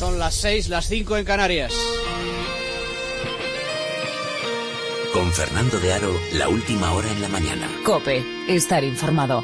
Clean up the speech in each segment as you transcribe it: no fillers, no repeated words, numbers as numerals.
Son las 6, las 5 en Canarias. Con Fernando de Aro, la última hora en la mañana. COPE, estar informado.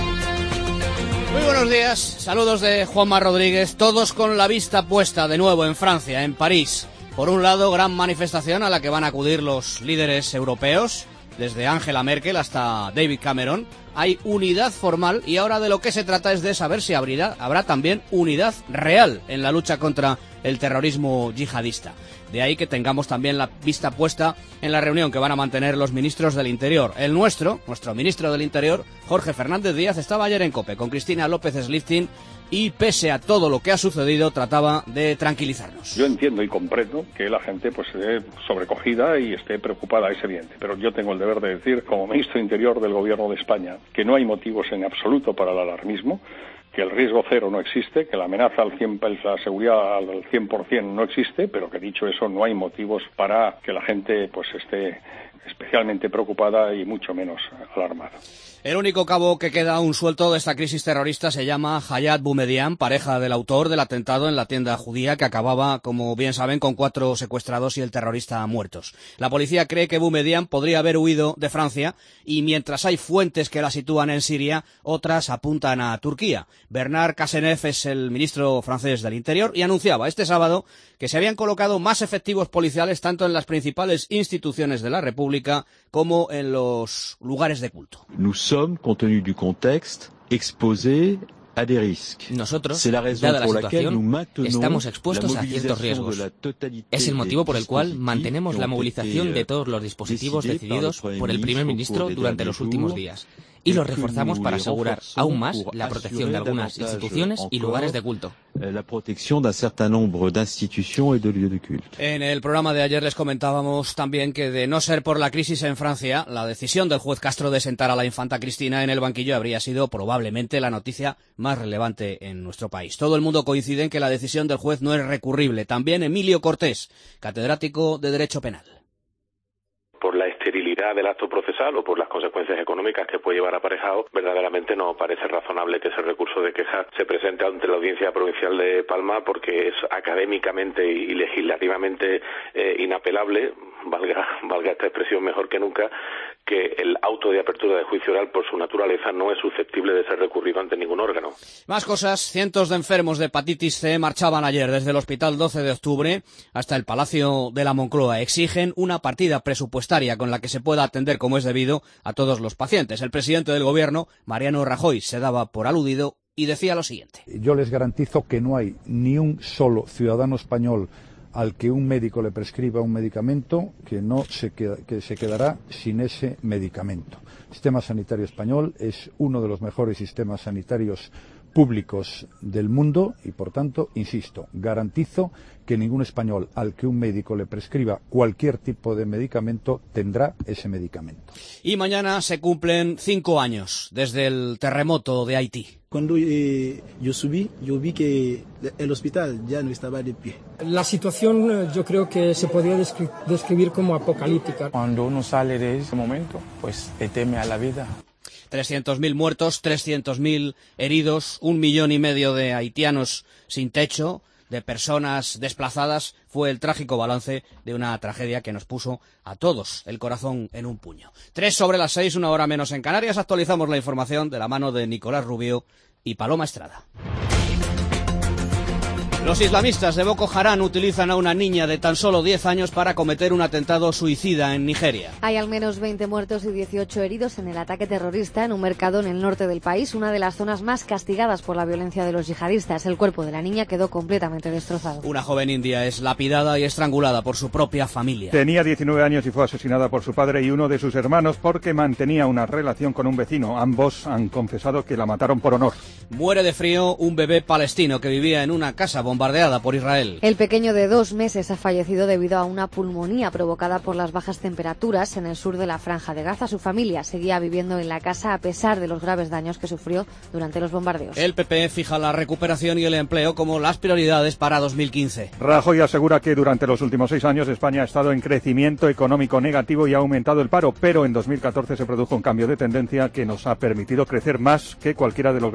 Muy buenos días, saludos de Juanma Rodríguez, todos con la vista puesta de nuevo en Francia, en París. Por un lado, gran manifestación a la que van a acudir los líderes europeos, desde Angela Merkel hasta David Cameron. Hay unidad formal y ahora de lo que se trata es de saber si habrá también unidad real en la lucha contra el terrorismo yihadista. De ahí que tengamos también la vista puesta en la reunión que van a mantener los ministros del Interior. Nuestro ministro del Interior, Jorge Fernández Díaz, estaba ayer en COPE con Cristina López Slifkin y pese a todo lo que ha sucedido trataba de tranquilizarnos. Yo entiendo y comprendo que la gente pues esté sobrecogida y esté preocupada, es evidente, pero yo tengo el deber de decir, como ministro de Interior del Gobierno de España, que no hay motivos en absoluto para el alarmismo, que el riesgo cero no existe, que la amenaza la seguridad al 100% no existe, pero que dicho eso no hay motivos para que la gente pues esté especialmente preocupada y mucho menos alarmada. El único cabo que queda aún suelto de esta crisis terrorista se llama Hayat Boumediene, pareja del autor del atentado en la tienda judía que acababa, como bien saben, con 4 secuestrados y el terrorista muertos. La policía cree que Boumediene podría haber huido de Francia y mientras hay fuentes que la sitúan en Siria, otras apuntan a Turquía. Bernard Cazeneuve es el ministro francés del Interior y anunciaba este sábado que se habían colocado más efectivos policiales tanto en las principales instituciones de la República como en los lugares de culto. Compte tenu du contexte, exposés a des risques. Nosotros, dada la situación, estamos expuestos a ciertos riesgos. Es el motivo por el cual mantenemos la movilización de todos los dispositivos decididos por el primer ministro durante los últimos días. Y los reforzamos para asegurar aún más la protección de algunas instituciones y lugares de culto. La protección d'un certain nombre d'institutions et de lieux de culte. En el programa de ayer les comentábamos también que de no ser por la crisis en Francia, la decisión del juez Castro de sentar a la infanta Cristina en el banquillo habría sido probablemente la noticia más relevante en nuestro país. Todo el mundo coincide en que la decisión del juez no es recurrible. También Emilio Cortés, catedrático de Derecho Penal. Por la esterilidad del acto procesal o por las consecuencias económicas que puede llevar aparejado, verdaderamente no parece razonable que ese recurso de queja se presente ante la Audiencia Provincial de Palma porque es académicamente y legislativamente inapelable, valga esta expresión mejor que nunca, que el auto de apertura de juicio oral por su naturaleza no es susceptible de ser recurrido ante ningún órgano. Más cosas, cientos de enfermos de hepatitis C marchaban ayer desde el Hospital 12 de Octubre hasta el Palacio de la Moncloa. Exigen una partida presupuestaria con la que se pueda atender como es debido a todos los pacientes. El presidente del Gobierno, Mariano Rajoy, se daba por aludido y decía lo siguiente. Yo les garantizo que no hay ni un solo ciudadano español al que un médico le prescriba un medicamento que se quedará sin ese medicamento. El sistema sanitario español es uno de los mejores sistemas sanitarios públicos del mundo y, por tanto, insisto, garantizo que ningún español al que un médico le prescriba cualquier tipo de medicamento tendrá ese medicamento. Y mañana se cumplen 5 años desde el terremoto de Haití. Cuando yo subí, yo vi que el hospital ya no estaba de pie. La situación yo creo que se podría describir como apocalíptica. Cuando uno sale de ese momento, pues te teme a la vida. 300.000 muertos, 300.000 heridos, 1,5 millones de haitianos sin techo, de personas desplazadas, fue el trágico balance de una tragedia que nos puso a todos el corazón en un puño. 6:03, 1 hora menos en Canarias, actualizamos la información de la mano de Nicolás Rubio y Paloma Estrada. Los islamistas de Boko Haram utilizan a una niña de tan solo 10 años para cometer un atentado suicida en Nigeria. Hay al menos 20 muertos y 18 heridos en el ataque terrorista en un mercado en el norte del país, una de las zonas más castigadas por la violencia de los yihadistas. El cuerpo de la niña quedó completamente destrozado. Una joven india es lapidada y estrangulada por su propia familia. Tenía 19 años y fue asesinada por su padre y uno de sus hermanos porque mantenía una relación con un vecino. Ambos han confesado que la mataron por honor. Muere de frío un bebé palestino que vivía en una casa bombardeada por Israel. El pequeño de 2 meses ha fallecido debido a una pulmonía provocada por las bajas temperaturas en el sur de la Franja de Gaza. Su familia seguía viviendo en la casa a pesar de los graves daños que sufrió durante los bombardeos. El PP fija la recuperación y el empleo como las prioridades para 2015. Rajoy asegura que durante los últimos 6 años España ha estado en crecimiento económico negativo y ha aumentado el paro, pero en 2014 se produjo un cambio de tendencia que nos ha permitido crecer más que cualquiera de los grandes países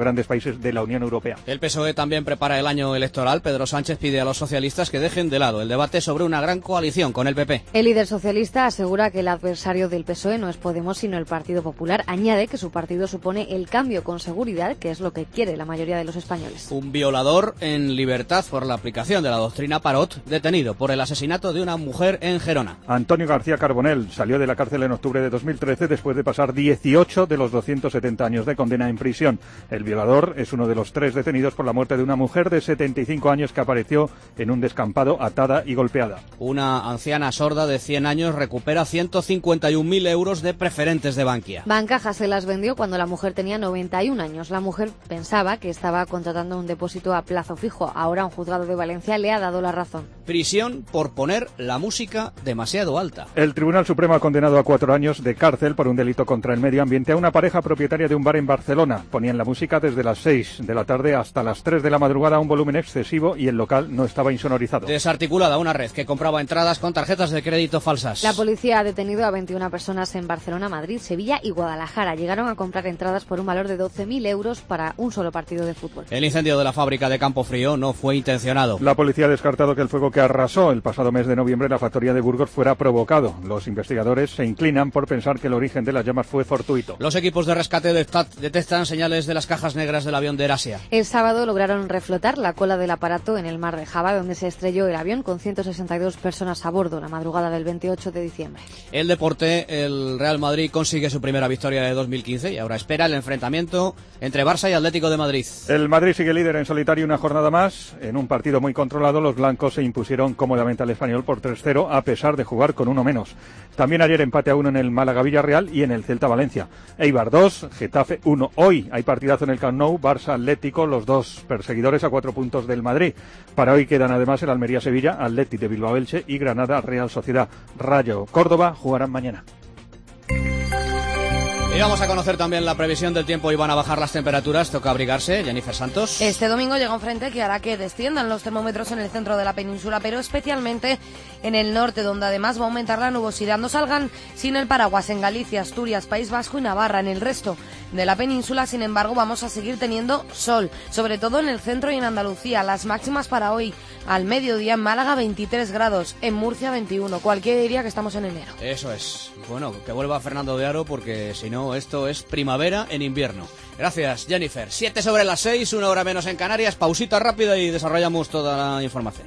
países de la Unión Europea. El PSOE también prepara el año electoral. Pedro Sánchez pide a los socialistas que dejen de lado el debate sobre una gran coalición con el PP. El líder socialista asegura que el adversario del PSOE no es Podemos sino el Partido Popular. Añade que su partido supone el cambio con seguridad, que es lo que quiere la mayoría de los españoles. Un violador en libertad por la aplicación de la doctrina Parot, detenido por el asesinato de una mujer en Gerona. Antonio García Carbonell salió de la cárcel en octubre de 2013 después de pasar 18 de los 270 años de condena en prisión. El violador es uno de los 3 detenidos por la muerte de una mujer de 75 años que apareció en un descampado atada y golpeada. Una anciana sorda de 100 años recupera 151.000 euros de preferentes de Bankia. Bancaja se las vendió cuando la mujer tenía 91 años. La mujer pensaba que estaba contratando un depósito a plazo fijo. Ahora un juzgado de Valencia le ha dado la razón. Prisión por poner la música demasiado alta. El Tribunal Supremo ha condenado a 4 años de cárcel por un delito contra el medio ambiente a una pareja propietaria de un bar en Barcelona. Ponían la música desde las 6 de la tarde hasta las 3 de la madrugada a un volumen excesivo y el local no estaba insonorizado. Desarticulada una red que compraba entradas con tarjetas de crédito falsas. La policía ha detenido a 21 personas en Barcelona, Madrid, Sevilla y Guadalajara. Llegaron a comprar entradas por un valor de 12.000 euros para un solo partido de fútbol. El incendio de la fábrica de Campofrío no fue intencionado. La policía ha descartado que el fuego que arrasó el pasado mes de noviembre en la factoría de Burgos fuera provocado. Los investigadores se inclinan por pensar que el origen de las llamas fue fortuito. Los equipos de rescate detectan señales de las cajas negras del avión de Erasia. El sábado lograron reflotar la cola del aparato en el mar de Java, donde se estrelló el avión con 162 personas a bordo la madrugada del 28 de diciembre. El deporte, el Real Madrid consigue su primera victoria de 2015 y ahora espera el enfrentamiento entre Barça y Atlético de Madrid. El Madrid sigue líder en solitario una jornada más. En un partido muy controlado, los blancos se impusieron cómodamente al Español por 3-0 a pesar de jugar con uno menos. También ayer empate a 1 en el Málaga-Villarreal y en el Celta-Valencia. Eibar 2, Getafe 1. Hoy hay partidazo en el Camp Nou, Barça-Atlético, los dos perseguidores a 4 puntos del Madrid. Para hoy quedan además el Almería-Sevilla, Athletic de Bilbao-Elche y Granada-Real Sociedad. Rayo Córdoba jugarán mañana. Y vamos a conocer también la previsión del tiempo y van a bajar las temperaturas. Toca abrigarse. Jennifer Santos. Este domingo llega un frente que hará que desciendan los termómetros en el centro de la península, pero especialmente en el norte, donde además va a aumentar la nubosidad. No salgan sin el paraguas en Galicia, Asturias, País Vasco y Navarra. En el resto de la península, sin embargo, vamos a seguir teniendo sol, sobre todo en el centro y en Andalucía. Las máximas para hoy al mediodía en Málaga 23 grados, en Murcia 21. Cualquiera diría que estamos en enero. Eso es. Bueno, que vuelva Fernando de Aro porque si no esto es primavera en invierno. Gracias, Jennifer. 7:07, 1 hora menos en Canarias. Pausita rápida y desarrollamos toda la información.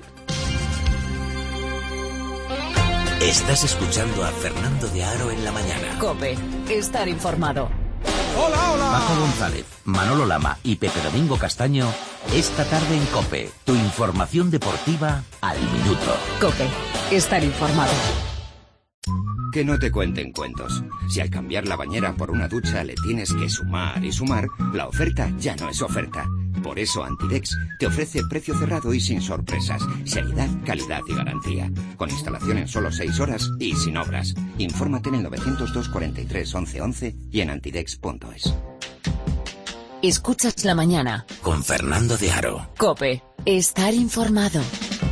Estás escuchando a Fernando de Aro en la mañana. COPE. Estar informado. ¡Hola, hola! Paco González, Manolo Lama y Pepe Domingo Castaño, esta tarde en COPE. Tu información deportiva al minuto. COPE. Estar informado. Que no te cuenten cuentos. Si al cambiar la bañera por una ducha le tienes que sumar y sumar, la oferta ya no es oferta. Por eso Antidex te ofrece precio cerrado y sin sorpresas, seriedad, calidad y garantía. Con instalación en solo 6 horas y sin obras. Infórmate en el 902 43 11 11 y en antidex.es. Escuchas la mañana. Con Fernando de Aro. COPE. Estar informado.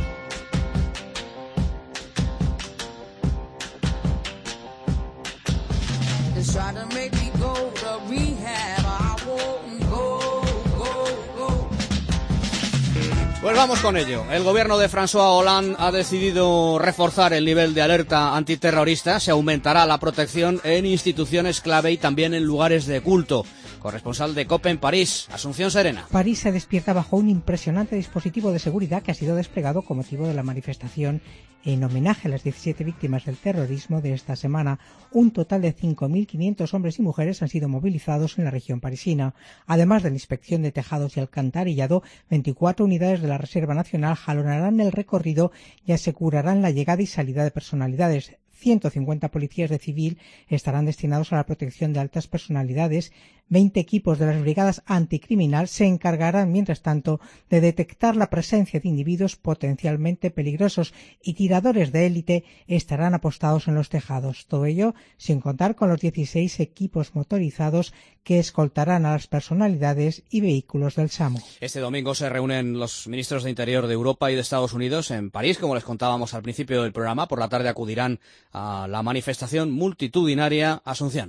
Pues vamos con ello. El gobierno de François Hollande ha decidido reforzar el nivel de alerta antiterrorista. Se aumentará la protección en instituciones clave y también en lugares de culto. Corresponsal de COPE en París, Asunción Serena. París se despierta bajo un impresionante dispositivo de seguridad que ha sido desplegado con motivo de la manifestación en homenaje a las 17 víctimas del terrorismo de esta semana. Un total de 5.500 hombres y mujeres han sido movilizados en la región parisina. Además de la inspección de tejados y alcantarillado, 24 unidades de la Reserva Nacional jalonarán el recorrido y asegurarán la llegada y salida de personalidades. 150 policías de civil estarán destinados a la protección de altas personalidades. 20 equipos de las brigadas anticriminal se encargarán, mientras tanto, de detectar la presencia de individuos potencialmente peligrosos y tiradores de élite estarán apostados en los tejados. Todo ello sin contar con los 16 equipos motorizados que escoltarán a las personalidades y vehículos del SAMU. Este domingo se reúnen los ministros de Interior de Europa y de Estados Unidos en París, como les contábamos al principio del programa. Por la tarde acudirán a la manifestación multitudinaria Asunción.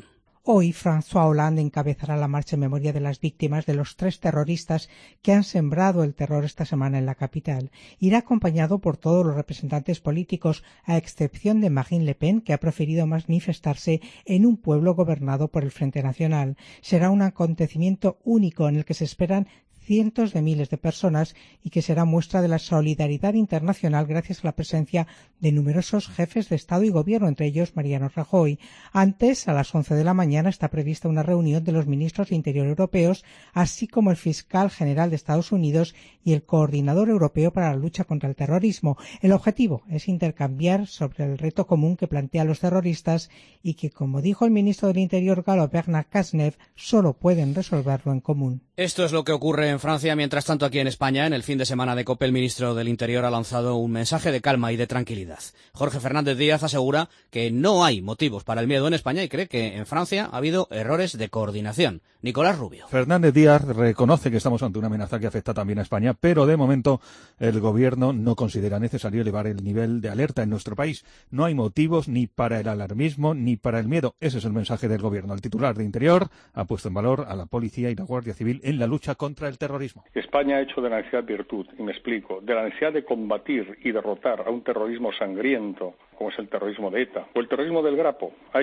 Hoy, François Hollande encabezará la marcha en memoria de las víctimas de los 3 terroristas que han sembrado el terror esta semana en la capital. Irá acompañado por todos los representantes políticos, a excepción de Marine Le Pen, que ha preferido manifestarse en un pueblo gobernado por el Frente Nacional. Será un acontecimiento único en el que se esperan cientos de miles de personas y que será muestra de la solidaridad internacional gracias a la presencia de numerosos jefes de Estado y Gobierno, entre ellos Mariano Rajoy. Antes, a las 11 de la mañana, está prevista una reunión de los ministros de Interior europeos, así como el fiscal general de Estados Unidos y el coordinador europeo para la lucha contra el terrorismo. El objetivo es intercambiar sobre el reto común que plantean los terroristas y que, como dijo el ministro del Interior galo Bernard Cazeneuve, solo pueden resolverlo en común. Esto es lo que ocurre en Francia. Mientras tanto, aquí en España, en el fin de semana de COPE, el ministro del Interior ha lanzado un mensaje de calma y de tranquilidad. Jorge Fernández Díaz asegura que no hay motivos para el miedo en España y cree que en Francia ha habido errores de coordinación. Nicolás Rubio. Fernández Díaz reconoce que estamos ante una amenaza que afecta también a España, pero de momento el Gobierno no considera necesario elevar el nivel de alerta en nuestro país. No hay motivos ni para el alarmismo ni para el miedo. Ese es el mensaje del Gobierno. El titular de Interior ha puesto en valor a la Policía y la Guardia Civil en la lucha contra el terrorismo. España ha hecho de la necesidad virtud, y me explico, de la necesidad de combatir y derrotar a un terrorismo sangriento, como es el terrorismo de ETA, o el terrorismo del Grapo, ha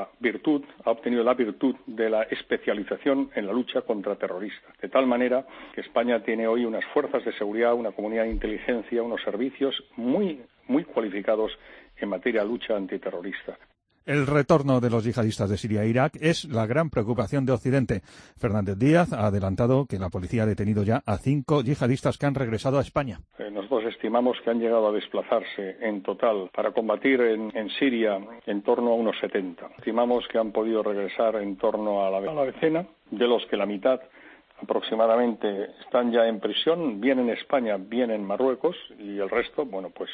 obtenido la virtud de la especialización en la lucha contra terroristas. De tal manera que España tiene hoy unas fuerzas de seguridad, una comunidad de inteligencia, unos servicios muy cualificados en materia de lucha antiterrorista. El retorno de los yihadistas de Siria e Irak es la gran preocupación de Occidente. Fernández Díaz ha adelantado que la policía ha detenido ya a 5 yihadistas que han regresado a España. Nosotros estimamos que han llegado a desplazarse en total para combatir en Siria en torno a unos 70. Estimamos que han podido regresar en torno a la decena, de los que la mitad aproximadamente están ya en prisión, bien en España, bien en Marruecos, y el resto, bueno, pues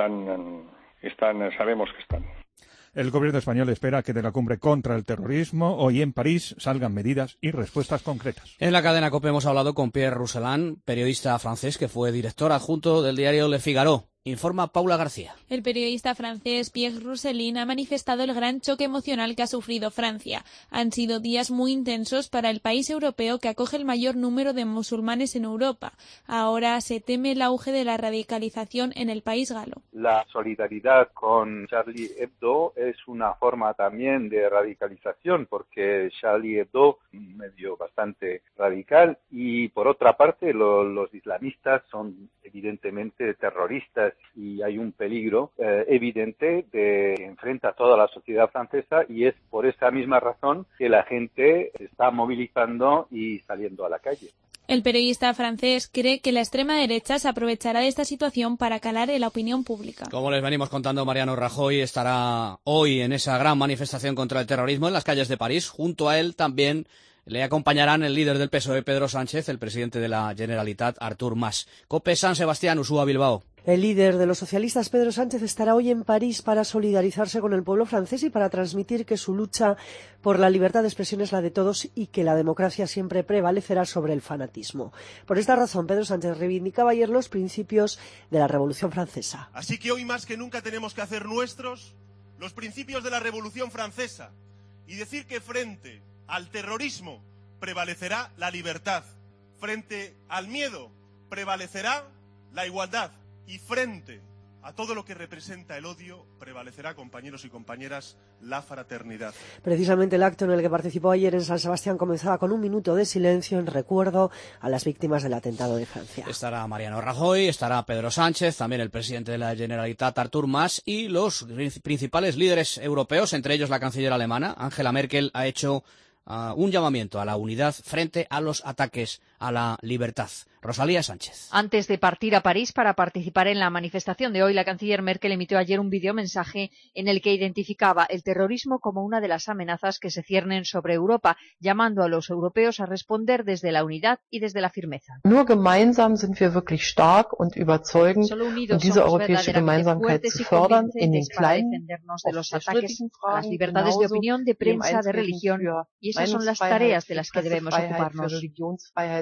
sabemos que están. El gobierno español espera que de la cumbre contra el terrorismo hoy en París salgan medidas y respuestas concretas. En la cadena COPE hemos hablado con Pierre Roussellin, periodista francés que fue director adjunto del diario Le Figaro. Informa Paula García. El periodista francés Pierre Roussellin ha manifestado el gran choque emocional que ha sufrido Francia. Han sido días muy intensos para el país europeo que acoge el mayor número de musulmanes en Europa. Ahora se teme el auge de la radicalización en el país galo. La solidaridad con Charlie Hebdo es una forma también de radicalización, porque Charlie Hebdo es un medio bastante radical y por otra parte los islamistas son evidentemente terroristas y hay un peligro evidente que enfrenta a toda la sociedad francesa, y es por esa misma razón que la gente se está movilizando y saliendo a la calle. El periodista francés cree que la extrema derecha se aprovechará de esta situación para calar en la opinión pública. Como les venimos contando, Mariano Rajoy estará hoy en esa gran manifestación contra el terrorismo en las calles de París. Junto a él también le acompañarán el líder del PSOE, Pedro Sánchez, el presidente de la Generalitat, Artur Mas. COPE San Sebastián, Usúa, Bilbao. El líder de los socialistas, Pedro Sánchez, estará hoy en París para solidarizarse con el pueblo francés y para transmitir que su lucha por la libertad de expresión es la de todos y que la democracia siempre prevalecerá sobre el fanatismo. Por esta razón, Pedro Sánchez reivindicaba ayer los principios de la Revolución Francesa. Así que hoy más que nunca tenemos que hacer nuestros los principios de la Revolución Francesa y decir que frente al terrorismo prevalecerá la libertad, frente al miedo prevalecerá la igualdad, y frente a todo lo que representa el odio prevalecerá, compañeros y compañeras, la fraternidad. Precisamente el acto en el que participó ayer en San Sebastián comenzaba con un minuto de silencio en recuerdo a las víctimas del atentado de Francia. Estará Mariano Rajoy, estará Pedro Sánchez, también el presidente de la Generalitat, Artur Mas, y los principales líderes europeos, entre ellos la canciller alemana, Angela Merkel, ha hecho un llamamiento a la unidad frente a los ataques a la libertad. Rosalía Sánchez. Antes de partir a París para participar en la manifestación de hoy, la canciller Merkel emitió ayer un videomensaje en el que identificaba el terrorismo como una de las amenazas que se ciernen sobre Europa, llamando a los europeos a responder desde la unidad y desde la firmeza. Nur gemeinsam sind wir wirklich stark und überzeugend, und diese europäische Gemeinsamkeit zu fördern in den kleinen, de los ataques a las libertades de opinión, de prensa, de religión, y esas son las tareas de las que debemos ocuparnos.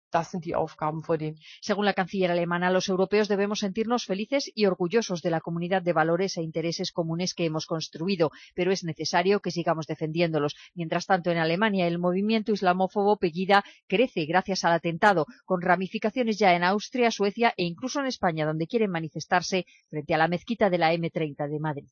Das sind die Aufgaben, vor denen. Según la canciller alemana, los europeos debemos sentirnos felices y orgullosos de la comunidad de valores e intereses comunes que hemos construido, pero es necesario que sigamos defendiéndolos. Mientras tanto, en Alemania, el movimiento islamófobo Pegida crece gracias al atentado, con ramificaciones ya en Austria, Suecia e incluso en España, donde quieren manifestarse frente a la mezquita de la M30 de Madrid.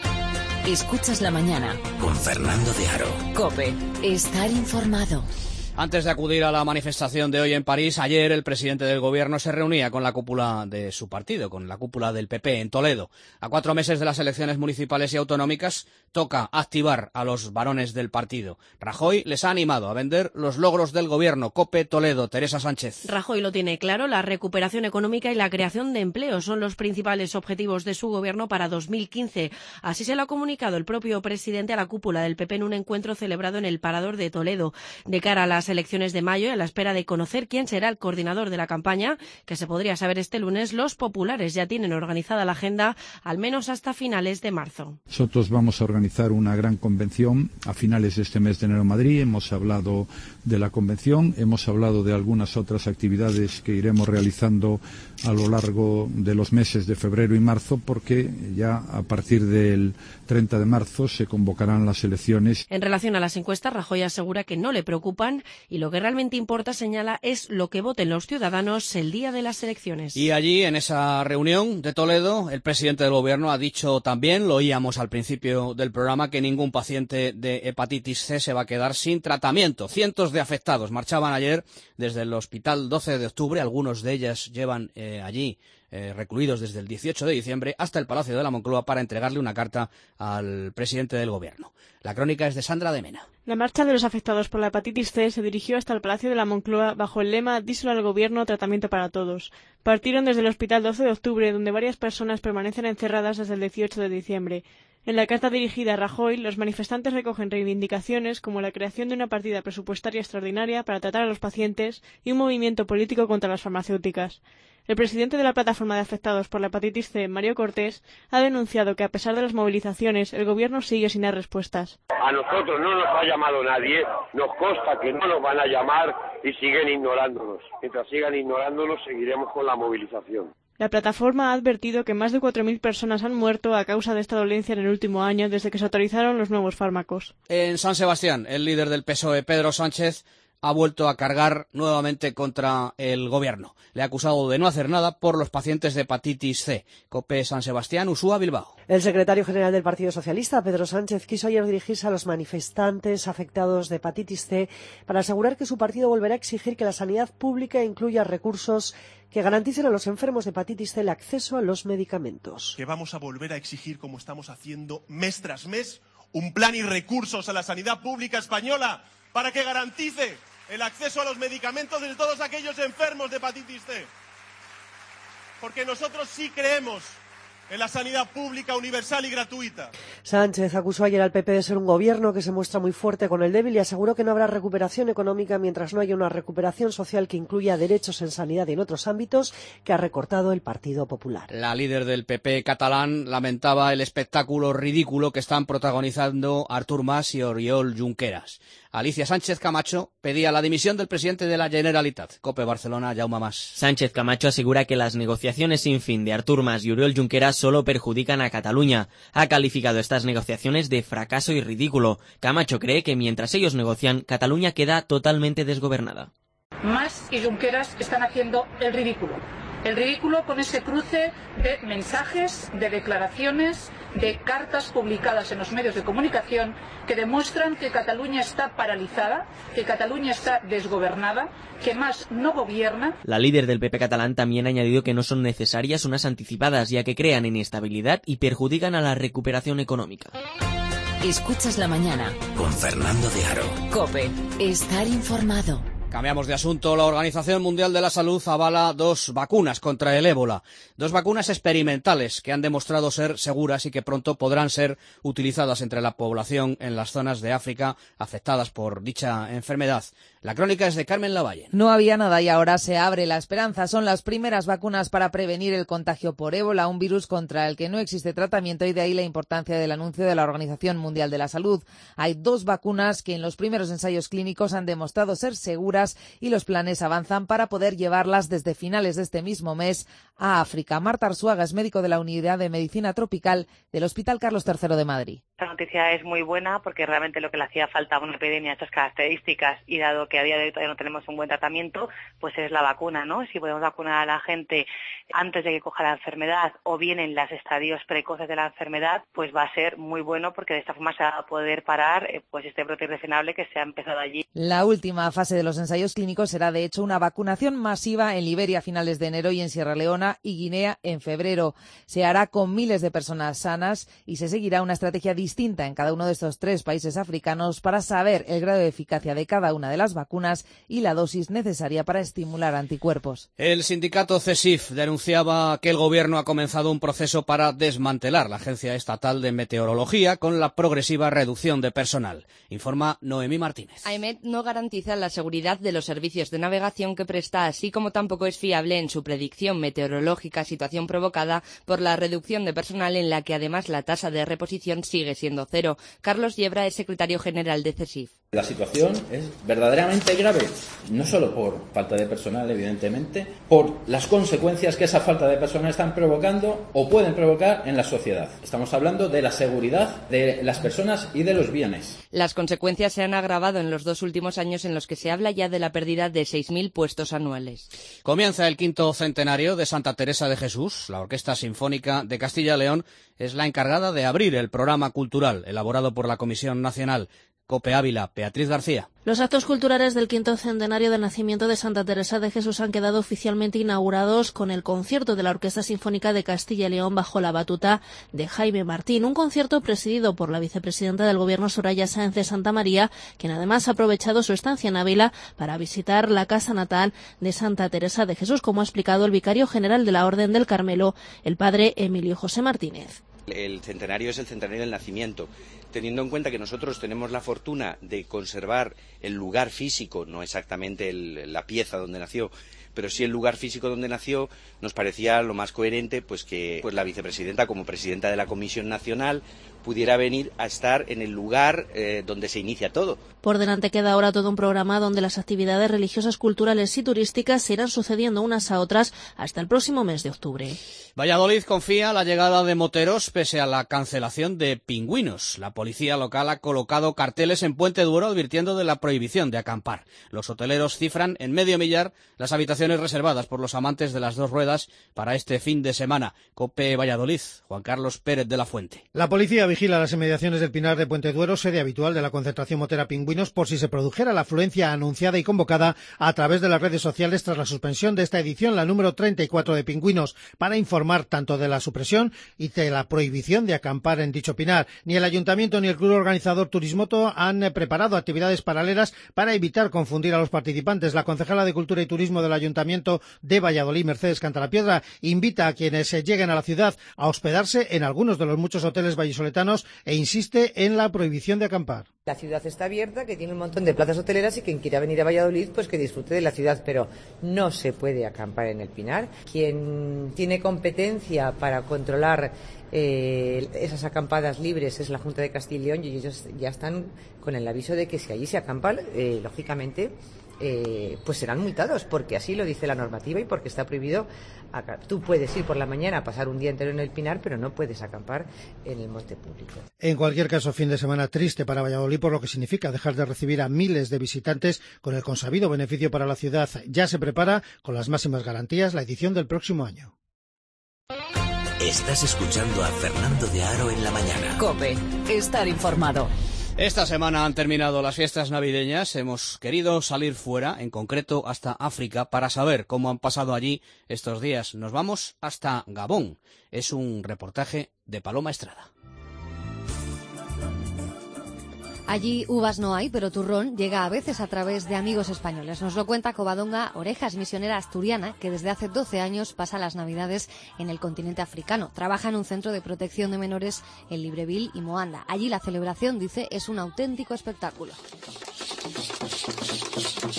Escuchas la mañana con Fernando de Aro. COPE. Estar informado. Antes de acudir a la manifestación de hoy en París, ayer el presidente del gobierno se reunía con la cúpula de su partido, con la cúpula del PP en Toledo. A 4 meses de las elecciones municipales y autonómicas, toca activar a los varones del partido. Rajoy les ha animado a vender los logros del gobierno. COPE Toledo, Teresa Sánchez. Rajoy lo tiene claro, la recuperación económica y la creación de empleo son los principales objetivos de su gobierno para 2015. Así se lo ha comunicado el propio presidente a la cúpula del PP en un encuentro celebrado en el Parador de Toledo. De cara a las elecciones de mayo y a la espera de conocer quién será el coordinador de la campaña, que se podría saber este lunes, los populares ya tienen organizada la agenda al menos hasta finales de marzo. Nosotros vamos a organizar una gran convención a finales de este mes de enero en Madrid. Hemos hablado de la convención, hemos hablado de algunas otras actividades que iremos realizando a lo largo de los meses de febrero y marzo, porque ya a partir del 30 de marzo se convocarán las elecciones. En relación a las encuestas, Rajoy asegura que no le preocupan y lo que realmente importa, señala, es lo que voten los ciudadanos el día de las elecciones. Y allí, en esa reunión de Toledo, el presidente del gobierno ha dicho también, lo oíamos al principio del programa, que ningún paciente de hepatitis C se va a quedar sin tratamiento. Cientos de afectados marchaban ayer desde el hospital 12 de octubre, algunos de ellas llevan allí recluidos desde el 18 de diciembre, hasta el Palacio de la Moncloa para entregarle una carta al presidente del gobierno. La crónica es de Sandra de Mena. La marcha de los afectados por la hepatitis C se dirigió hasta el Palacio de la Moncloa bajo el lema «Díselo al gobierno, tratamiento para todos». Partieron desde el hospital 12 de octubre, donde varias personas permanecen encerradas desde el 18 de diciembre. En la carta dirigida a Rajoy, los manifestantes recogen reivindicaciones como la creación de una partida presupuestaria extraordinaria para tratar a los pacientes y un movimiento político contra las farmacéuticas. El presidente de la plataforma de afectados por la hepatitis C, Mario Cortés, ha denunciado que a pesar de las movilizaciones, el gobierno sigue sin dar respuestas. A nosotros no nos ha llamado nadie, nos consta que no nos van a llamar y siguen ignorándonos. Mientras sigan ignorándonos, seguiremos con la movilización. La plataforma ha advertido que más de 4.000 personas han muerto a causa de esta dolencia en el último año desde que se autorizaron los nuevos fármacos. En San Sebastián, el líder del PSOE, Pedro Sánchez, ha vuelto a cargar nuevamente contra el gobierno. Le ha acusado de no hacer nada por los pacientes de hepatitis C. COPE San Sebastián, Usúa, Bilbao. El secretario general del Partido Socialista, Pedro Sánchez, quiso ayer dirigirse a los manifestantes afectados de hepatitis C para asegurar que su partido volverá a exigir que la sanidad pública incluya recursos que garanticen a los enfermos de hepatitis C el acceso a los medicamentos. Que vamos a volver a exigir, como estamos haciendo mes tras mes, un plan y recursos a la sanidad pública española para que garantice el acceso a los medicamentos de todos aquellos enfermos de hepatitis C. Porque nosotros sí creemos en la sanidad pública universal y gratuita. Sánchez acusó ayer al PP de ser un gobierno que se muestra muy fuerte con el débil y aseguró que no habrá recuperación económica mientras no haya una recuperación social que incluya derechos en sanidad y en otros ámbitos que ha recortado el Partido Popular. La líder del PP catalán lamentaba el espectáculo ridículo que están protagonizando Artur Mas y Oriol Junqueras. Alicia Sánchez Camacho pedía la dimisión del presidente de la Generalitat. COPE Barcelona, Jaume Mas. Sánchez Camacho asegura que las negociaciones sin fin de Artur Mas y Oriol Junqueras solo perjudican a Cataluña. Ha calificado estas negociaciones de fracaso y ridículo. Camacho cree que mientras ellos negocian, Cataluña queda totalmente desgobernada. Mas y Junqueras están haciendo el ridículo. El ridículo con ese cruce de mensajes, de declaraciones, de cartas publicadas en los medios de comunicación que demuestran que Cataluña está paralizada, que Cataluña está desgobernada, que Mas no gobierna. La líder del PP catalán también ha añadido que no son necesarias unas anticipadas, ya que crean inestabilidad y perjudican a la recuperación económica. Escuchas la mañana con Fernando de Aro. COPE. Estar informado. Cambiamos de asunto. La Organización Mundial de la Salud avala 2 vacunas contra el ébola. 2 vacunas experimentales que han demostrado ser seguras y que pronto podrán ser utilizadas entre la población en las zonas de África afectadas por dicha enfermedad. La crónica es de Carmen Lavalle. No había nada y ahora se abre la esperanza. Son las primeras vacunas para prevenir el contagio por ébola, un virus contra el que no existe tratamiento, y de ahí la importancia del anuncio de la Organización Mundial de la Salud. Hay 2 vacunas que en los primeros ensayos clínicos han demostrado ser seguras y los planes avanzan para poder llevarlas desde finales de este mismo mes a África. Marta Arzuaga es médico de la Unidad de Medicina Tropical del Hospital Carlos III de Madrid. Esta noticia es muy buena porque realmente lo que le hacía falta a una epidemia de estas características, y dado que a día de hoy todavía no tenemos un buen tratamiento, pues es la vacuna, ¿no? Si podemos vacunar a la gente antes de que coja la enfermedad o bien en los estadios precoces de la enfermedad, pues va a ser muy bueno, porque de esta forma se va a poder parar pues este brote irrefrenable que se ha empezado allí. La última fase de los ensayos clínicos será de hecho una vacunación masiva en Liberia a finales de enero y en Sierra Leona y Guinea en febrero. Se hará con miles de personas sanas y se seguirá una estrategia distinta en cada uno de estos 3 países africanos para saber el grado de eficacia de cada una de las vacunas y la dosis necesaria para estimular anticuerpos. El sindicato CESIF denunciaba que el gobierno ha comenzado un proceso para desmantelar la Agencia Estatal de Meteorología con la progresiva reducción de personal. Informa Noemí Martínez. AEMET no garantiza la seguridad de los servicios de navegación que presta, así como tampoco es fiable en su predicción meteorológica, situación provocada por la reducción de personal en la que además la tasa de reposición sigue siendo 0. Carlos Yebra es secretario general de CESIF. La situación es verdaderamente grave, no solo por falta de personal, evidentemente, por las consecuencias que esa falta de personal están provocando o pueden provocar en la sociedad. Estamos hablando de la seguridad de las personas y de los bienes. Las consecuencias se han agravado en los 2 últimos años, en los que se habla ya de la pérdida de 6.000 puestos anuales. Comienza el 5º centenario de Santa Teresa de Jesús. La Orquesta Sinfónica de Castilla y León es la encargada de abrir el programa cultural elaborado por la Comisión Nacional. COPE Ávila, Beatriz García. Los actos culturales del 5º centenario del nacimiento de Santa Teresa de Jesús han quedado oficialmente inaugurados con el concierto de la Orquesta Sinfónica de Castilla y León bajo la batuta de Jaime Martín, un concierto presidido por la vicepresidenta del Gobierno, Soraya Sáenz de Santa María, quien además ha aprovechado su estancia en Ávila para visitar la casa natal de Santa Teresa de Jesús, como ha explicado el vicario general de la Orden del Carmelo, el padre Emilio José Martínez. El centenario es el centenario del nacimiento, teniendo en cuenta que nosotros tenemos la fortuna de conservar el lugar físico, no exactamente la pieza donde nació, pero sí el lugar físico donde nació. Nos parecía lo más coherente pues que la vicepresidenta, como presidenta de la Comisión Nacional, pudiera venir a estar en el lugar donde se inicia todo. Por delante queda ahora todo un programa donde las actividades religiosas, culturales y turísticas se irán sucediendo unas a otras hasta el próximo mes de octubre. Valladolid confía la llegada de moteros pese a la cancelación de pingüinos. La policía local ha colocado carteles en Puente Duro advirtiendo de la prohibición de acampar. Los hoteleros cifran en medio millar las habitaciones reservadas por los amantes de las 2 ruedas para este fin de semana. COPE Valladolid, Juan Carlos Pérez de la Fuente. La policía vigila las inmediaciones del Pinar de Puente Duero, sede habitual de la concentración motera Pingüinos, por si se produjera la afluencia anunciada y convocada a través de las redes sociales tras la suspensión de esta edición, la número 34 de Pingüinos, para informar tanto de la supresión y de la prohibición de acampar en dicho Pinar. Ni el Ayuntamiento ni el club organizador Turismoto han preparado actividades paralelas para evitar confundir a los participantes. La concejala de Cultura y Turismo del Ayuntamiento de Valladolid, Mercedes Cantalapiedra, invita a quienes lleguen a la ciudad a hospedarse en algunos de los muchos hoteles vallisoletanos e insiste en la prohibición de acampar. La ciudad está abierta, que tiene un montón de plazas hoteleras y quien quiera venir a Valladolid pues que disfrute de la ciudad, pero no se puede acampar en el Pinar. Quien tiene competencia para controlar esas acampadas libres es la Junta de Castilla y León, y ellos ya están con el aviso de que si allí se acampa, lógicamente pues serán multados, porque así lo dice la normativa y porque está prohibido. Tú puedes ir por la mañana a pasar un día entero en el Pinar, pero no puedes acampar en el monte público. En cualquier caso, fin de semana triste para Valladolid, por lo que significa dejar de recibir a miles de visitantes con el consabido beneficio para la ciudad. Ya se prepara, con las máximas garantías, la edición del próximo año. Estás escuchando a Fernando de Aro en la mañana. COPE, estar informado. Esta semana han terminado las fiestas navideñas. Hemos querido salir fuera, en concreto hasta África, para saber cómo han pasado allí estos días. Nos vamos hasta Gabón. Es un reportaje de Paloma Estrada. Allí uvas no hay, pero turrón llega a veces a través de amigos españoles. Nos lo cuenta Covadonga Orejas, misionera asturiana, que desde hace 12 años pasa las Navidades en el continente africano. Trabaja en un centro de protección de menores en Libreville y Moanda. Allí la celebración, dice, es un auténtico espectáculo.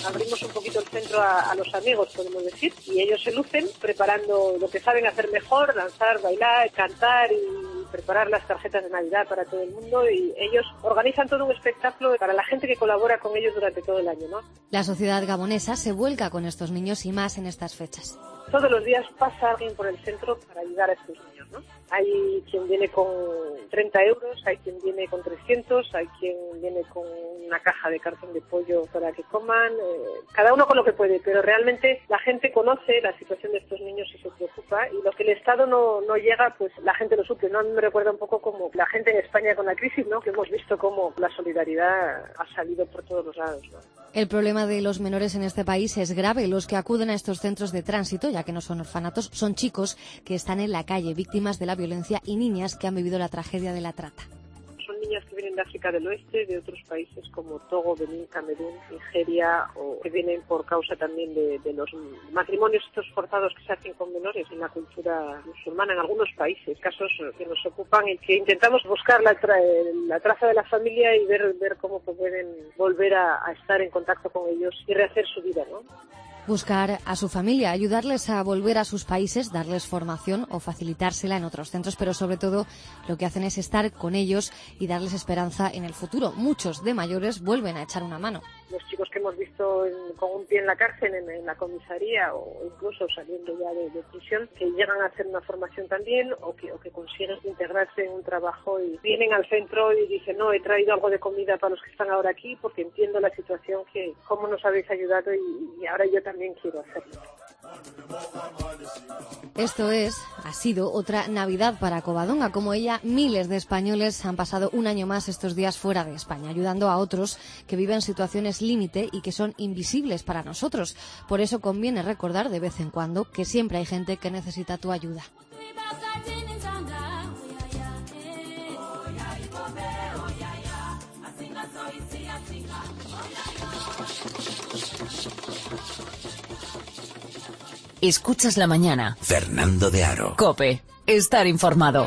abrimos un poquito el centro a los amigos, podemos decir, y ellos se lucen preparando lo que saben hacer mejor, danzar, bailar, cantar y preparar las tarjetas de Navidad para todo el mundo, y ellos organizan todo un espectáculo para la gente que colabora con ellos durante todo el año, ¿no? La sociedad gabonesa se vuelca con estos niños y más en estas fechas. Todos los días pasa alguien por el centro para ayudar a estos niños, ¿no? Hay quien viene con 30 euros, hay quien viene con 300, hay quien viene con una caja de cartón de pollo para que coman, cada uno con lo que puede, pero realmente la gente conoce la situación de estos niños y se preocupa, y lo que el Estado no llega, pues la gente lo suple, ¿no? A mí me recuerda un poco como la gente en España con la crisis, ¿no? Que hemos visto cómo la solidaridad ha salido por todos los lados, ¿no? El problema de los menores en este país es grave. Los que acuden a estos centros de tránsito, ya que no son orfanatos, son chicos que están en la calle, víctimas de la violencia, y niñas que han vivido la tragedia de la trata. Son niñas que vienen de África del Oeste, de otros países como Togo, Benín, Camerún, Nigeria, o que vienen por causa también de los matrimonios estos forzados que se hacen con menores en la cultura musulmana en algunos países, casos que nos ocupan y que intentamos buscar la traza de la familia y ver cómo pueden volver a estar en contacto con ellos y rehacer su vida, ¿no? Buscar a su familia, ayudarles a volver a sus países, darles formación o facilitársela en otros centros, pero sobre todo lo que hacen es estar con ellos y darles esperanza en el futuro. Muchos de mayores vuelven a echar una mano. Los chicos que hemos visto con un pie en la cárcel, en la comisaría, o incluso saliendo ya de prisión, que llegan a hacer una formación también o que consiguen integrarse en un trabajo y vienen al centro y dicen, no, he traído algo de comida para los que están ahora aquí porque entiendo la situación, que cómo nos habéis ayudado y ahora yo también quiero hacerlo. Esto ha sido otra Navidad para Covadonga. Como ella, miles de españoles han pasado un año más estos días fuera de España, ayudando a otros que viven situaciones límite y que son invisibles para nosotros. Por eso conviene recordar de vez en cuando que siempre hay gente que necesita tu ayuda. Escuchas la mañana. Fernando de Aro. COPE. Estar informado.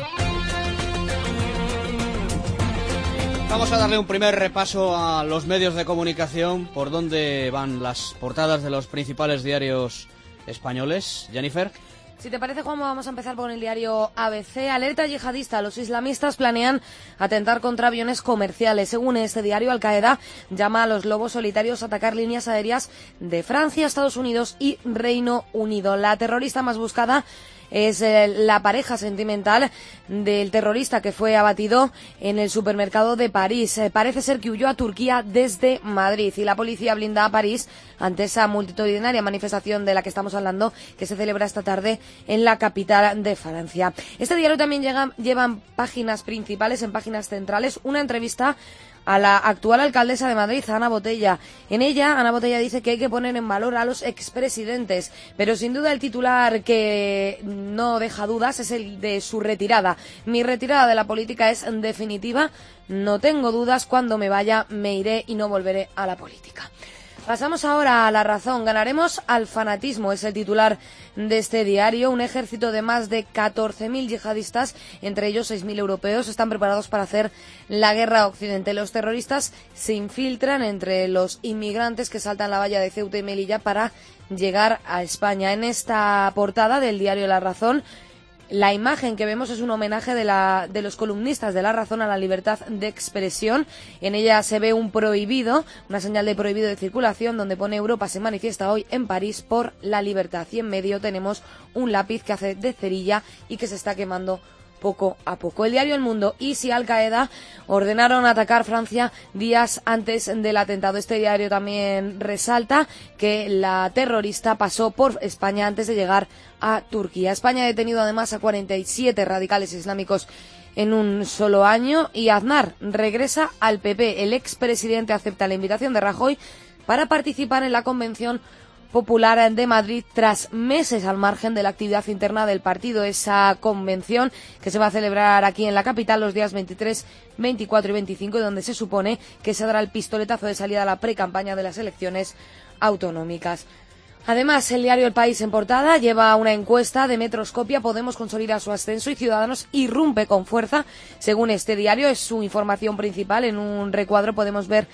Vamos a darle un primer repaso a los medios de comunicación, por dónde van las portadas de los principales diarios españoles. Jennifer. Si te parece, Juan, vamos a empezar con el diario ABC. Alerta yihadista. Los islamistas planean atentar contra aviones comerciales. Según este diario, Al-Qaeda llama a los lobos solitarios a atacar líneas aéreas de Francia, Estados Unidos y Reino Unido. La terrorista más buscada es la pareja sentimental del terrorista que fue abatido en el supermercado de París. Parece ser que huyó a Turquía desde Madrid y la policía blinda a París ante esa multitudinaria manifestación de la que estamos hablando, que se celebra esta tarde en la capital de Francia. Este diario también lleva en páginas principales, en páginas centrales, una entrevista a la actual alcaldesa de Madrid, Ana Botella. En ella, Ana Botella dice que hay que poner en valor a los expresidentes, pero sin duda el titular que no deja dudas es el de su retirada. Mi retirada de la política es definitiva, no tengo dudas, cuando me vaya me iré y no volveré a la política. Pasamos ahora a La Razón. Ganaremos al fanatismo, es el titular de este diario. Un ejército de más de 14.000 yihadistas, entre ellos 6.000 europeos, están preparados para hacer la guerra a Occidente. Los terroristas se infiltran entre los inmigrantes que saltan la valla de Ceuta y Melilla para llegar a España. En esta portada del diario La Razón, la imagen que vemos es un homenaje de los columnistas de La Razón a la libertad de expresión. En ella se ve un prohibido, una señal de prohibido de circulación, donde pone Europa se manifiesta hoy en París por la libertad. Y en medio tenemos un lápiz que hace de cerilla y que se está quemando poco a poco. El diario El Mundo: ISIS y Al-Qaeda ordenaron atacar Francia días antes del atentado. Este diario también resalta que la terrorista pasó por España antes de llegar a Turquía. España ha detenido además a 47 radicales islámicos en un solo año, y Aznar regresa al PP. El expresidente acepta la invitación de Rajoy para participar en la convención popular de Madrid tras meses al margen de la actividad interna del partido. Esa convención que se va a celebrar aquí en la capital los días 23, 24 y 25, y donde se supone que se dará el pistoletazo de salida a la precampaña de las elecciones autonómicas. Además, el diario El País en portada lleva una encuesta de Metroscopia. Podemos consolidar su ascenso y Ciudadanos irrumpe con fuerza. Según este diario, es su información principal. En un recuadro podemos ver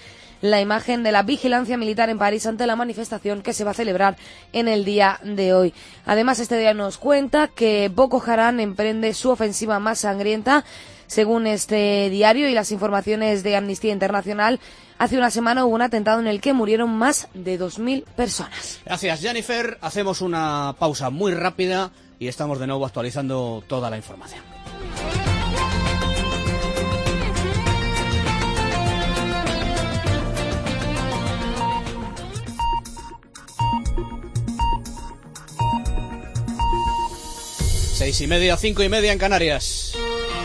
la imagen de la vigilancia militar en París ante la manifestación que se va a celebrar en el día de hoy. Además, este día nos cuenta que Boko Haram emprende su ofensiva más sangrienta. Según este diario y las informaciones de Amnistía Internacional, hace una semana hubo un atentado en el que murieron más de 2.000 personas. Gracias, Jennifer. Hacemos una pausa muy rápida y estamos de nuevo actualizando toda la información. Seis y media, 5:30 en Canarias.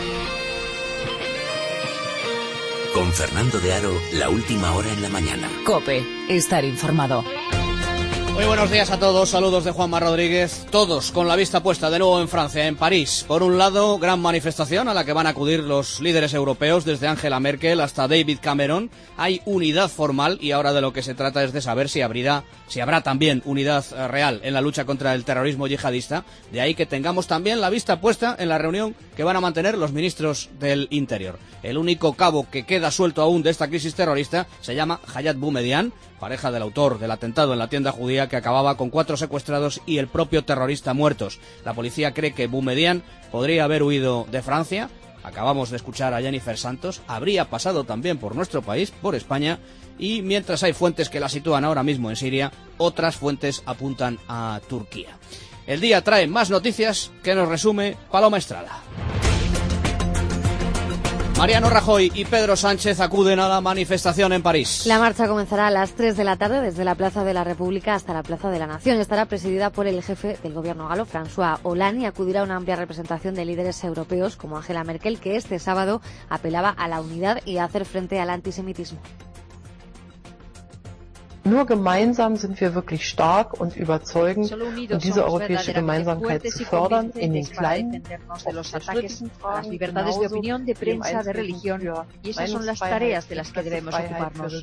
Con Fernando de Aro, la última hora en la mañana. COPE, estar informado. Muy buenos días a todos, saludos de Juanma Rodríguez, todos con la vista puesta de nuevo en Francia, en París. Por un lado, gran manifestación a la que van a acudir los líderes europeos, desde Angela Merkel hasta David Cameron. Hay unidad formal y ahora de lo que se trata es de saber si habrá también unidad real en la lucha contra el terrorismo yihadista. De ahí que tengamos también la vista puesta en la reunión que van a mantener los ministros del Interior. El único cabo que queda suelto aún de esta crisis terrorista se llama Hayat Boumediene, pareja del autor del atentado en la tienda judía que acababa con 4 secuestrados y el propio terrorista muertos. La policía cree que Boumediene podría haber huido de Francia. Acabamos de escuchar a Jennifer Santos. Habría pasado también por nuestro país, por España. Y mientras hay fuentes que la sitúan ahora mismo en Siria, otras fuentes apuntan a Turquía. El día trae más noticias que nos resume Paloma Estrada. Mariano Rajoy y Pedro Sánchez acuden a la manifestación en París. La marcha comenzará a las 3 de la tarde desde la Plaza de la República hasta la Plaza de la Nación. Estará presidida por el jefe del gobierno galo, François Hollande, y acudirá una amplia representación de líderes europeos como Angela Merkel, que este sábado apelaba a la unidad y a hacer frente al antisemitismo. Nur gemeinsam sind wir wirklich stark und überzeugend, und diese europäische Gemeinsamkeit zu fördern in den kleinen, de los ataques a las libertades de opinión, de prensa, de religión, y esas son las tareas de las que debemos ocuparnos.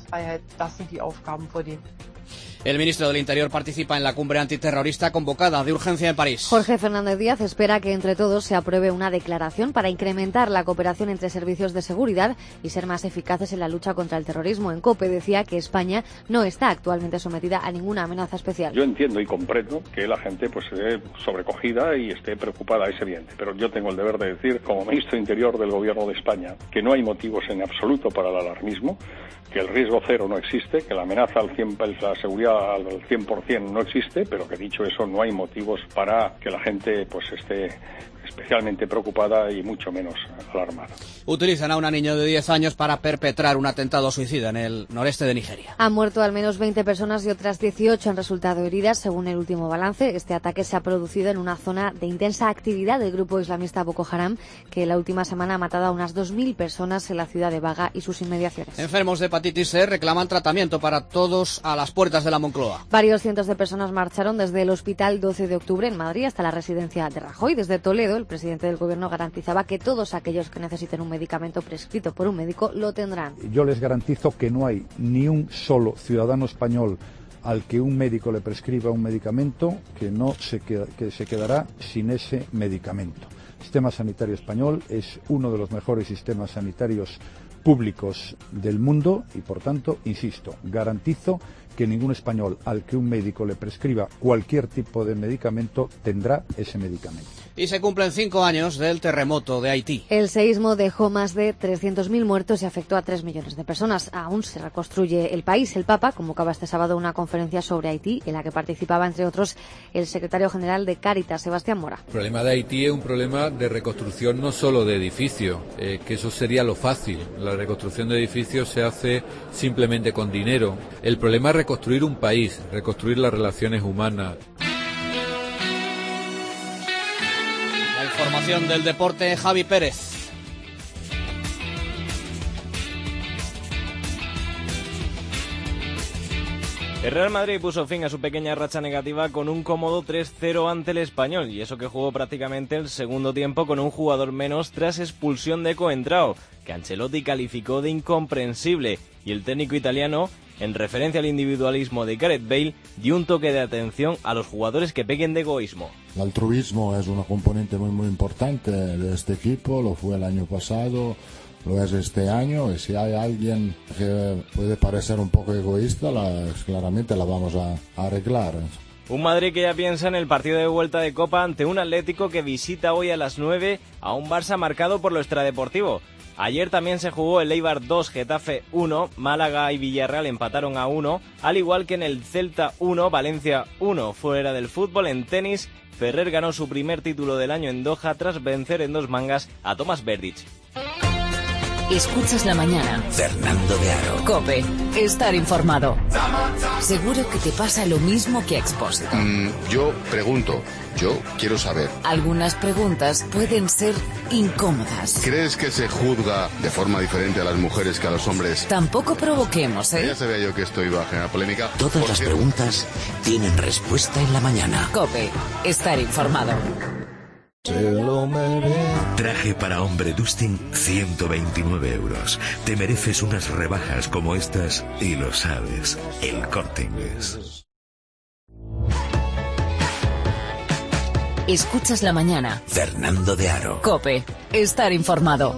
El ministro del Interior participa en la cumbre antiterrorista convocada de urgencia en París. Jorge Fernández Díaz espera que entre todos se apruebe una declaración para incrementar la cooperación entre servicios de seguridad y ser más eficaces en la lucha contra el terrorismo. En COPE decía que España no está actualmente sometida a ninguna amenaza especial. Yo entiendo y comprendo que la gente esté sobrecogida y esté preocupada, es evidente, pero yo tengo el deber de decir, como ministro de Interior del Gobierno de España, que no hay motivos en absoluto para el alarmismo, que el riesgo cero no existe, que la amenaza la seguridad al 100% no existe, pero que dicho eso no hay motivos para que la gente esté especialmente preocupada y mucho menos alarmada. Utilizan a una niña de 10 años para perpetrar un atentado suicida en el noreste de Nigeria. Han muerto al menos 20 personas y otras 18 han resultado heridas, según el último balance. Este ataque se ha producido en una zona de intensa actividad del grupo islamista Boko Haram, que la última semana ha matado a unas 2.000 personas en la ciudad de Baga y sus inmediaciones. Enfermos de hepatitis C reclaman tratamiento para todos a las puertas de la Moncloa. Varios cientos de personas marcharon desde el Hospital 12 de Octubre en Madrid hasta la residencia de Rajoy. Desde Toledo, el presidente del Gobierno garantizaba que todos aquellos que necesiten un medicamento prescrito por un médico lo tendrán. Yo les garantizo que no hay ni un solo ciudadano español al que un médico le prescriba un medicamento que se quedará sin ese medicamento. El sistema sanitario español es uno de los mejores sistemas sanitarios públicos del mundo y, por tanto, insisto, garantizo que ningún español al que un médico le prescriba cualquier tipo de medicamento tendrá ese medicamento. Y se cumplen 5 años del terremoto de Haití. El seísmo dejó más de 300.000 muertos y afectó a 3 millones de personas. Aún se reconstruye el país. El Papa convocaba este sábado una conferencia sobre Haití, en la que participaba, entre otros, el secretario general de Cáritas, Sebastián Mora. El problema de Haití es un problema de reconstrucción no solo de edificios, que eso sería lo fácil. La reconstrucción de edificios se hace simplemente con dinero. El problema es reconstruir un país, reconstruir las relaciones humanas. La información del deporte, Javi Pérez. El Real Madrid puso fin a su pequeña racha negativa con un cómodo 3-0 ante el Español, y eso que jugó prácticamente el segundo tiempo con un jugador menos tras expulsión de Coentrao, que Ancelotti calificó de incomprensible, y el técnico italiano, en referencia al individualismo de Gareth Bale, dio un toque de atención a los jugadores que pequen de egoísmo. El altruismo es una componente muy importante de este equipo, lo fue el año pasado, lo es este año, y si hay alguien que puede parecer un poco egoísta, claramente la vamos a arreglar. Un Madrid que ya piensa en el partido de vuelta de Copa ante un Atlético que visita hoy a las 9 a un Barça marcado por lo extradeportivo. Ayer también se jugó el Eibar 2, Getafe 1, Málaga y Villarreal empataron a 1, al igual que en el Celta 1, Valencia 1. Fuera del fútbol, en tenis, Ferrer ganó su primer título del año en Doha tras vencer en 2 mangas a Tomás Berdych. Escuchas la mañana. Fernando de Aro. COPE. Estar informado. Seguro que te pasa lo mismo que a Expósito. Yo pregunto. Yo quiero saber. Algunas preguntas pueden ser incómodas. ¿Crees que se juzga de forma diferente a las mujeres que a los hombres? Tampoco provoquemos, ¿eh? Ya sabía yo que esto iba a generar polémica. Todas las preguntas tienen respuesta en la mañana. COPE. Estar informado. Traje para hombre Dustin, 129 euros. Te mereces unas rebajas como estas y lo sabes. El Corte Inglés. Escuchas la mañana. Fernando de Aro. COPE. Estar informado.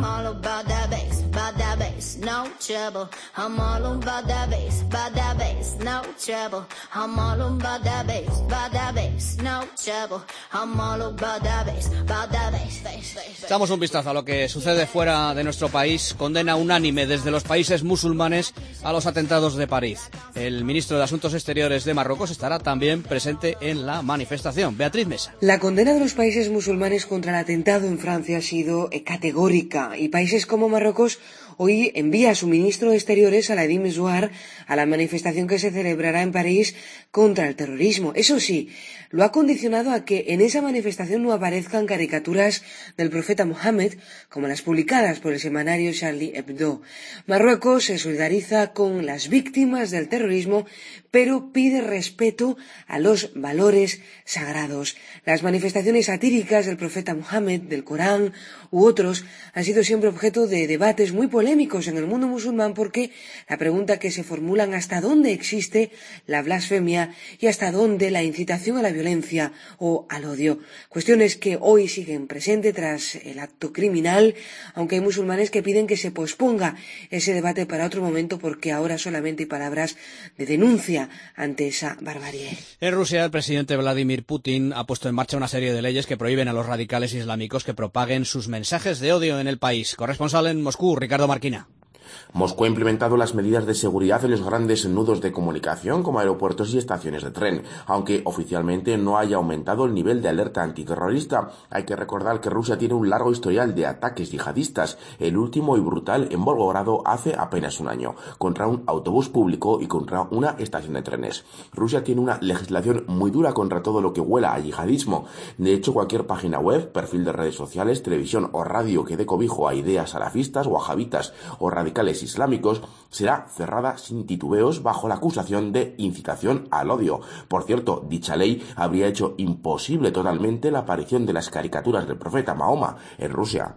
Echamos un vistazo a lo que sucede fuera de nuestro país. Condena unánime desde los países musulmanes a los atentados de París. El ministro de Asuntos Exteriores de Marruecos estará también presente en la manifestación. Beatriz Mesa. La condena de los países musulmanes contra el atentado en Francia ha sido categórica y países como Marruecos hoy envía a su ministro de Exteriores, Aladim Zouar, a la manifestación que se celebrará en París contra el terrorismo. Eso sí, lo ha condicionado a que en esa manifestación no aparezcan caricaturas del profeta Mohammed, como las publicadas por el semanario Charlie Hebdo. Marruecos se solidariza con las víctimas del terrorismo, pero pide respeto a los valores sagrados. Las manifestaciones satíricas del profeta Mohammed, del Corán u otros han sido siempre objeto de debates muy polémicos en el mundo musulmán porque la pregunta que se formulan hasta dónde existe la blasfemia y hasta dónde la incitación a la violencia o al odio. Cuestiones que hoy siguen presentes tras el acto criminal, aunque hay musulmanes que piden que se posponga ese debate para otro momento porque ahora solamente hay palabras de denuncia ante esa barbarie. En Rusia, el presidente Vladimir Putin ha puesto en marcha una serie de leyes que prohíben a los radicales islámicos que propaguen sus mensajes de odio en el país. Corresponsal en Moscú, Ricardo Marquina. Moscú ha implementado las medidas de seguridad en los grandes nudos de comunicación como aeropuertos y estaciones de tren, aunque oficialmente no haya aumentado el nivel de alerta antiterrorista. Hay que recordar que Rusia tiene un largo historial de ataques yihadistas, el último y brutal en Volgogrado hace apenas un año, contra un autobús público y contra una estación de trenes. Rusia tiene una legislación muy dura contra todo lo que huela a yihadismo. De hecho, cualquier página web, perfil de redes sociales, televisión o radio que dé cobijo a ideas salafistas, wahabitas o radicales islámicos será cerrada sin titubeos bajo la acusación de incitación al odio. Por cierto, dicha ley habría hecho imposible totalmente la aparición de las caricaturas del profeta Mahoma en Rusia.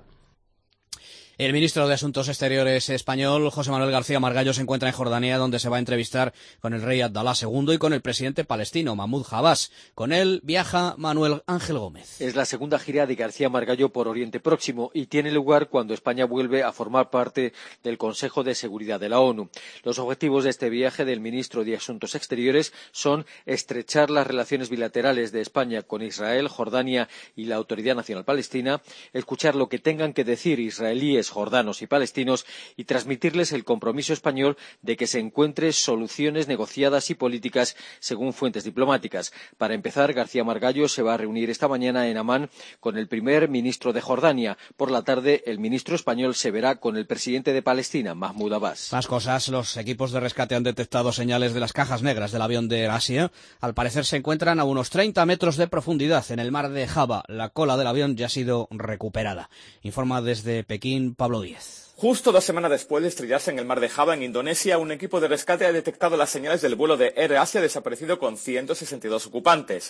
El ministro de Asuntos Exteriores español, José Manuel García Margallo, se encuentra en Jordania, donde se va a entrevistar con el rey Abdalá II y con el presidente palestino, Mahmoud Abbas. Con él viaja Manuel Ángel Gómez. Es la segunda gira de García Margallo por Oriente Próximo y tiene lugar cuando España vuelve a formar parte del Consejo de Seguridad de la ONU. Los objetivos de este viaje del ministro de Asuntos Exteriores son estrechar las relaciones bilaterales de España con Israel, Jordania y la Autoridad Nacional Palestina, escuchar lo que tengan que decir israelíes, jordanos y palestinos y transmitirles el compromiso español de que se encuentren soluciones negociadas y políticas según fuentes diplomáticas. Para empezar, García Margallo se va a reunir esta mañana en Amán con el primer ministro de Jordania. Por la tarde, el ministro español se verá con el presidente de Palestina, Mahmoud Abbas. Más cosas, los equipos de rescate han detectado señales de las cajas negras del avión de Asia. Al parecer se encuentran a unos 30 metros de profundidad en el mar de Java. La cola del avión ya ha sido recuperada. Informa desde Pekín Pablo Díez. Justo 2 semanas después de estrellarse en el mar de Java, en Indonesia, un equipo de rescate ha detectado las señales del vuelo de Air Asia desaparecido con 162 ocupantes.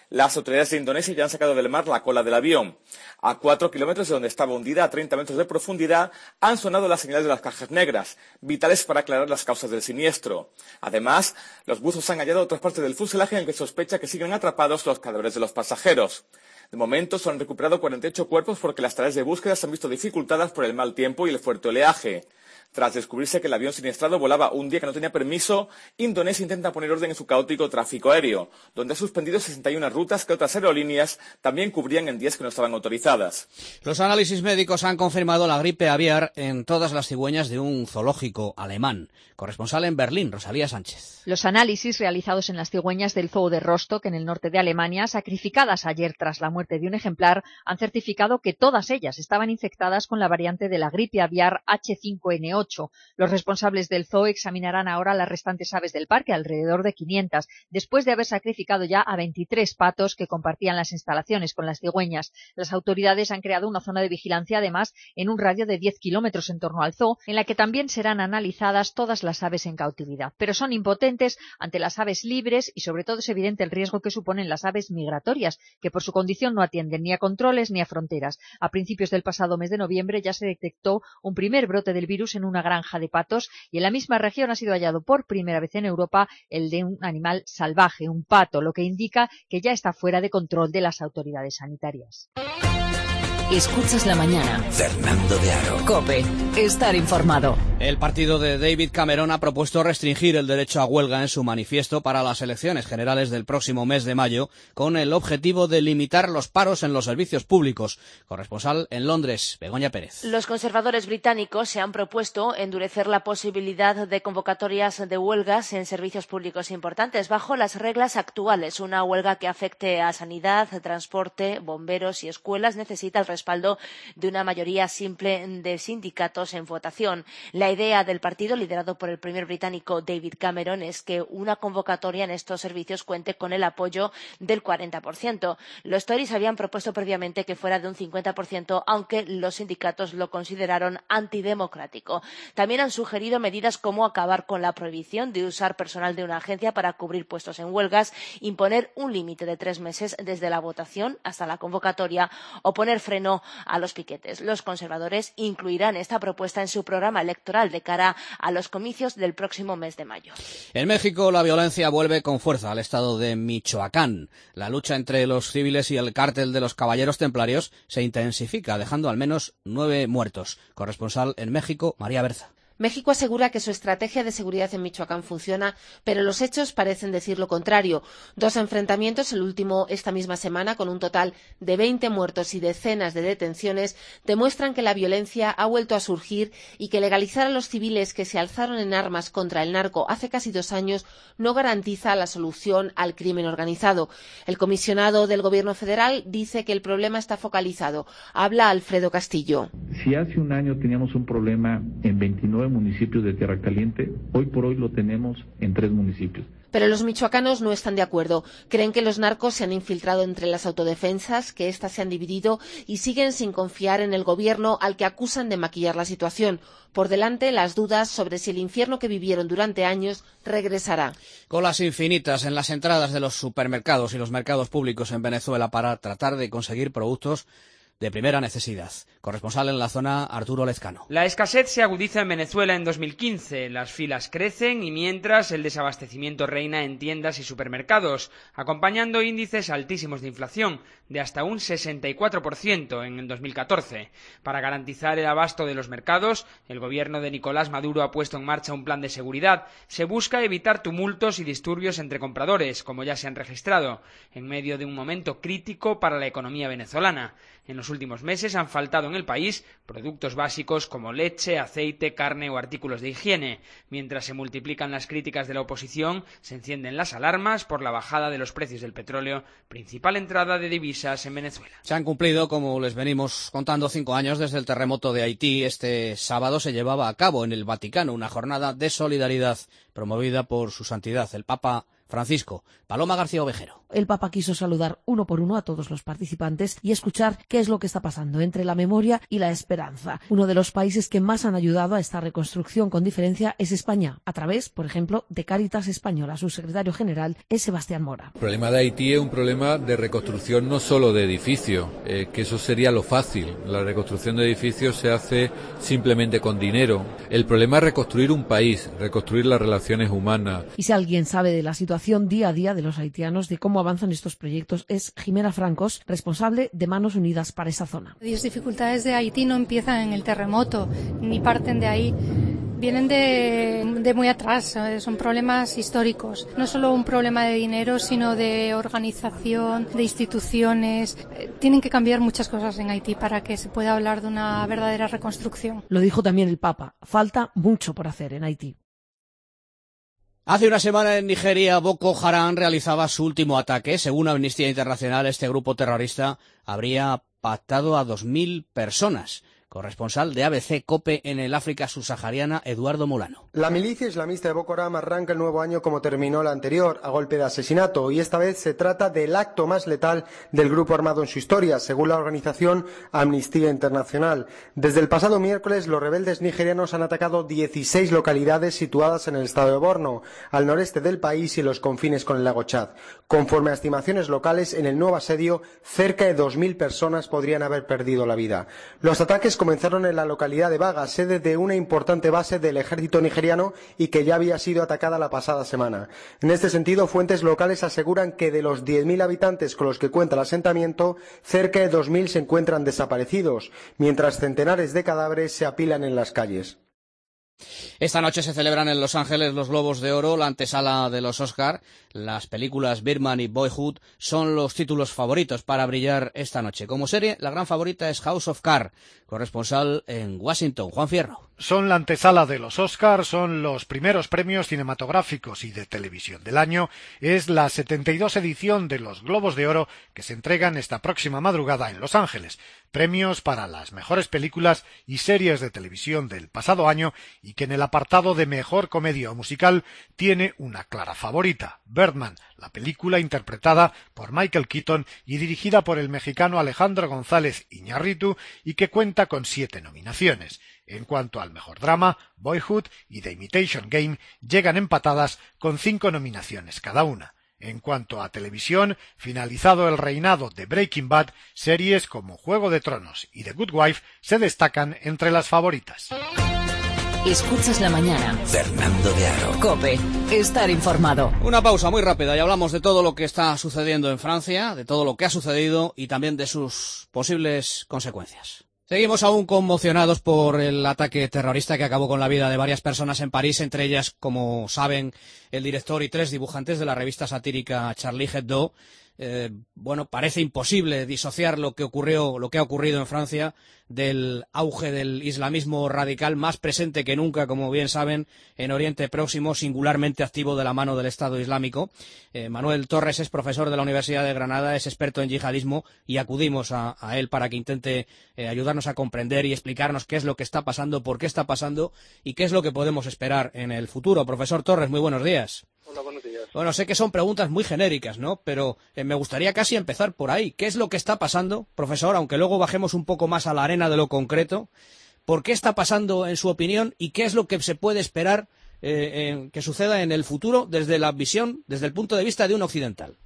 Las autoridades de Indonesia ya han sacado del mar la cola del avión. A 4 kilómetros de donde estaba hundida, a 30 metros de profundidad, han sonado las señales de las cajas negras, vitales para aclarar las causas del siniestro. Además, los buzos han hallado otras partes del fuselaje en el que sospecha que siguen atrapados los cadáveres de los pasajeros. De momento, se han recuperado 48 cuerpos porque las tareas de búsqueda se han visto dificultadas por el mal tiempo y el fuerte oleaje. Tras descubrirse que el avión siniestrado volaba un día que no tenía permiso, Indonesia intenta poner orden en su caótico tráfico aéreo, donde ha suspendido 61 rutas que otras aerolíneas también cubrían en días que no estaban autorizadas. Los análisis médicos han confirmado la gripe aviar en todas las cigüeñas de un zoológico alemán. Corresponsal en Berlín, Rosalía Sánchez. Los análisis realizados en las cigüeñas del zoo de Rostock, en el norte de Alemania, sacrificadas ayer tras la muerte de un ejemplar, han certificado que todas ellas estaban infectadas con la variante de la gripe aviar H5N8. Los responsables del zoo examinarán ahora las restantes aves del parque, alrededor de 500, después de haber sacrificado ya a 23 patos que compartían las instalaciones con las cigüeñas. Las autoridades han creado una zona de vigilancia, además, en un radio de 10 kilómetros en torno al zoo, en la que también serán analizadas todas las aves en cautividad. Pero son impotentes ante las aves libres y, sobre todo, es evidente el riesgo que suponen las aves migratorias, que por su condición no atienden ni a controles ni a fronteras. A principios del pasado mes de noviembre ya se detectó un primer brote del virus en una granja de patos y en la misma región ha sido hallado por primera vez en Europa el de un animal salvaje, un pato, lo que indica que ya está fuera de control de las autoridades sanitarias. Escuchas la mañana. Fernando de Aro. COPE. Estar informado. El partido de David Cameron ha propuesto restringir el derecho a huelga en su manifiesto para las elecciones generales del próximo mes de mayo, con el objetivo de limitar los paros en los servicios públicos. Corresponsal en Londres, Begoña Pérez. Los conservadores británicos se han propuesto endurecer la posibilidad de convocatorias de huelgas en servicios públicos importantes bajo las reglas actuales. Una huelga que afecte a sanidad, transporte, bomberos y escuelas necesita el respaldo de una mayoría simple de sindicatos en votación. La idea del partido, liderado por el primer británico David Cameron, es que una convocatoria en estos servicios cuente con el apoyo del 40%. Los Tories habían propuesto previamente que fuera de un 50%, aunque los sindicatos lo consideraron antidemocrático. También han sugerido medidas como acabar con la prohibición de usar personal de una agencia para cubrir puestos en huelgas, imponer un límite de 3 meses desde la votación hasta la convocatoria o poner freno a los piquetes. Los conservadores incluirán esta propuesta en su programa electoral de cara a los comicios del próximo mes de mayo. En México, la violencia vuelve con fuerza al estado de Michoacán. La lucha entre los civiles y el cártel de los caballeros templarios se intensifica, dejando al menos 9 muertos. Corresponsal en México, María Berza. México asegura que su estrategia de seguridad en Michoacán funciona, pero los hechos parecen decir lo contrario. 2 enfrentamientos, el último esta misma semana, con un total de 20 muertos y decenas de detenciones, demuestran que la violencia ha vuelto a surgir y que legalizar a los civiles que se alzaron en armas contra el narco hace casi 2 años no garantiza la solución al crimen organizado. El comisionado del Gobierno federal dice que el problema está focalizado. Habla Alfredo Castillo. Si hace un año teníamos un problema en 29 municipios de Tierra Caliente, hoy por hoy lo tenemos en 3 municipios. Pero los michoacanos no están de acuerdo. Creen que los narcos se han infiltrado entre las autodefensas, que éstas se han dividido y siguen sin confiar en el gobierno, al que acusan de maquillar la situación. Por delante, las dudas sobre si el infierno que vivieron durante años regresará. Colas infinitas en las entradas de los supermercados y los mercados públicos en Venezuela para tratar de conseguir productos de primera necesidad. Corresponsal en la zona, Arturo Lezcano. La escasez se agudiza en Venezuela en 2015. Las filas crecen y mientras el desabastecimiento reina en tiendas y supermercados, acompañando índices altísimos de inflación, de hasta un 64% en el 2014. Para garantizar el abasto de los mercados, el gobierno de Nicolás Maduro ha puesto en marcha un plan de seguridad. Se busca evitar tumultos y disturbios entre compradores, como ya se han registrado, en medio de un momento crítico para la economía venezolana. En los últimos meses han faltado en el país productos básicos como leche, aceite, carne o artículos de higiene. Mientras se multiplican las críticas de la oposición, se encienden las alarmas por la bajada de los precios del petróleo, principal entrada de divisas en Venezuela. Se han cumplido, como les venimos contando, 5 años desde el terremoto de Haití. Este sábado se llevaba a cabo en el Vaticano una jornada de solidaridad promovida por su santidad, el Papa Francisco. Paloma García Ovejero. El Papa quiso saludar uno por uno a todos los participantes y escuchar qué es lo que está pasando entre la memoria y la esperanza. Uno de los países que más han ayudado a esta reconstrucción con diferencia es España, a través, por ejemplo, de Cáritas Española. Su secretario general es Sebastián Mora. El problema de Haití es un problema de reconstrucción no solo de edificios, que eso sería lo fácil. La reconstrucción de edificios se hace simplemente con dinero. El problema es reconstruir un país, reconstruir las relaciones humanas. Y si alguien sabe de la situación día a día de los haitianos, de cómo avanzan estos proyectos, es Jimena Francos, responsable de Manos Unidas para esa zona. Las dificultades de Haití no empiezan en el terremoto, ni parten de ahí. Vienen de muy atrás, son problemas históricos. No solo un problema de dinero, sino de organización, de instituciones. Tienen que cambiar muchas cosas en Haití para que se pueda hablar de una verdadera reconstrucción. Lo dijo también el Papa. Falta mucho por hacer en Haití. Hace una semana en Nigeria, Boko Haram realizaba su último ataque. Según Amnistía Internacional, este grupo terrorista habría pactado a 2.000 personas. Corresponsal de ABC COPE en el África subsahariana, Eduardo Molano. La milicia islamista de Boko Haram arranca el nuevo año como terminó el anterior, a golpe de asesinato, y esta vez se trata del acto más letal del grupo armado en su historia, según la organización Amnistía Internacional. Desde el pasado miércoles, los rebeldes nigerianos han atacado 16 localidades situadas en el estado de Borno, al noreste del país y en los confines con el lago Chad. Conforme a estimaciones locales, en el nuevo asedio, cerca de 2.000 personas podrían haber perdido la vida. Los ataques comenzaron en la localidad de Baga, sede de una importante base del ejército nigeriano y que ya había sido atacada la pasada semana. En este sentido, fuentes locales aseguran que de los 10.000 habitantes con los que cuenta el asentamiento, cerca de 2.000 se encuentran desaparecidos, mientras centenares de cadáveres se apilan en las calles. Esta noche se celebran en Los Ángeles los Globos de Oro, la antesala de los Oscar. Las películas Birdman y Boyhood son los títulos favoritos para brillar esta noche. Como serie, la gran favorita es House of Cards. Corresponsal en Washington, Juan Fierro. Son la antesala de los Oscar, son los primeros premios cinematográficos y de televisión del año. Es la 72 edición de los Globos de Oro que se entregan esta próxima madrugada en Los Ángeles. Premios para las mejores películas y series de televisión del pasado año y que en el apartado de mejor comedia o musical tiene una clara favorita, Birdman, la película interpretada por Michael Keaton y dirigida por el mexicano Alejandro González Iñárritu y que cuenta con 7 nominaciones. En cuanto al mejor drama, Boyhood y The Imitation Game llegan empatadas con 5 nominaciones cada una. En cuanto a televisión, finalizado el reinado de Breaking Bad, series como Juego de Tronos y The Good Wife se destacan entre las favoritas. Escuchas la mañana. Fernando de Aro. COPE. Estar informado. Una pausa muy rápida y hablamos de todo lo que está sucediendo en Francia, de todo lo que ha sucedido y también de sus posibles consecuencias. Seguimos aún conmocionados por el ataque terrorista que acabó con la vida de varias personas en París, entre ellas, como saben, el director y 3 dibujantes de la revista satírica Charlie Hebdo. Parece imposible disociar lo que ha ocurrido en Francia del auge del islamismo radical más presente que nunca, como bien saben, en Oriente Próximo, singularmente activo de la mano del Estado Islámico. Manuel Torres es profesor de la Universidad de Granada, es experto en yihadismo y acudimos a él para que intente ayudarnos a comprender y explicarnos qué es lo que está pasando, por qué está pasando y qué es lo que podemos esperar en el futuro. Profesor Torres, muy buenos días. Hola, buenos días. Bueno, sé que son preguntas muy genéricas, ¿no? Pero me gustaría casi empezar por ahí. ¿Qué es lo que está pasando, profesor? Aunque luego bajemos un poco más a la arena de lo concreto. ¿Por qué está pasando, en su opinión? ¿Y qué es lo que se puede esperar que suceda en el futuro desde la visión, desde el punto de vista de un occidental?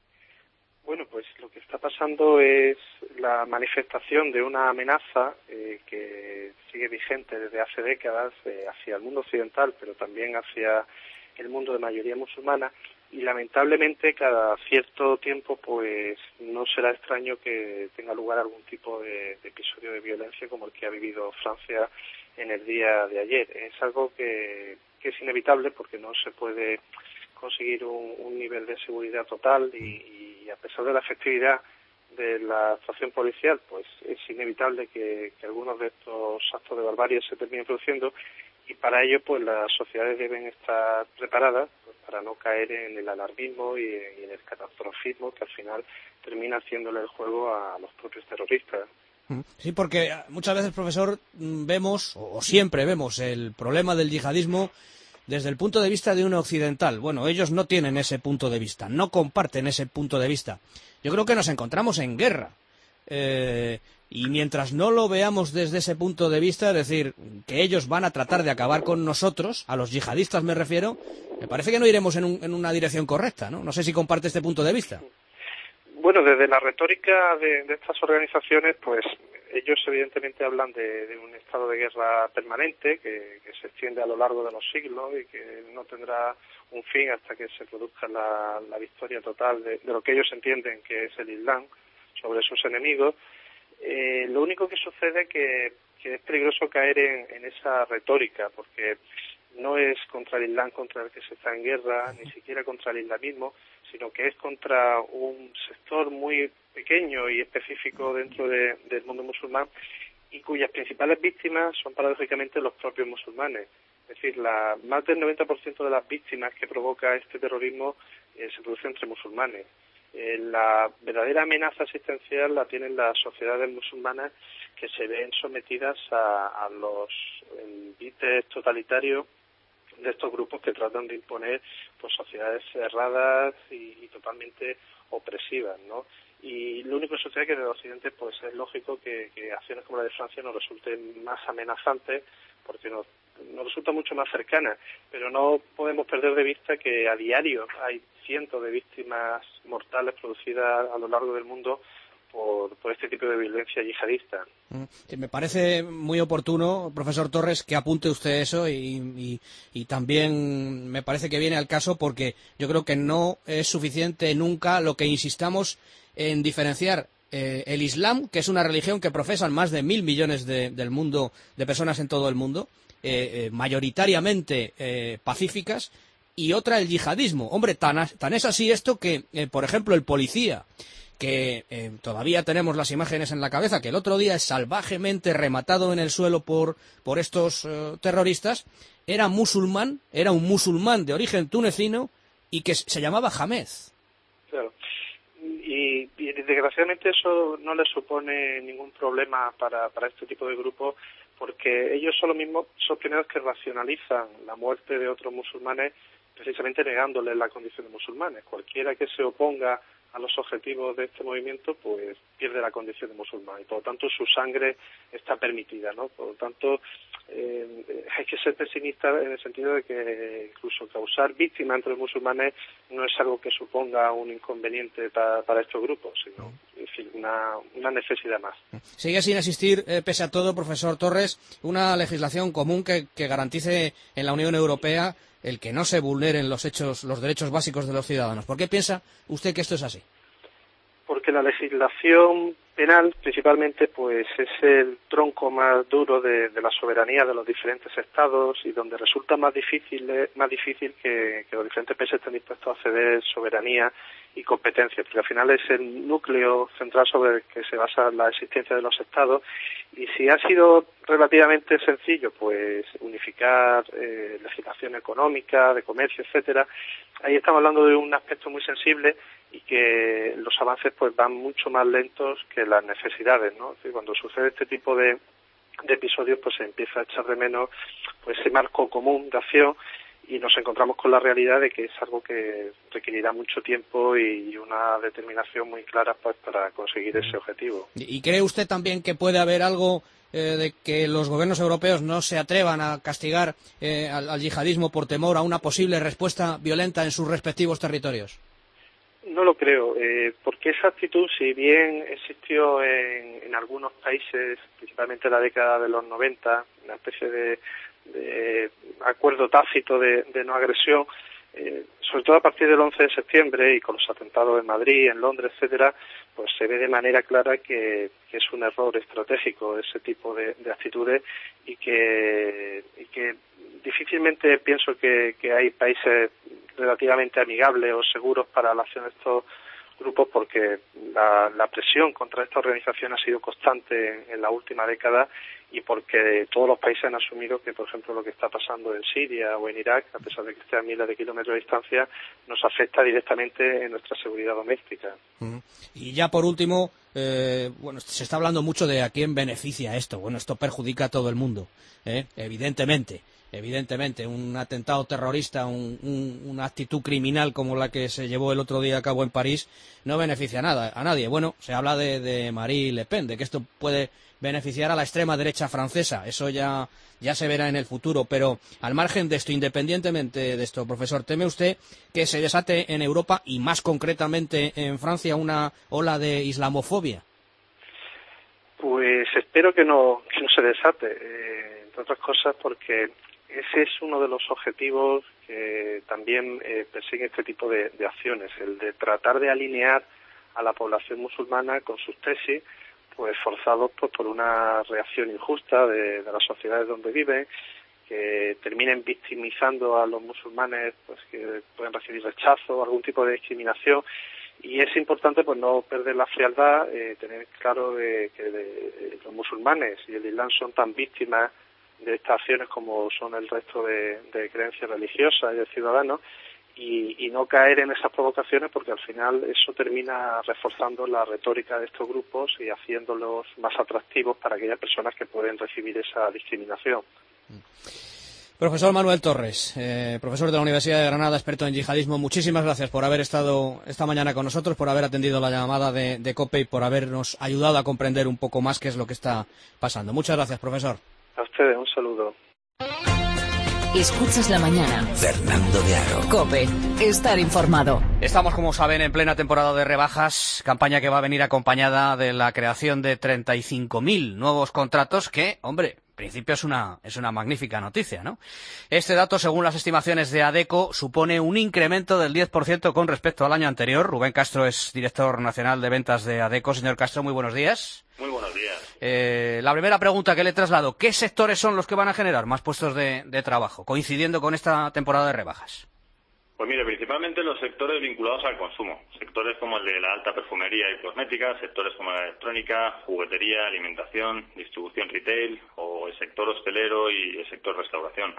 Bueno, pues lo que está pasando es la manifestación de una amenaza que sigue vigente desde hace décadas hacia el mundo occidental, pero también hacia el mundo de mayoría musulmana, y lamentablemente cada cierto tiempo pues no será extraño que tenga lugar algún tipo de episodio de violencia como el que ha vivido Francia en el día de ayer. Es algo que es inevitable porque no se puede conseguir un nivel de seguridad total y a pesar de la efectividad de la actuación policial, pues es inevitable que algunos de estos actos de barbarie se terminen produciendo. Y para ello, pues las sociedades deben estar preparadas pues, para no caer en el alarmismo y en el catastrofismo que al final termina haciéndole el juego a los propios terroristas. Sí, porque muchas veces, profesor, vemos, o siempre vemos, el problema del yihadismo desde el punto de vista de un occidental. Bueno, ellos no tienen ese punto de vista, no comparten ese punto de vista. Yo creo que nos encontramos en guerra. Y mientras no lo veamos desde ese punto de vista, es decir, que ellos van a tratar de acabar con nosotros, a los yihadistas me refiero, me parece que no iremos en una dirección correcta, ¿no? No sé si comparte este punto de vista. Bueno, desde la retórica de estas organizaciones, pues ellos evidentemente hablan de un estado de guerra permanente que se extiende a lo largo de los siglos y que no tendrá un fin hasta que se produzca la victoria total de lo que ellos entienden que es el Islam sobre sus enemigos. Lo único que sucede que es peligroso caer en esa retórica, porque no es contra el Islam contra el que se está en guerra, ni siquiera contra el islamismo, sino que es contra un sector muy pequeño y específico dentro del mundo musulmán y cuyas principales víctimas son paradójicamente los propios musulmanes. Es decir, más del 90% de las víctimas que provoca este terrorismo se produce entre musulmanes. La verdadera amenaza asistencial la tienen las sociedades musulmanas que se ven sometidas a los envites totalitarios de estos grupos que tratan de imponer pues sociedades cerradas y totalmente opresivas, ¿no? Y lo único que sucede es que desde Occidente pues es lógico que acciones como la de Francia nos resulten más amenazantes porque nos resulta mucho más cercana, pero no podemos perder de vista que a diario hay cientos de víctimas mortales producidas a lo largo del mundo por este tipo de violencia yihadista. Me parece muy oportuno, profesor Torres, que apunte usted eso y también me parece que viene al caso porque yo creo que no es suficiente nunca lo que insistamos en diferenciar el Islam, que es una religión que profesan más de 1.000 millones del mundo, de personas en todo el mundo, mayoritariamente pacíficas, y otra el yihadismo. Hombre, tan es así esto que, por ejemplo, el policía, que todavía tenemos las imágenes en la cabeza, que el otro día es salvajemente rematado en el suelo por estos terroristas, era un musulmán de origen tunecino y que se llamaba Hamed. Claro. Y desgraciadamente eso no les supone ningún problema para este tipo de grupos, porque ellos son los primeros que racionalizan la muerte de otros musulmanes precisamente negándoles la condición de musulmanes. Cualquiera que se oponga a los objetivos de este movimiento pues pierde la condición de musulmán y por lo tanto su sangre está permitida, ¿no? Por lo tanto hay que ser pesimista en el sentido de que incluso causar víctimas entre los musulmanes no es algo que suponga un inconveniente para estos grupos, sino en fin, una necesidad más. Sigue sin existir, pese a todo, profesor Torres, una legislación común que garantice en la Unión Europea el que no se vulneren los derechos básicos de los ciudadanos. ¿Por qué piensa usted que esto es así? Porque la legislación penal, principalmente, pues es el tronco más duro de la soberanía de los diferentes estados y donde resulta más difícil que los diferentes países estén dispuestos a ceder soberanía y competencia, porque al final es el núcleo central sobre el que se basa la existencia de los estados. Y si ha sido relativamente sencillo, pues unificar legislación económica, de comercio, etcétera, ahí estamos hablando de un aspecto muy sensible y que los avances pues van mucho más lentos que las necesidades, ¿no? Es decir, cuando sucede este tipo de episodios pues se empieza a echar de menos pues ese marco común de acción y nos encontramos con la realidad de que es algo que requerirá mucho tiempo y una determinación muy clara pues para conseguir ese objetivo. ¿Y cree usted también que puede haber algo de que los gobiernos europeos no se atrevan a castigar al yihadismo por temor a una posible respuesta violenta en sus respectivos territorios? No lo creo, porque esa actitud, si bien existió en algunos países, principalmente en la década de los 90, una especie de acuerdo tácito de no agresión, sobre todo a partir del 11 de septiembre y con los atentados en Madrid, en Londres, etcétera, pues se ve de manera clara que es un error estratégico ese tipo de actitudes y que difícilmente pienso que hay países relativamente amigables o seguros para la acción de estos grupos, porque la presión contra esta organización ha sido constante en la última década y porque todos los países han asumido que, por ejemplo, lo que está pasando en Siria o en Irak, a pesar de que esté a miles de kilómetros de distancia, nos afecta directamente en nuestra seguridad doméstica. Y ya por último, se está hablando mucho de a quién beneficia esto. Bueno, esto perjudica a todo el mundo, evidentemente. evidentemente, un atentado terrorista, una actitud criminal como la que se llevó el otro día a cabo en París, no beneficia a nadie. Bueno, se habla de Marine Le Pen, de que esto puede beneficiar a la extrema derecha francesa. Eso ya se verá en el futuro. Pero al margen de esto, independientemente de esto, profesor, ¿teme usted que se desate en Europa y más concretamente en Francia una ola de islamofobia? Pues espero que no se desate, entre otras cosas porque ese es uno de los objetivos que también persigue este tipo de acciones, el de tratar de alinear a la población musulmana con sus tesis, pues forzados por una reacción injusta de las sociedades donde viven, que terminen victimizando a los musulmanes, pues que pueden recibir rechazo, algún tipo de discriminación. Y es importante pues no perder la frialdad, tener claro que los musulmanes y el Islam son tan víctimas de estas acciones como son el resto de creencias religiosas y de ciudadanos, y no caer en esas provocaciones porque al final eso termina reforzando la retórica de estos grupos y haciéndolos más atractivos para aquellas personas que pueden recibir esa discriminación. Profesor Manuel Torres, profesor de la Universidad de Granada, experto en yihadismo, muchísimas gracias por haber estado esta mañana con nosotros, por haber atendido la llamada de COPE y por habernos ayudado a comprender un poco más qué es lo que está pasando. Muchas gracias, profesor. A ustedes, un saludo. Escuchas la mañana. Fernando de Aro. COPE. Estar informado. Estamos, como saben, en plena temporada de rebajas, campaña que va a venir acompañada de la creación de 35.000 nuevos contratos que, hombre, en principio es una magnífica noticia, ¿no? Este dato, según las estimaciones de ADECO, supone un incremento del 10% con respecto al año anterior. Rubén Castro es director nacional de ventas de ADECO. Señor Castro, muy buenos días. Muy buenos días. La primera pregunta que le traslado, ¿qué sectores son los que van a generar más puestos de trabajo, coincidiendo con esta temporada de rebajas? Pues mire, principalmente los sectores vinculados al consumo. Sectores como el de la alta perfumería y cosmética, sectores como la electrónica, juguetería, alimentación, distribución retail, o el sector hostelero y el sector restauración.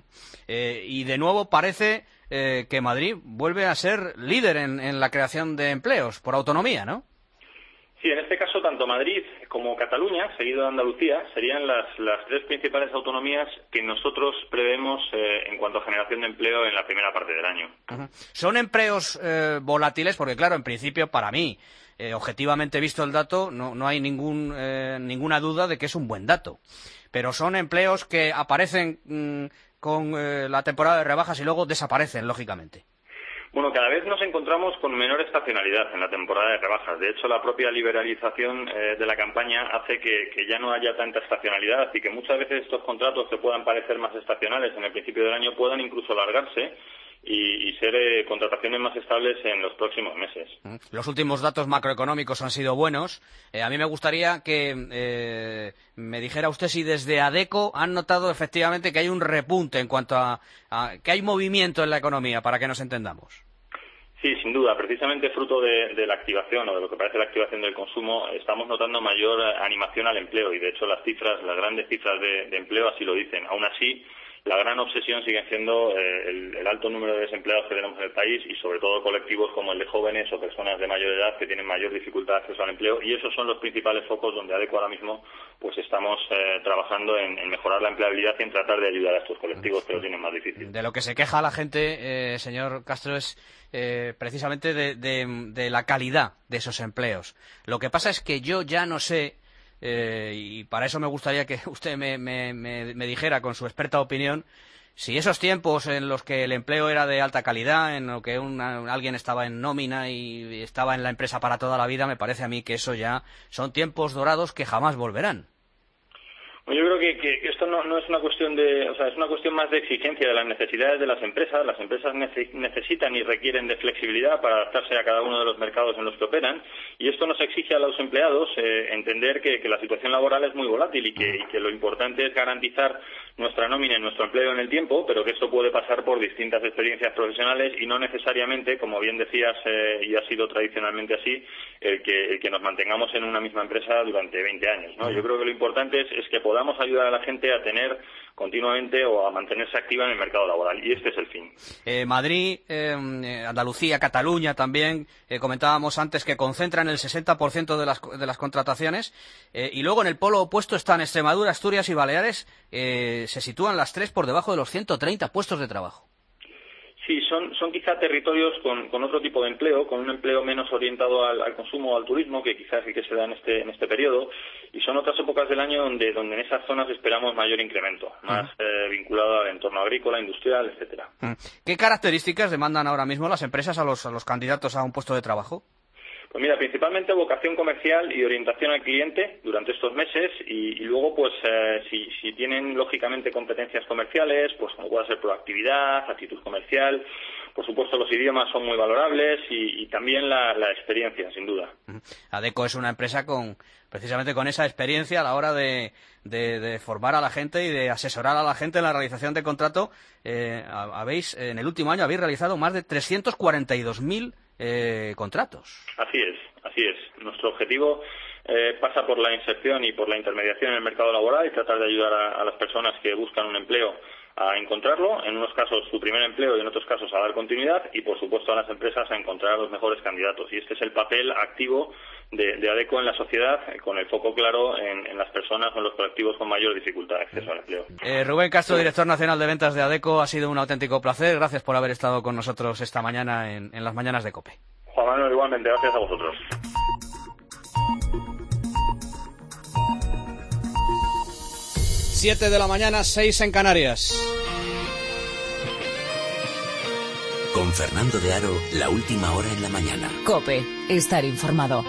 Y de nuevo parece que Madrid vuelve a ser líder en la creación de empleos, por autonomía, ¿no? Sí, en este caso tanto Madrid como Cataluña, seguido de Andalucía, serían las tres principales autonomías que nosotros prevemos en cuanto a generación de empleo en la primera parte del año. ¿Son empleos volátiles? Porque claro, en principio para mí, objetivamente visto el dato, no hay ninguna duda de que es un buen dato. Pero son empleos que aparecen con la temporada de rebajas y luego desaparecen, lógicamente. Bueno, cada vez nos encontramos con menor estacionalidad en la temporada de rebajas. De hecho, la propia liberalización de la campaña hace que ya no haya tanta estacionalidad y que muchas veces estos contratos que puedan parecer más estacionales en el principio del año puedan incluso alargarse y ser contrataciones más estables en los próximos meses. Los últimos datos macroeconómicos han sido buenos. A mí me gustaría que me dijera usted si desde ADECO han notado efectivamente que hay un repunte en cuanto a que hay movimiento en la economía, para que nos entendamos. Sí, sin duda. Precisamente fruto de la activación o de lo que parece la activación del consumo, estamos notando mayor animación al empleo y, de hecho, las grandes cifras de empleo así lo dicen. Aún así, la gran obsesión sigue siendo el alto número de desempleados que tenemos en el país y sobre todo colectivos como el de jóvenes o personas de mayor edad que tienen mayor dificultad de acceso al empleo, y esos son los principales focos donde ADECO ahora mismo pues estamos trabajando en mejorar la empleabilidad y en tratar de ayudar a estos colectivos que lo tienen más difícil. De lo que se queja la gente, señor Castro, es precisamente de la calidad de esos empleos. Lo que pasa es que yo ya no sé, y para eso me gustaría que usted me dijera con su experta opinión si esos tiempos en los que el empleo era de alta calidad, en lo que alguien estaba en nómina y estaba en la empresa para toda la vida, me parece a mí que eso ya son tiempos dorados que jamás volverán. Yo creo que esto no es una cuestión es una cuestión más de exigencia de las necesidades de las empresas. Las empresas necesitan y requieren de flexibilidad para adaptarse a cada uno de los mercados en los que operan, y esto nos exige a los empleados entender que la situación laboral es muy volátil y que lo importante es garantizar nuestra nómina y nuestro empleo en el tiempo, pero que esto puede pasar por distintas experiencias profesionales y no necesariamente, como bien decías, y ha sido tradicionalmente así, el que nos mantengamos en una misma empresa durante 20 años, ¿no? Yo creo que lo importante es que podamos podamos ayudar a la gente a tener continuamente o a mantenerse activa en el mercado laboral, y este es el fin. Madrid, Andalucía, Cataluña también, comentábamos antes que concentran el 60% de las contrataciones, y luego en el polo opuesto están Extremadura, Asturias y Baleares, se sitúan las tres por debajo de los 130 puestos de trabajo. Sí, son quizá territorios con otro tipo de empleo, con un empleo menos orientado al consumo o al turismo, que quizás es el que se da en este periodo, y son otras épocas del año donde en esas zonas esperamos mayor incremento, más vinculado al entorno agrícola, industrial, etcétera. ¿Qué características demandan ahora mismo las empresas a los candidatos a un puesto de trabajo? Pues mira, principalmente vocación comercial y orientación al cliente durante estos meses, y luego pues si tienen lógicamente competencias comerciales, pues como puede ser proactividad, actitud comercial, por supuesto los idiomas son muy valorables y también la experiencia, sin duda. Adecco es una empresa precisamente con esa experiencia a la hora de formar a la gente y de asesorar a la gente en la realización de contrato. En el último año habéis realizado más de 342.000 contratos. Así es. Nuestro objetivo pasa por la inserción y por la intermediación en el mercado laboral y tratar de ayudar a las personas que buscan un empleo a encontrarlo, en unos casos su primer empleo y en otros casos a dar continuidad, y por supuesto a las empresas a encontrar a los mejores candidatos. Y este es el papel activo de Adecco en la sociedad, con el foco claro en las personas o en los colectivos con mayor dificultad de acceso al empleo. Rubén Castro, director nacional de ventas de Adecco, ha sido un auténtico placer. Gracias por haber estado con nosotros esta mañana en las mañanas de COPE. Juan Manuel, igualmente, gracias a vosotros. 7 de la mañana, 6 en Canarias. Con Fernando de Aro, la última hora en la mañana. COPE, estar informado.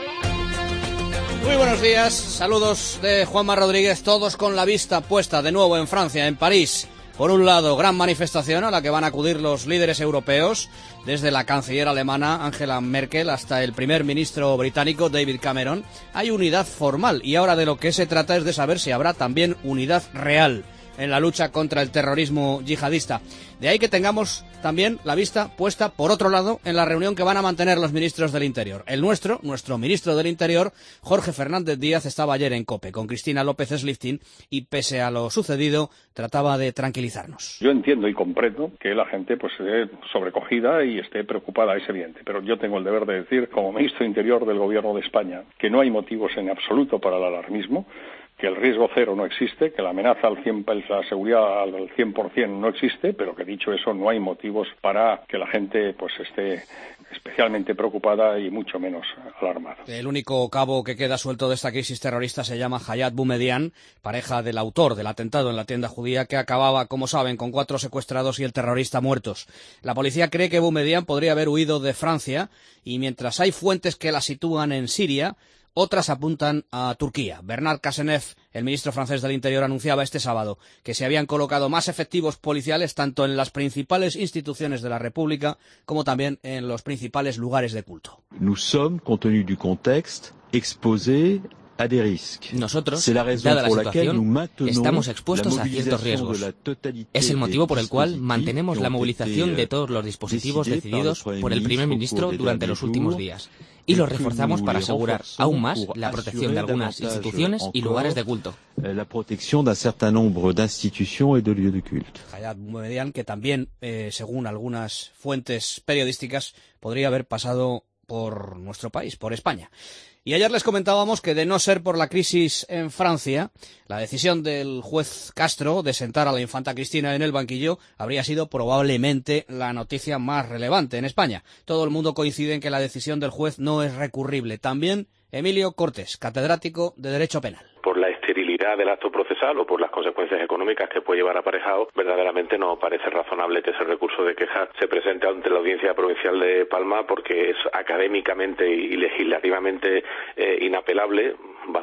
Muy buenos días, saludos de Juanma Rodríguez, todos con la vista puesta de nuevo en Francia, en París. Por un lado, gran manifestación a la que van a acudir los líderes europeos, desde la canciller alemana Angela Merkel hasta el primer ministro británico David Cameron. Hay unidad formal y ahora de lo que se trata es de saber si habrá también unidad real en la lucha contra el terrorismo yihadista. De ahí que tengamos también la vista puesta, por otro lado, en la reunión que van a mantener los ministros del Interior. Nuestro ministro del Interior, Jorge Fernández Díaz, estaba ayer en COPE con Cristina López Sliftin y, pese a lo sucedido, trataba de tranquilizarnos. Yo entiendo y comprendo que la gente pues esté sobrecogida y esté preocupada, es evidente, pero yo tengo el deber de decir, como ministro de Interior del Gobierno de España, que no hay motivos en absoluto para el alarmismo, que el riesgo cero no existe, que la amenaza la seguridad al 100% no existe, pero que dicho eso no hay motivos para que la gente pues esté especialmente preocupada y mucho menos alarmada. El único cabo que queda suelto de esta crisis terrorista se llama Hayat Boumediene, pareja del autor del atentado en la tienda judía que acababa, como saben, con 4 secuestrados y el terrorista muertos. La policía cree que Boumediene podría haber huido de Francia y mientras hay fuentes que la sitúan en Siria, otras apuntan a Turquía. Bernard Cazeneuve, el ministro francés del Interior, anunciaba este sábado que se habían colocado más efectivos policiales tanto en las principales instituciones de la República como también en los principales lugares de culto. Nous sommes, compte tenu du contexte, exposés a des risques. Nosotros, dada la situación, estamos expuestos a ciertos riesgos. Es el motivo por el cual mantenemos la movilización de todos los dispositivos decididos por el primer ministro durante los últimos días. Y lo reforzamos para asegurar aún más la protección de algunas instituciones y lugares de culto. La protección d'un certain nombre d'institutions et de lieux de culte. Hayat Boumediene, que también, según algunas fuentes periodísticas, podría haber pasado por nuestro país, por España. Y ayer les comentábamos que, de no ser por la crisis en Francia, la decisión del juez Castro de sentar a la infanta Cristina en el banquillo habría sido probablemente la noticia más relevante en España. Todo el mundo coincide en que la decisión del juez no es recurrible. También Emilio Cortés, catedrático de Derecho Penal. Por la esterilidad del acto procesal o por las consecuencias económicas que puede llevar aparejado, verdaderamente no parece razonable que ese recurso de queja se presente ante la Audiencia Provincial de Palma, porque es académicamente y legislativamente inapelable,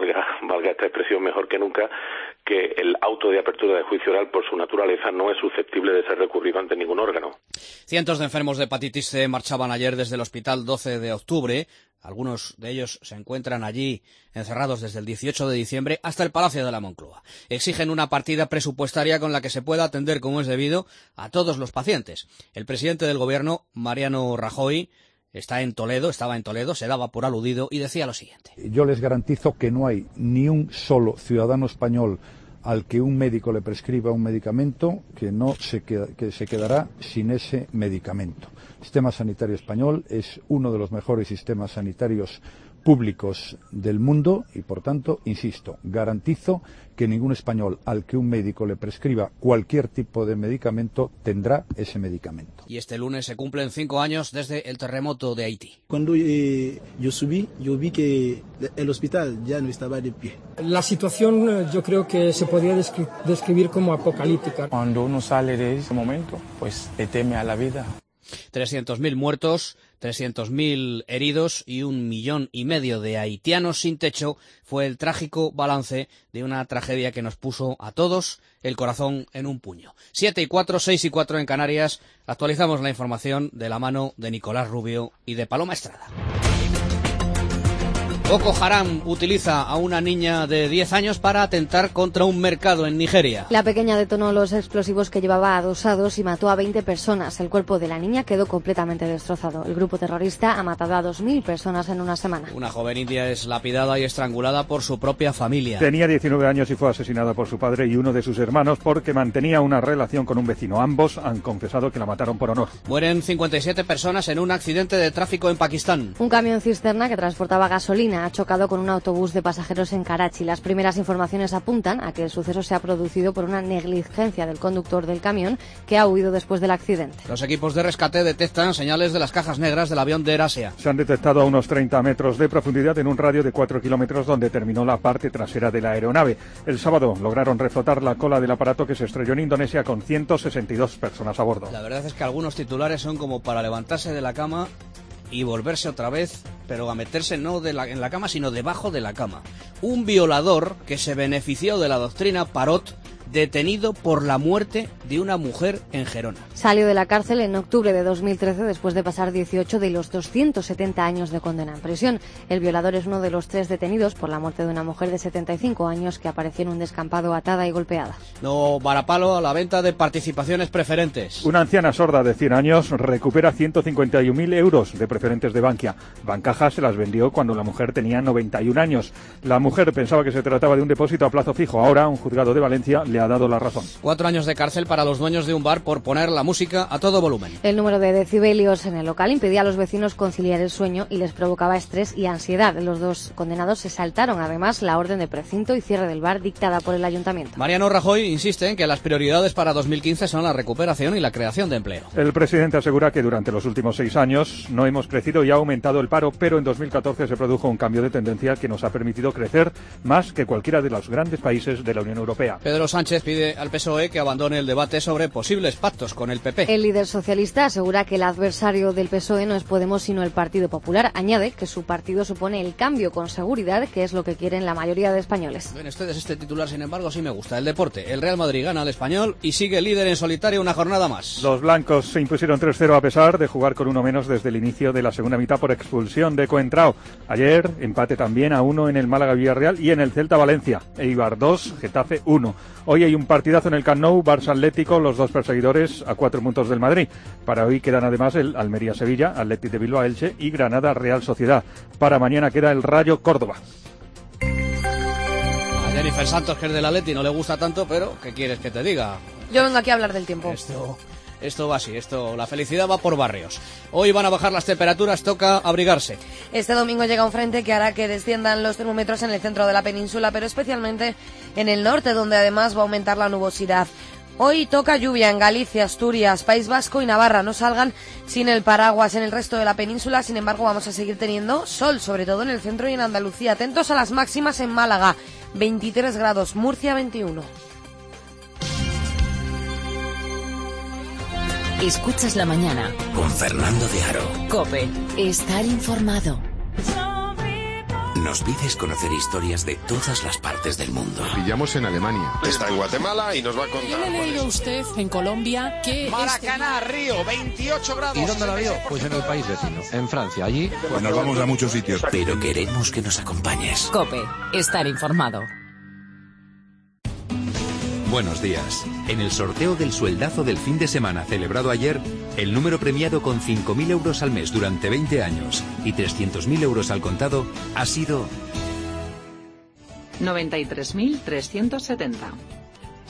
valga esta expresión mejor que nunca, que el auto de apertura de juicio oral por su naturaleza no es susceptible de ser recurrido ante ningún órgano. Cientos de enfermos de hepatitis C marchaban ayer desde el Hospital 12 de Octubre. Algunos de ellos se encuentran allí encerrados desde el 18 de diciembre hasta el Palacio de la Moncloa. Exigen una partida presupuestaria con la que se pueda atender como es debido a todos los pacientes. El presidente del Gobierno, Mariano Rajoy, estaba en Toledo, se daba por aludido y decía lo siguiente. Yo les garantizo que no hay ni un solo ciudadano español al que un médico le prescriba un medicamento que se quedará sin ese medicamento. El sistema sanitario español es uno de los mejores sistemas sanitarios públicos del mundo y, por tanto, insisto, garantizo que ningún español al que un médico le prescriba cualquier tipo de medicamento tendrá ese medicamento. Y este lunes se cumplen 5 años desde el terremoto de Haití. Cuando yo subí, yo vi que el hospital ya no estaba de pie. La situación yo creo que se podría describir como apocalíptica. Cuando uno sale de ese momento, pues le teme a la vida. 300.000 muertos, 300.000 heridos y 1,5 millones de haitianos sin techo fue el trágico balance de una tragedia que nos puso a todos el corazón en un puño. 7:04, 6:04 en Canarias. Actualizamos la información de la mano de Nicolás Rubio y de Paloma Estrada. Boko Haram utiliza a una niña de 10 años para atentar contra un mercado en Nigeria. La pequeña detonó los explosivos que llevaba adosados y mató a 20 personas. El cuerpo de la niña quedó completamente destrozado. El grupo terrorista ha matado a 2.000 personas en una semana. Una joven india es lapidada y estrangulada por su propia familia. Tenía 19 años y fue asesinada por su padre y uno de sus hermanos porque mantenía una relación con un vecino. Ambos han confesado que la mataron por honor. Mueren 57 personas en un accidente de tráfico en Pakistán. Un camión cisterna que transportaba gasolina ha chocado con un autobús de pasajeros en Karachi. Las primeras informaciones apuntan a que el suceso se ha producido por una negligencia del conductor del camión que ha huido después del accidente. Los equipos de rescate detectan señales de las cajas negras del avión de AirAsia. Se han detectado a unos 30 metros de profundidad en un radio de 4 kilómetros donde terminó la parte trasera de la aeronave. El sábado lograron reflotar la cola del aparato que se estrelló en Indonesia con 162 personas a bordo. La verdad es que algunos titulares son como para levantarse de la cama y volverse otra vez, pero a meterse no en la cama, sino debajo de la cama. Un violador que se benefició de la doctrina Parot, detenido por la muerte de una mujer en Gerona. Salió de la cárcel en octubre de 2013 después de pasar 18 de los 270 años de condena en prisión. El violador es uno de los 3 detenidos por la muerte de una mujer de 75 años que apareció en un descampado atada y golpeada. No varapalo a la venta de participaciones preferentes. Una anciana sorda de 100 años recupera 151.000 euros de preferentes de Bankia. Bancaja se las vendió cuando la mujer tenía 91 años. La mujer pensaba que se trataba de un depósito a plazo fijo. Ahora un juzgado de Valencia le ha dado la razón. 4 años de cárcel para los dueños de un bar por poner la música a todo volumen. El número de decibelios en el local impedía a los vecinos conciliar el sueño y les provocaba estrés y ansiedad. Los 2 condenados se saltaron además la orden de precinto y cierre del bar dictada por el ayuntamiento. Mariano Rajoy insiste en que las prioridades para 2015 son la recuperación y la creación de empleo. El presidente asegura que durante los últimos 6 años no hemos crecido y ha aumentado el paro, pero en 2014 se produjo un cambio de tendencia que nos ha permitido crecer más que cualquiera de los grandes países de la Unión Europea. Pedro Sánchez pide al PSOE que abandone el debate sobre posibles pactos con el PP. El líder socialista asegura que el adversario del PSOE no es Podemos sino el Partido Popular. Añade que su partido supone el cambio con seguridad, que es lo que quieren la mayoría de españoles. Ven ustedes, este titular sin embargo sí me gusta. El deporte. El Real Madrid gana al Español y sigue líder en solitario una jornada más. Los blancos se impusieron 3-0 a pesar de jugar con uno menos desde el inicio de la segunda mitad por expulsión de Coentrao. Ayer empate también a 1 en el Málaga Villarreal y en el Celta Valencia. Eibar 2, Getafe 1. Hoy hay un partidazo en el Camp Nou, Barça Atlético, los 2 perseguidores a 4 puntos del Madrid. Para hoy quedan además el Almería Sevilla, Athletic de Bilbao Elche y Granada Real Sociedad. Para mañana queda el Rayo Córdoba. A Jennifer Santos, que es del Atleti, no le gusta tanto, pero ¿qué quieres que te diga? Yo vengo aquí a hablar del tiempo. Esto va así, la felicidad va por barrios. Hoy van a bajar las temperaturas, toca abrigarse. Este domingo llega un frente que hará que desciendan los termómetros en el centro de la península, pero especialmente en el norte, donde además va a aumentar la nubosidad. Hoy toca lluvia en Galicia, Asturias, País Vasco y Navarra. No salgan sin el paraguas en el resto de la península. Sin embargo, vamos a seguir teniendo sol, sobre todo en el centro y en Andalucía. Atentos a las máximas en Málaga, 23 grados, Murcia 21. Escuchas la mañana con Fernando de Aro. COPE. Estar informado. Nos pides conocer historias de todas las partes del mundo. Pillamos en Alemania. Está en Guatemala y nos va a contar. ¿Tiene leído usted en Colombia que Maracaná, Río, 28 grados. ¿Y dónde la vio? Pues en el país vecino, en Francia. Allí pues nos vamos a muchos sitios. Pero queremos que nos acompañes. COPE. Estar informado. Buenos días. En el sorteo del sueldazo del fin de semana celebrado ayer, el número premiado con 5.000 euros al mes durante 20 años y 300.000 euros al contado ha sido 93.370.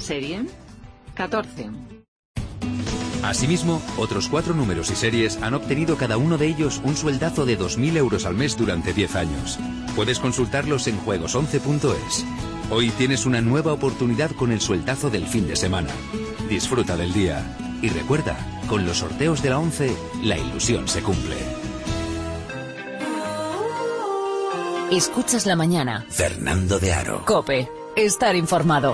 Serie 14. Asimismo, otros 4 números y series han obtenido cada uno de ellos un sueldazo de 2.000 euros al mes durante 10 años. Puedes consultarlos en juegos11.es. Hoy tienes una nueva oportunidad con el sueldazo del fin de semana. Disfruta del día. Y recuerda, con los sorteos de la 11, la ilusión se cumple. Escuchas la mañana. Fernando de Aro. COPE. Estar informado.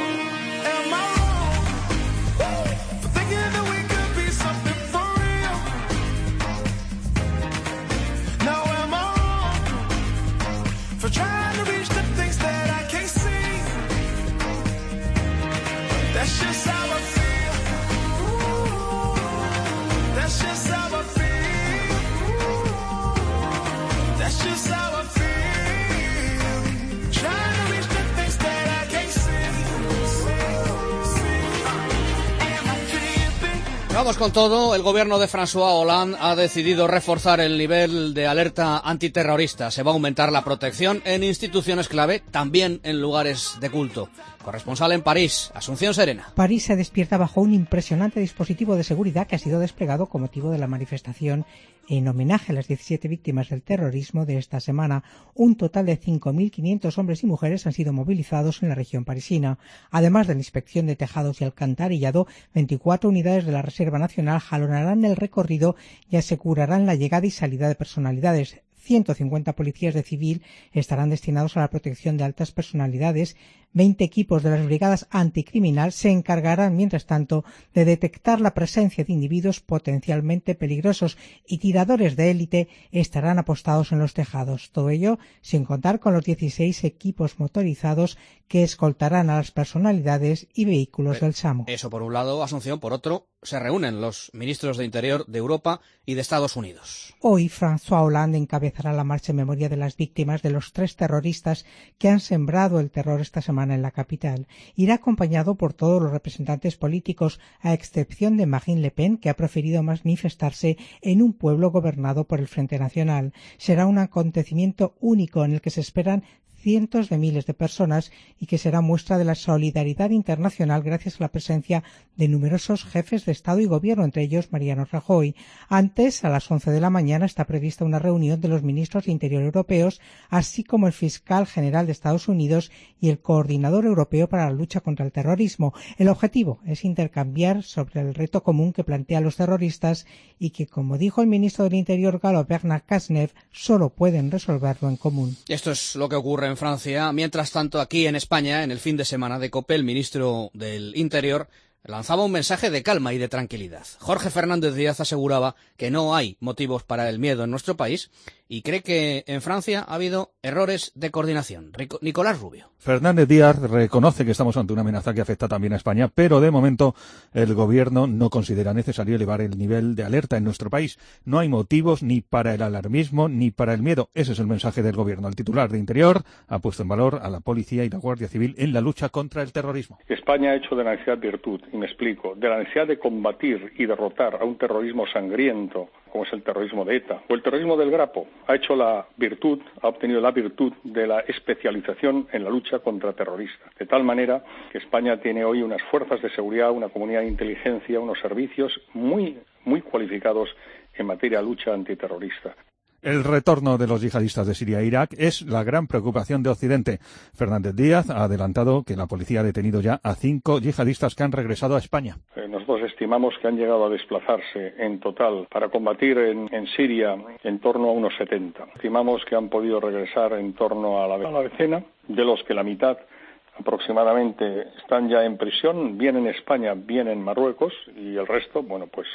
Vamos con todo. El gobierno de François Hollande ha decidido reforzar el nivel de alerta antiterrorista. Se va a aumentar la protección en instituciones clave, también en lugares de culto. Corresponsal en París, Asunción Serena. París se despierta bajo un impresionante dispositivo de seguridad que ha sido desplegado con motivo de la manifestación en homenaje a las 17 víctimas del terrorismo de esta semana. Un total de 5.500 hombres y mujeres han sido movilizados en la región parisina. Además de la inspección de tejados y alcantarillado, 24 unidades de la Reserva Nacional jalonarán el recorrido y asegurarán la llegada y salida de personalidades. 150 policías de civil estarán destinados a la protección de altas personalidades. 20 equipos de las brigadas anticriminal se encargarán, mientras tanto, de detectar la presencia de individuos potencialmente peligrosos, y tiradores de élite estarán apostados en los tejados. Todo ello sin contar con los 16 equipos motorizados que escoltarán a las personalidades y vehículos del SAMU. Eso por un lado, Asunción. Por otro, se reúnen los ministros de Interior de Europa y de Estados Unidos. Hoy François Hollande encabezará la marcha en memoria de las víctimas de los 3 terroristas que han sembrado el terror esta semana en la capital. Irá acompañado por todos los representantes políticos, a excepción de Marine Le Pen, que ha preferido manifestarse en un pueblo gobernado por el Frente Nacional. Será un acontecimiento único en el que se esperan cientos de miles de personas y que será muestra de la solidaridad internacional gracias a la presencia de numerosos jefes de Estado y Gobierno, entre ellos Mariano Rajoy. Antes, a las 11 de la mañana, está prevista una reunión de los ministros de Interior europeos, así como el fiscal general de Estados Unidos y el coordinador europeo para la lucha contra el terrorismo. El objetivo es intercambiar sobre el reto común que plantean los terroristas y que, como dijo el ministro del Interior galo Bernard Cazeneuve, solo pueden resolverlo en común. Esto es lo que ocurre en Francia. Mientras tanto, aquí en España, en el fin de semana de COPE, el ministro del Interior lanzaba un mensaje de calma y de tranquilidad. Jorge Fernández Díaz aseguraba que no hay motivos para el miedo en nuestro país y cree que en Francia ha habido errores de coordinación. Nicolás Rubio. Fernández Díaz reconoce que estamos ante una amenaza que afecta también a España, pero de momento el gobierno no considera necesario elevar el nivel de alerta en nuestro país. No hay motivos ni para el alarmismo ni para el miedo. Ese es el mensaje del gobierno. El titular de Interior ha puesto en valor a la policía y la Guardia Civil en la lucha contra el terrorismo. España ha hecho de la necesidad virtud, y me explico, de la necesidad de combatir y derrotar a un terrorismo sangriento, como es el terrorismo de ETA, o el terrorismo del Grapo, ha hecho la virtud, ha obtenido la virtud de la especialización en la lucha contra terroristas. De tal manera que España tiene hoy unas fuerzas de seguridad, una comunidad de inteligencia, unos servicios muy cualificados en materia de lucha antiterrorista. El retorno de los yihadistas de Siria e Irak es la gran preocupación de Occidente. Fernández Díaz ha adelantado que la policía ha detenido ya a 5 yihadistas que han regresado a España. Nosotros estimamos que han llegado a desplazarse en total para combatir en Siria en torno a unos 70. Estimamos que han podido regresar en torno a la decena, de los que la mitad aproximadamente están ya en prisión, bien en España, bien en Marruecos, y el resto, bueno, pues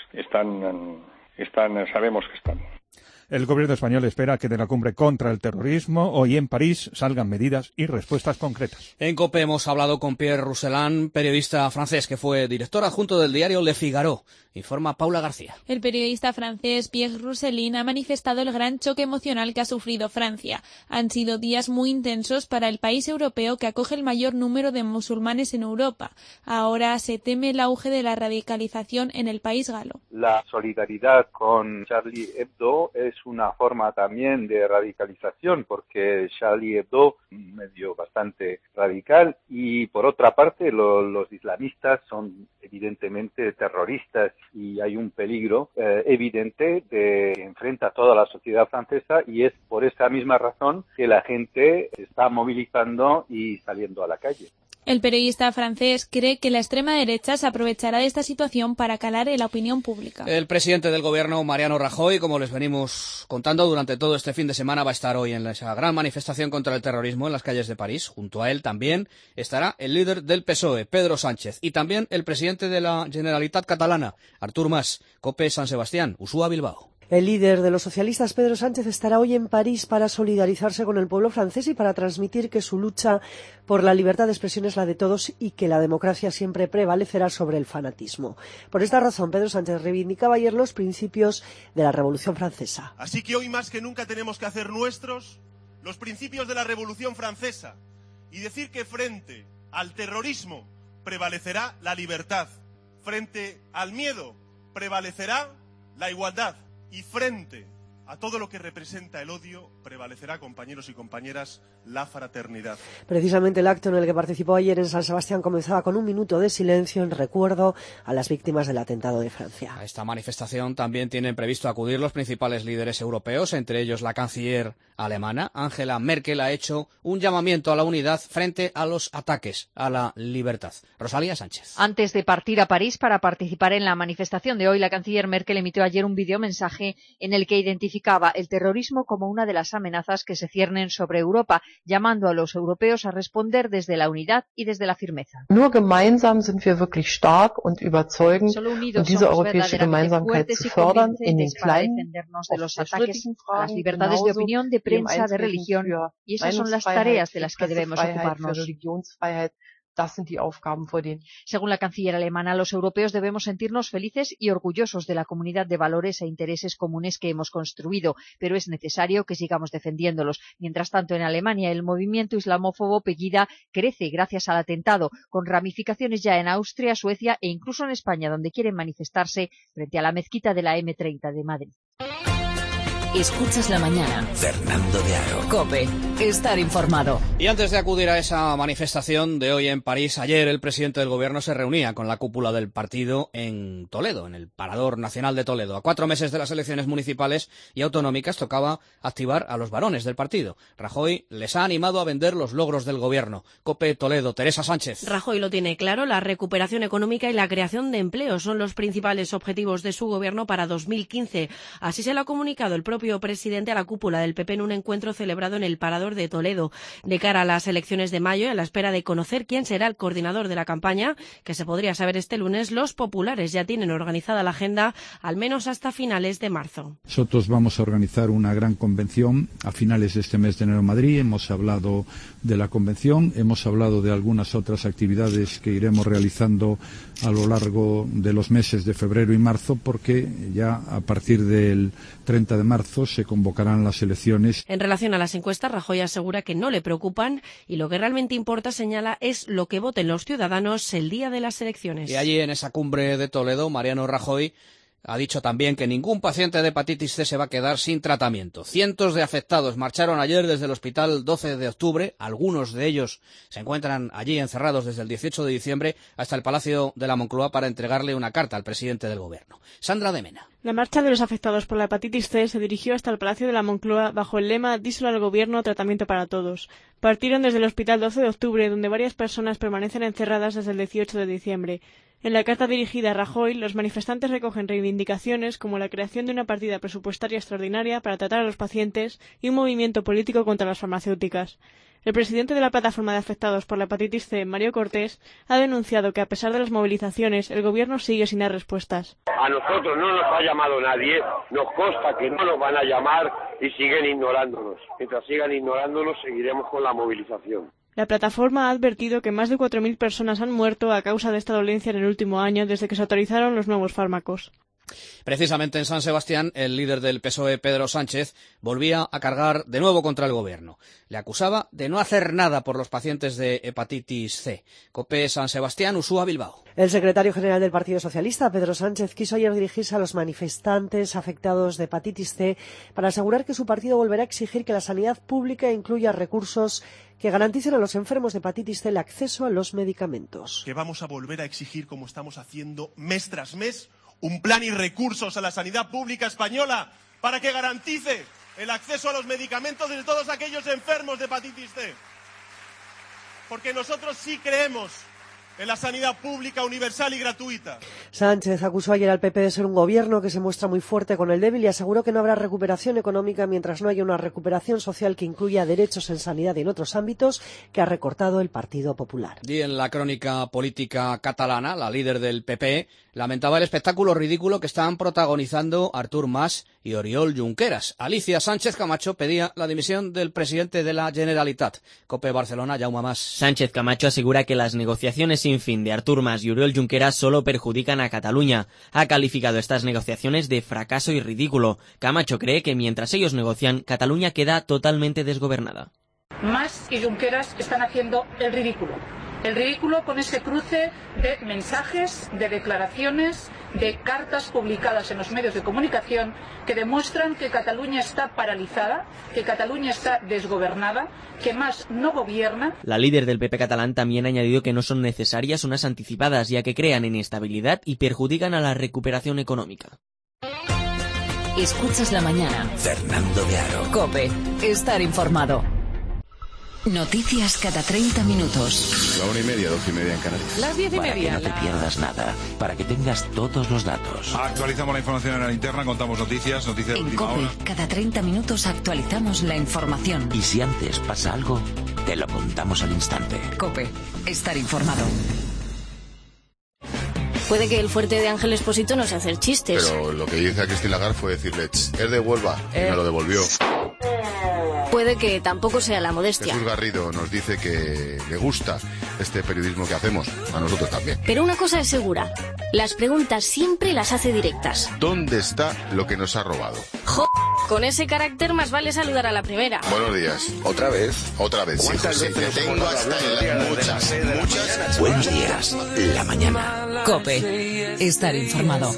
sabemos que están. El gobierno español espera que de la cumbre contra el terrorismo hoy en París salgan medidas y respuestas concretas. En COPE hemos hablado con Pierre Rousselan, periodista francés que fue director adjunto del diario Le Figaro. Informa Paula García. El periodista francés Pierre Rousselan ha manifestado el gran choque emocional que ha sufrido Francia. Han sido días muy intensos para el país europeo que acoge el mayor número de musulmanes en Europa. Ahora se teme el auge de la radicalización en el país galo. La solidaridad con Charlie Hebdo es una forma también de radicalización, porque Charlie Hebdo, un medio bastante radical, y por otra parte los islamistas son evidentemente terroristas y hay un peligro evidente que enfrenta a toda la sociedad francesa, y es por esa misma razón que la gente se está movilizando y saliendo a la calle. El periodista francés cree que la extrema derecha se aprovechará de esta situación para calar en la opinión pública. El presidente del gobierno, Mariano Rajoy, como les venimos contando durante todo este fin de semana, va a estar hoy en esa gran manifestación contra el terrorismo en las calles de París. Junto a él también estará el líder del PSOE, Pedro Sánchez, y también el presidente de la Generalitat Catalana, Artur Mas. COPE San Sebastián, Uxúa, Bilbao. El líder de los socialistas, Pedro Sánchez, estará hoy en París para solidarizarse con el pueblo francés y para transmitir que su lucha por la libertad de expresión es la de todos y que la democracia siempre prevalecerá sobre el fanatismo. Por esta razón, Pedro Sánchez reivindicaba ayer los principios de la Revolución Francesa. Así que hoy más que nunca tenemos que hacer nuestros los principios de la Revolución Francesa y decir que frente al terrorismo prevalecerá la libertad, frente al miedo prevalecerá la igualdad. Y frente a todo lo que representa el odio, prevalecerá, compañeros y compañeras, la fraternidad. Precisamente el acto en el que participó ayer en San Sebastián comenzaba con un minuto de silencio en recuerdo a las víctimas del atentado de Francia. A esta manifestación también tienen previsto acudir los principales líderes europeos, entre ellos la canciller alemana. Angela Merkel ha hecho un llamamiento a la unidad frente a los ataques a la libertad. Rosalía Sánchez. Antes de partir a París para participar en la manifestación de hoy, la canciller Merkel emitió ayer un videomensaje en el que identificaba el terrorismo como una de las amenazas que se ciernen sobre Europa, llamando a los europeos a responder desde la unidad y desde la firmeza. Nur gemeinsam sind wir wirklich stark und überzeugend, und diese europäische Gemeinsamkeit zu fördern in den kleinen, de los ataques a las libertades de opinión, de prensa, de religión, y esas son las tareas de las que debemos ocuparnos. Das sind die Aufgaben, vor denen. Según la canciller alemana, los europeos debemos sentirnos felices y orgullosos de la comunidad de valores e intereses comunes que hemos construido, pero es necesario que sigamos defendiéndolos. Mientras tanto, en Alemania, el movimiento islamófobo Pegida crece gracias al atentado, con ramificaciones ya en Austria, Suecia e incluso en España, donde quieren manifestarse frente a la mezquita de la M30 de Madrid. Escuchas la mañana. Fernando de Aro. COPE. Estar informado. Y antes de acudir a esa manifestación de hoy en París, ayer el presidente del gobierno se reunía con la cúpula del partido en Toledo, en el Parador Nacional de Toledo. A 4 meses de las elecciones municipales y autonómicas tocaba activar a los varones del partido. Rajoy les ha animado a vender los logros del gobierno. COPE Toledo, Teresa Sánchez. Rajoy lo tiene claro, la recuperación económica y la creación de empleo son los principales objetivos de su gobierno para 2015. Así se lo ha comunicado el propio presidente a la cúpula del PP en un encuentro celebrado en el Parador de Toledo. De cara a las elecciones de mayo, a la espera de conocer quién será el coordinador de la campaña, que se podría saber este lunes, los populares ya tienen organizada la agenda al menos hasta finales de marzo. Nosotros vamos a organizar una gran convención a finales de este mes de enero en Madrid. Hemos hablado de la convención, hemos hablado de algunas otras actividades que iremos realizando a lo largo de los meses de febrero y marzo, porque ya a partir del 30 de marzo se convocarán las elecciones. En relación a las encuestas, Rajoy asegura que no le preocupan y lo que realmente importa, señala, es lo que voten los ciudadanos el día de las elecciones. Y allí en esa cumbre de Toledo, Mariano Rajoy ha dicho también que ningún paciente de hepatitis C se va a quedar sin tratamiento. Cientos de afectados marcharon ayer desde el hospital 12 de octubre. Algunos de ellos se encuentran allí encerrados desde el 18 de diciembre hasta el Palacio de la Moncloa para entregarle una carta al presidente del gobierno. Sandra de Mena. La marcha de los afectados por la hepatitis C se dirigió hasta el Palacio de la Moncloa bajo el lema «Díselo al gobierno, tratamiento para todos». Partieron desde el hospital 12 de octubre, donde varias personas permanecen encerradas desde el 18 de diciembre. En la carta dirigida a Rajoy, los manifestantes recogen reivindicaciones como la creación de una partida presupuestaria extraordinaria para tratar a los pacientes y un movimiento político contra las farmacéuticas. El presidente de la plataforma de afectados por la hepatitis C, Mario Cortés, ha denunciado que a pesar de las movilizaciones, el gobierno sigue sin dar respuestas. A nosotros no nos ha llamado nadie, nos consta que no nos van a llamar y siguen ignorándonos. Mientras sigan ignorándonos, seguiremos con la movilización. La plataforma ha advertido que más de 4.000 personas han muerto a causa de esta dolencia en el último año desde que se autorizaron los nuevos fármacos. Precisamente en San Sebastián, el líder del PSOE, Pedro Sánchez, volvía a cargar de nuevo contra el gobierno. Le acusaba de no hacer nada por los pacientes de hepatitis C. COPE San Sebastián, Uxúa, Bilbao. El secretario general del Partido Socialista, Pedro Sánchez, quiso ayer dirigirse a los manifestantes afectados de hepatitis C para asegurar que su partido volverá a exigir que la sanidad pública incluya recursos que garanticen a los enfermos de hepatitis C el acceso a los medicamentos. Que vamos a volver a exigir, como estamos haciendo mes tras mes, un plan y recursos a la sanidad pública española para que garantice el acceso a los medicamentos de todos aquellos enfermos de hepatitis C. Porque nosotros sí creemos en la sanidad pública universal y gratuita. Sánchez acusó ayer al PP de ser un gobierno que se muestra muy fuerte con el débil y aseguró que no habrá recuperación económica mientras no haya una recuperación social que incluya derechos en sanidad y en otros ámbitos que ha recortado el Partido Popular. Y en la crónica política catalana, la líder del PP lamentaba el espectáculo ridículo que están protagonizando Artur Mas y Oriol Junqueras. Alicia Sánchez Camacho pedía la dimisión del presidente de la Generalitat. COPE Barcelona, Jaume Mas. Sánchez Camacho asegura que las negociaciones sin fin de Artur Mas y Oriol Junqueras solo perjudican a Cataluña. Ha calificado estas negociaciones de fracaso y ridículo. Camacho cree que mientras ellos negocian, Cataluña queda totalmente desgobernada. Mas y Junqueras están haciendo el ridículo. El ridículo con ese cruce de mensajes, de declaraciones, de cartas publicadas en los medios de comunicación que demuestran que Cataluña está paralizada, que Cataluña está desgobernada, que Mas no gobierna. La líder del PP catalán también ha añadido que no son necesarias unas anticipadas, ya que crean inestabilidad y perjudican a la recuperación económica. Escuchas la mañana. Fernando de Aro. COPE. Estar informado. Noticias cada 30 minutos. La 1:30, 12:30 en Canarias. Las 10:30. Para que no te pierdas nada, para que tengas todos los datos. Actualizamos la información en la linterna, contamos noticias de En última COPE, hora. cada 30 minutos actualizamos la información. Y si antes pasa algo, te lo contamos al instante. COPE. Estar informado. Puede que el fuerte de Ángel Expósito no sea hacer chistes. Pero lo que dice a Cristina Lagarde fue decirle, es de Huelva, y me lo devolvió. Puede que tampoco sea la modestia. Jesús Garrido nos dice que le gusta este periodismo que hacemos, a nosotros también. Pero una cosa es segura, las preguntas siempre las hace directas. ¿Dónde está lo que nos ha robado? Con ese carácter más vale saludar a la primera. Buenos días. ¿Otra vez? Otra vez, sí. Te tengo hasta en las muchas. Buenos días, la mañana. COPE. Estar informado.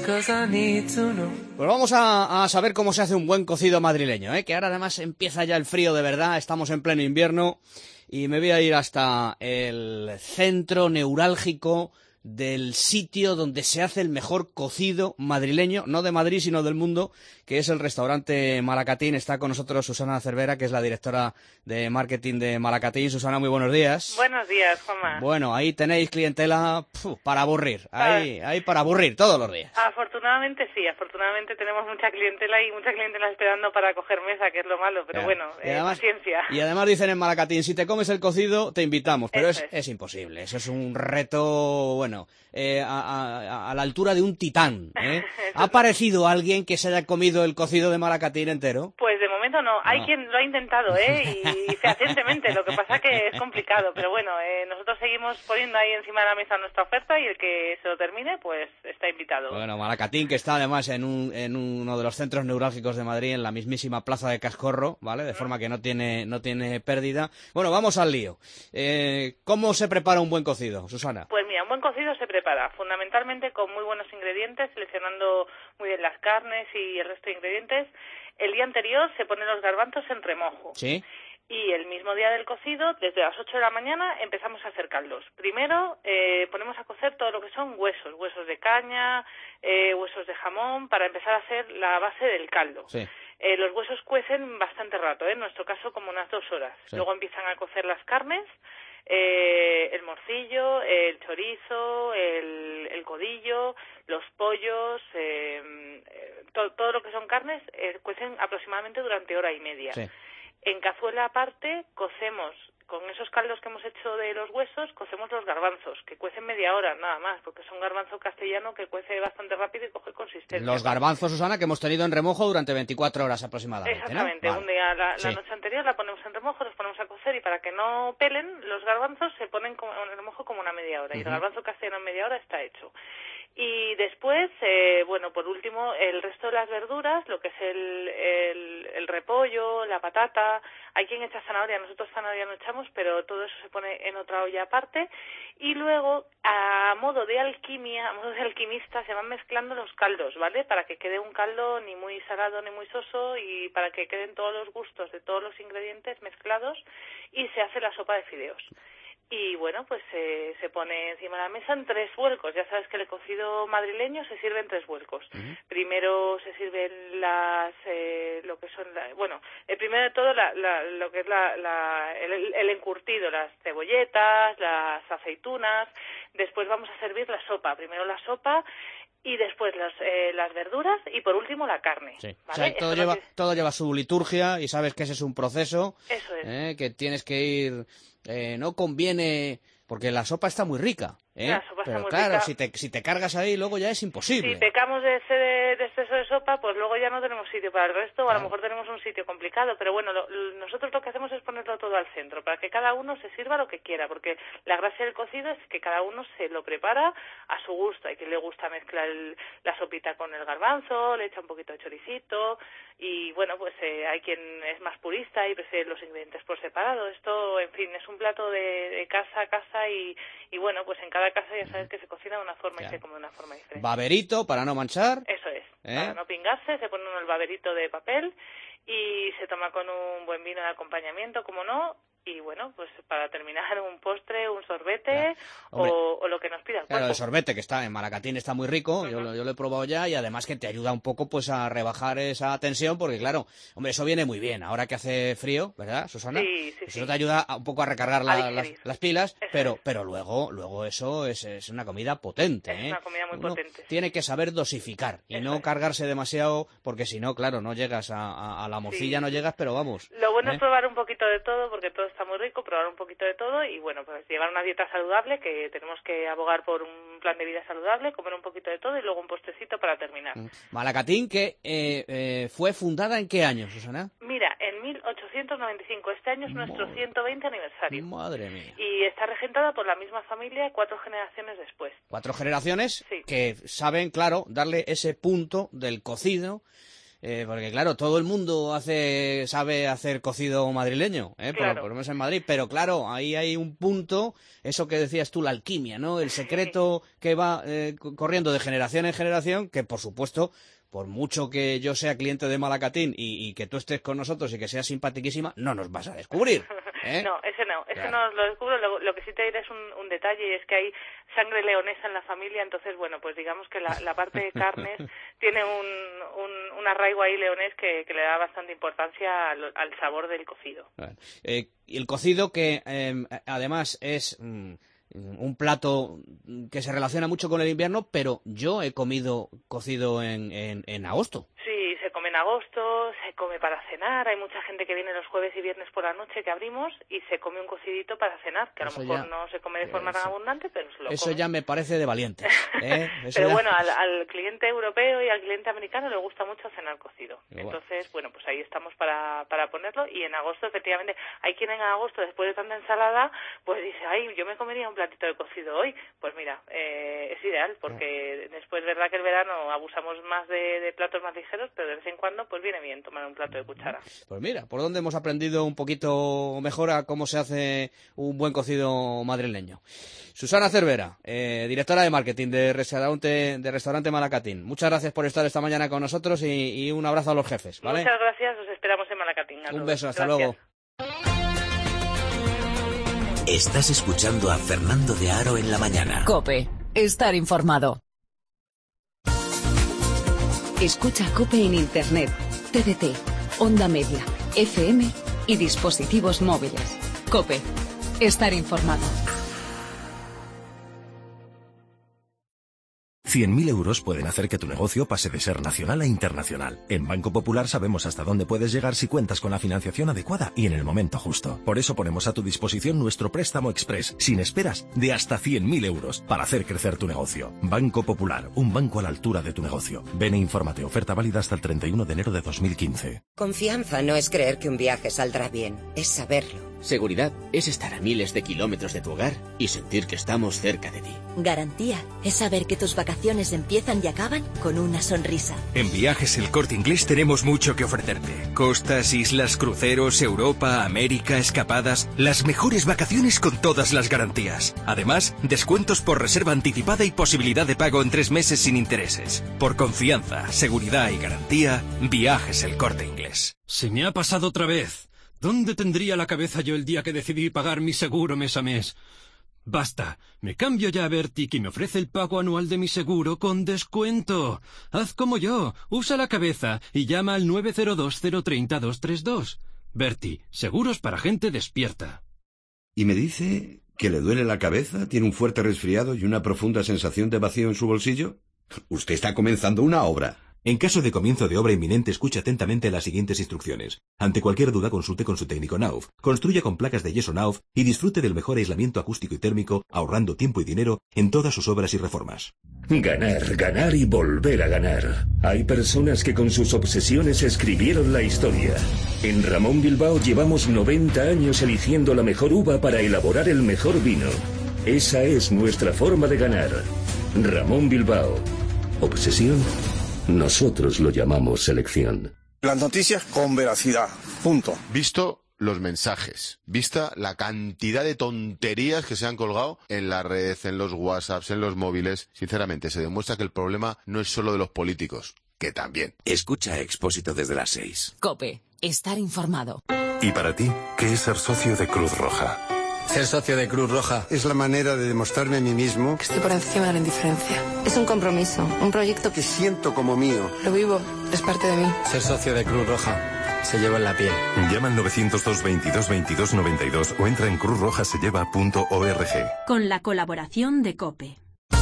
Pues vamos a saber cómo se hace un buen cocido madrileño, que ahora además empieza ya el frío de verdad, estamos en pleno invierno y me voy a ir hasta el centro neurálgico del sitio donde se hace el mejor cocido madrileño, no de Madrid sino del mundo, que es el restaurante Malacatín. Está con nosotros Susana Cervera, que es la directora de marketing de Malacatín. Susana, muy buenos días. Buenos días, Juanma. Bueno, ahí tenéis clientela para aburrir, ahí para aburrir todos los días. Afortunadamente sí, afortunadamente tenemos mucha clientela y mucha clientela esperando para coger mesa, que es lo malo, pero bueno, además, paciencia. Y además dicen en Malacatín, si te comes el cocido te invitamos, pero es imposible, eso es un reto, bueno, a la altura de un titán. ¿Ha aparecido alguien que se haya comido el cocido de Malacatín entero? Pues de momento no. Hay quien lo ha intentado, y fehacientemente. Lo que pasa que es complicado, pero bueno, nosotros seguimos poniendo ahí encima de la mesa nuestra oferta y el que se lo termine, pues está invitado. Bueno, Malacatín, que está además en uno de los centros neurálgicos de Madrid, en la mismísima plaza de Cascorro, ¿vale? De forma que no tiene pérdida. Bueno, vamos al lío. ¿Cómo se prepara un buen cocido, Susana? Pues mira, un buen cocido se prepara fundamentalmente con muy buenos ingredientes, seleccionando muy bien las carnes y el resto de ingredientes. El día anterior se ponen los garbanzos en remojo. Sí. Y el mismo día del cocido, desde las 8 de la mañana, empezamos a hacer caldos. Primero ponemos a cocer todo lo que son huesos de caña, huesos de jamón, para empezar a hacer la base del caldo. Sí. Los huesos cuecen bastante rato, en nuestro caso como unas 2 horas. Sí. Luego empiezan a cocer las carnes, el morcillo, el chorizo, el codillo, los pollos, todo lo que son carnes, cuecen aproximadamente durante 1 hora y media. Sí. En cazuela aparte cocemos, con esos caldos que hemos hecho de los huesos, cocemos los garbanzos, que cuecen media hora nada más, porque es un garbanzo castellano que cuece bastante rápido y coge consistencia. Los garbanzos, Susana, que hemos tenido en remojo durante 24 horas aproximadamente. Exactamente, ¿no? Vale. Un día, la noche anterior la ponemos en remojo, los ponemos a cocer y para que no pelen, los garbanzos se ponen en remojo como una media hora, y el garbanzo castellano en media hora está hecho. Y después, bueno, por último, el resto de las verduras, lo que es el repollo, la patata, hay quien echa zanahoria, nosotros zanahoria no echamos, pero todo eso se pone en otra olla aparte. Y luego, a modo de alquimia, a modo de alquimista, se van mezclando los caldos, ¿vale? Para que quede un caldo ni muy salado ni muy soso y para que queden todos los gustos de todos los ingredientes mezclados y se hace la sopa de fideos. Y bueno, pues se pone encima de la mesa en 3 vuelcos. Ya sabes que el cocido madrileño se sirve en 3 vuelcos. Primero se sirven lo que son, primero de todo lo que es el encurtido, las cebolletas, las aceitunas. Después vamos a servir la sopa. Primero la sopa y después las verduras y por último la carne. Sí. ¿Vale? O sea, todo lleva su liturgia y sabes que ese es un proceso. Eso es. Que tienes que ir... no conviene... Porque la sopa está muy rica, La sopa pero está muy claro, rica. si te cargas ahí, luego ya es imposible. Si pecamos de exceso de sopa, pues luego ya no tenemos sitio para el resto, o a lo mejor tenemos un sitio complicado, pero bueno, nosotros lo que hacemos es ponerlo todo al centro, para que cada uno se sirva lo que quiera, porque la gracia del cocido es que cada uno se lo prepara a su gusto. Hay quien le gusta mezclar la sopita con el garbanzo, le echa un poquito de choricito, y bueno, pues hay quien es más purista y prefiere los ingredientes por separado. Esto, en fin, es un plato de casa a casa y bueno, pues en cada casa ya sabes que se cocina de una forma y se come de una forma diferente. Baberito para no manchar. Eso es, para no pingarse, se pone uno el baberito de papel y se toma con un buen vino de acompañamiento, como no, y bueno, pues para terminar un postre, un sorbete o lo que nos pida el cuerpo. Claro, el sorbete que está en Malacatín está muy rico, yo lo he probado ya y además que te ayuda un poco pues a rebajar esa tensión porque claro, hombre, eso viene muy bien ahora que hace frío, ¿verdad, Susana? Sí. Eso te ayuda un poco a recargar las pilas, pero luego eso es una comida potente. Es una comida muy potente. Tiene que saber dosificar y no cargarse demasiado porque si no, claro, no llegas a la morcilla, no llegas, pero vamos. Lo bueno es probar un poquito de todo porque todo está muy rico, probar un poquito de todo y bueno, pues llevar una dieta saludable, que tenemos que abogar por un plan de vida saludable, comer un poquito de todo y luego un postrecito para terminar. Malacatín, que fue fundada ¿en qué año, Susana? Mira, en 1895, este año es nuestro 120 aniversario. Madre mía. Y está regentada por la misma familia 4 generaciones después. 4 generaciones que saben, claro, darle ese punto del cocido. Porque claro, todo el mundo sabe hacer cocido madrileño, claro. por lo menos en Madrid, pero claro, ahí hay un punto, eso que decías tú, la alquimia, ¿no? El secreto que va corriendo de generación en generación, que por supuesto, por mucho que yo sea cliente de Malacatín y que tú estés con nosotros y que seas simpaticísima, no nos vas a descubrir. No, ese no lo descubro. Lo que sí te diré es un detalle, y es que hay sangre leonesa en la familia, entonces, bueno, pues digamos que la parte de carnes tiene un arraigo ahí leonés que le da bastante importancia al sabor del cocido. Y el cocido que además es un plato que se relaciona mucho con el invierno, pero yo he comido cocido en agosto. Sí, se come en agosto, se come para cenar. Hay mucha gente que viene los jueves y viernes por la noche que abrimos y se come un cocidito para cenar, que a lo mejor no se come de forma tan abundante, pero se lo come. Eso ya me parece de valientes. Pero bueno, al cliente europeo y al cliente americano le gusta mucho cenar cocido. Entonces, bueno, pues ahí estamos para ponerlo. Y en agosto, efectivamente, hay quien en agosto, después de tanta ensalada, pues dice, ay, yo me comería un platito de cocido hoy. Pues mira, es ideal, porque después, verdad que el verano abusamos más de platos más ligeros, pero de vez en cuando pues viene bien tomar un plato de cuchara. Pues mira, por dónde hemos aprendido un poquito mejor a cómo se hace un buen cocido madrileño. Susana Cervera, directora de marketing de restaurante Malacatín. Muchas gracias por estar esta mañana con nosotros y un abrazo a los jefes, ¿vale? Muchas gracias, os esperamos en Malacatín. Un beso, hasta luego. Estás escuchando a Fernando de Aro en la mañana. COPE, estar informado. Escucha COPE en Internet, TDT, Onda Media, FM y dispositivos móviles. COPE, estar informado. 100.000 euros pueden hacer que tu negocio pase de ser nacional a internacional. En Banco Popular sabemos hasta dónde puedes llegar si cuentas con la financiación adecuada y en el momento justo. Por eso ponemos a tu disposición nuestro préstamo express, sin esperas, de hasta 100.000 euros, para hacer crecer tu negocio. Banco Popular, un banco a la altura de tu negocio. Ven e infórmate, oferta válida hasta el 31 de enero de 2015. Confianza no es creer que un viaje saldrá bien, es saberlo. Seguridad es estar a miles de kilómetros de tu hogar y sentir que estamos cerca de ti. Garantía es saber que tus vacaciones empiezan y acaban con una sonrisa. En Viajes El Corte Inglés tenemos mucho que ofrecerte. Costas, islas, cruceros, Europa, América, escapadas. Las mejores vacaciones con todas las garantías. Además, descuentos por reserva anticipada y posibilidad de pago en 3 meses sin intereses. Por confianza, seguridad y garantía, Viajes El Corte Inglés. Se me ha pasado otra vez. ¿Dónde tendría la cabeza yo el día que decidí pagar mi seguro mes a mes? Basta, me cambio ya a Vertic y me ofrece el pago anual de mi seguro con descuento. Haz como yo, usa la cabeza y llama al 902-030-232. Verti, seguros para gente despierta. ¿Y me dice que le duele la cabeza, tiene un fuerte resfriado y una profunda sensación de vacío en su bolsillo? Usted está comenzando una obra. En caso de comienzo de obra inminente, escuche atentamente las siguientes instrucciones. Ante cualquier duda, consulte con su técnico Knauf. Construya con placas de yeso Knauf y disfrute del mejor aislamiento acústico y térmico, ahorrando tiempo y dinero en todas sus obras y reformas. Ganar, ganar y volver a ganar. Hay personas que con sus obsesiones escribieron la historia. En Ramón Bilbao llevamos 90 años eligiendo la mejor uva para elaborar el mejor vino. Esa es nuestra forma de ganar. Ramón Bilbao. ¿Obsesión? Nosotros lo llamamos selección. Las noticias con veracidad. Punto. Visto los mensajes, vista la cantidad de tonterías que se han colgado en la red, en los WhatsApps, en los móviles, sinceramente se demuestra que el problema no es solo de los políticos, que también. Escucha Expósito desde las 6. COPE. Estar informado. ¿Y para ti, qué es ser socio de Cruz Roja? Ser socio de Cruz Roja es la manera de demostrarme a mí mismo que estoy por encima de la indiferencia. Es un compromiso, un proyecto que siento como mío. Lo vivo, es parte de mí. Ser socio de Cruz Roja se lleva en la piel. Llama al 902 22 22 92 o entra en cruzrojaselleva.org. Con la colaboración de COPE.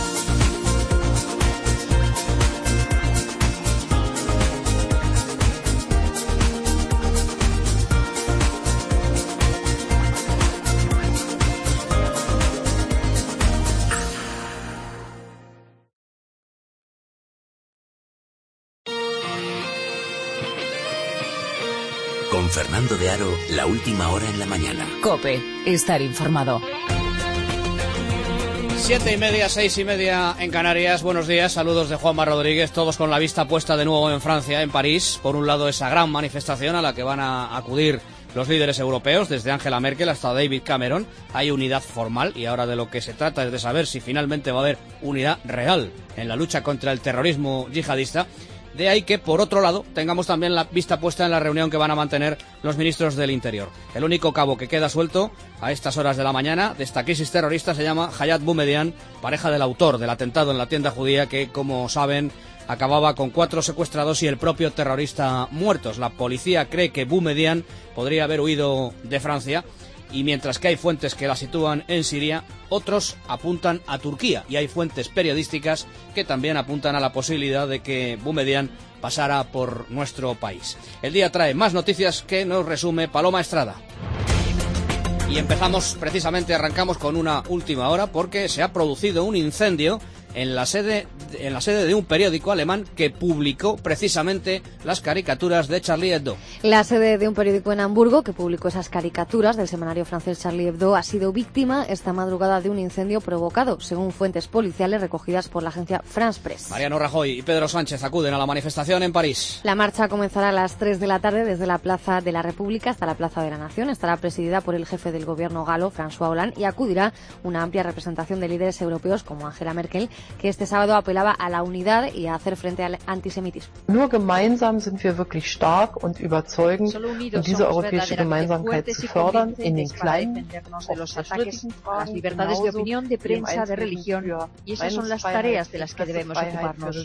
Con Fernando de Aro, la última hora en la mañana. COPE. Estar informado. 7:30, 6:30 en Canarias. Buenos días, saludos de Juanma Rodríguez, todos con la vista puesta de nuevo en Francia, en París. Por un lado, esa gran manifestación a la que van a acudir los líderes europeos, desde Angela Merkel hasta David Cameron. Hay unidad formal y ahora de lo que se trata es de saber si finalmente va a haber unidad real en la lucha contra el terrorismo yihadista. De ahí que, por otro lado, tengamos también la vista puesta en la reunión que van a mantener los ministros del Interior. El único cabo que queda suelto a estas horas de la mañana de esta crisis terrorista se llama Hayat Boumediene, pareja del autor del atentado en la tienda judía que, como saben, acababa con 4 secuestrados y el propio terrorista muertos. La policía cree que Boumediene podría haber huido de Francia. Y mientras que hay fuentes que la sitúan en Siria, otros apuntan a Turquía. Y hay fuentes periodísticas que también apuntan a la posibilidad de que Boumediene pasara por nuestro país. El día trae más noticias que nos resume Paloma Estrada. Y arrancamos con una última hora porque se ha producido un incendio en la sede de un periódico alemán que publicó precisamente las caricaturas de Charlie Hebdo. La sede de un periódico en Hamburgo que publicó esas caricaturas del semanario francés Charlie Hebdo ha sido víctima esta madrugada de un incendio provocado, según fuentes policiales recogidas por la agencia France Press. Mariano Rajoy y Pedro Sánchez acuden a la manifestación en París. La marcha comenzará a las 3 de la tarde desde la Plaza de la República hasta la Plaza de la Nación. Estará presidida por el jefe del gobierno galo, François Hollande, y acudirá una amplia representación de líderes europeos como Angela Merkel, que este sábado apelaba a la unidad y a hacer frente al antisemitismo. Nur gemeinsam sind wir wirklich stark und überzeugend, und diese europäische Gemeinsamkeit zu fördern in den kleinen, de los ataques a las libertades de opinión, de prensa, de religión, y esas son las tareas de las que debemos ocuparnos.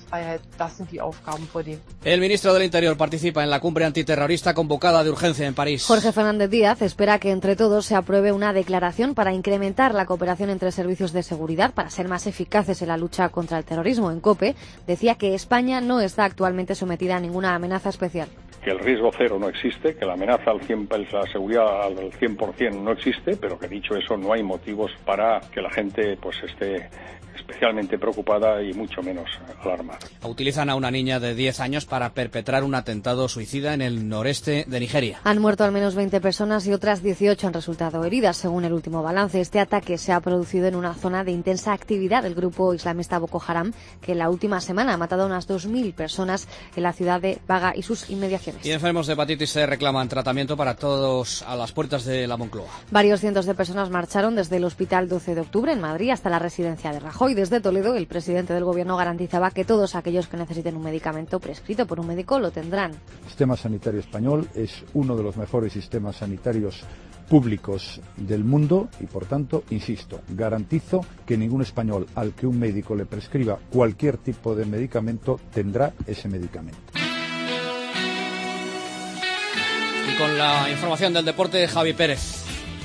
El ministro del Interior participa en la cumbre antiterrorista convocada de urgencia en París. Jorge Fernández Díaz espera que entre todos se apruebe una declaración para incrementar la cooperación entre servicios de seguridad para ser más eficaces en la lucha contra el terrorismo. En COPE decía que España no está actualmente sometida a ninguna amenaza especial. que el riesgo cero no existe, que la amenaza la seguridad al 100% no existe, pero que dicho eso no hay motivos para que la gente pues esté especialmente preocupada y mucho menos alarmada. Utilizan a una niña de 10 años para perpetrar un atentado suicida en el noreste de Nigeria. Han muerto al menos 20 personas y otras 18 han resultado heridas, según el último balance. Este ataque se ha producido en una zona de intensa actividad del grupo islamista Boko Haram, que en la última semana ha matado a unas 2.000 personas en la ciudad de Baga y sus inmediaciones. Y enfermos de hepatitis C reclaman tratamiento para todos a las puertas de la Moncloa. Varios cientos de personas marcharon desde el Hospital 12 de Octubre en Madrid hasta la residencia de Rajoy. Desde Toledo, el presidente del Gobierno garantizaba que todos aquellos que necesiten un medicamento prescrito por un médico lo tendrán. El sistema sanitario español es uno de los mejores sistemas sanitarios públicos del mundo y, por tanto, insisto, garantizo que ningún español al que un médico le prescriba cualquier tipo de medicamento tendrá ese medicamento. Y con la información del deporte, Javi Pérez.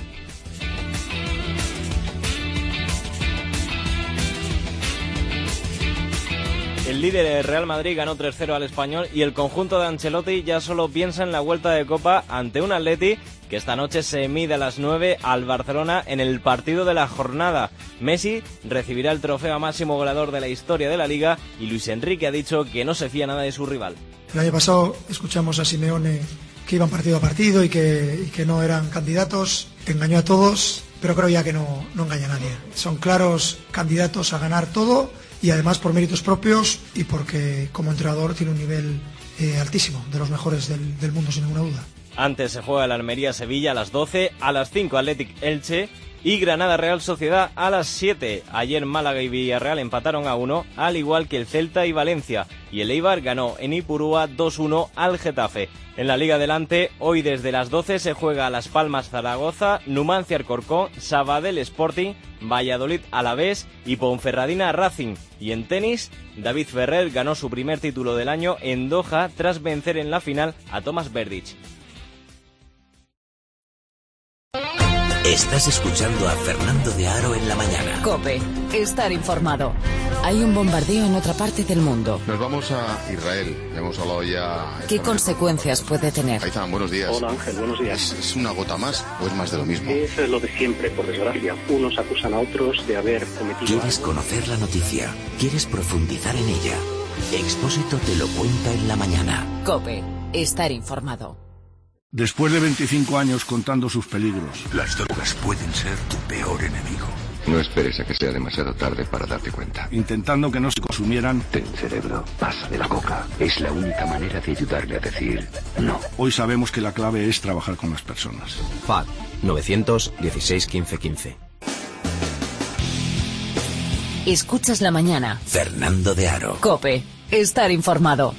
El líder, el Real Madrid, ganó 3-0 al Español y el conjunto de Ancelotti ya solo piensa en la vuelta de Copa ante un Atleti que esta noche se mide a las 9 al Barcelona en el partido de la jornada. Messi recibirá el trofeo a máximo goleador de la historia de la Liga y Luis Enrique ha dicho que no se fía nada de su rival. El año pasado escuchamos a Simeone que iban partido a partido y que no eran candidatos, que engañó a todos, pero creo ya que no engaña a nadie. Son claros candidatos a ganar todo y además por méritos propios y porque como entrenador tiene un nivel altísimo, de los mejores del mundo sin ninguna duda. Antes se juega el Almería-Sevilla a las 12, a las 5 Athletic-Elche y Granada-Real Sociedad a las 7. Ayer Málaga y Villarreal empataron a 1, al igual que el Celta y Valencia, y el Eibar ganó en Ipurúa 2-1 al Getafe. En la Liga Adelante, hoy desde las 12 se juega Las Palmas Zaragoza, Numancia Alcorcón, Sabadell Sporting, Valladolid Alavés y Ponferradina Racing. Y en tenis, David Ferrer ganó su primer título del año en Doha tras vencer en la final a Tomás Berdych. Estás escuchando a Fernando de Aro en la mañana. COPE. Estar informado. Hay un bombardeo en otra parte del mundo. Nos vamos a Israel. Ya hemos hablado ya. ¿Qué consecuencias puede tener? Aizan, buenos días. Hola Ángel, buenos días. ¿Es una gota más o es más de lo mismo? Es lo de siempre, por desgracia. Unos acusan a otros de haber cometido... ¿Quieres conocer la noticia? ¿Quieres profundizar en ella? Expósito te lo cuenta en la mañana. COPE. Estar informado. Después de 25 años contando sus peligros, las drogas pueden ser tu peor enemigo. No esperes a que sea demasiado tarde para darte cuenta. Intentando que no se consumieran. Ten cerebro, pasa de la coca. Es la única manera de ayudarle a decir no. Hoy sabemos que la clave es trabajar con las personas. FAD 916 15 15. Escuchas la mañana. Fernando de Aro. COPE. Estar informado.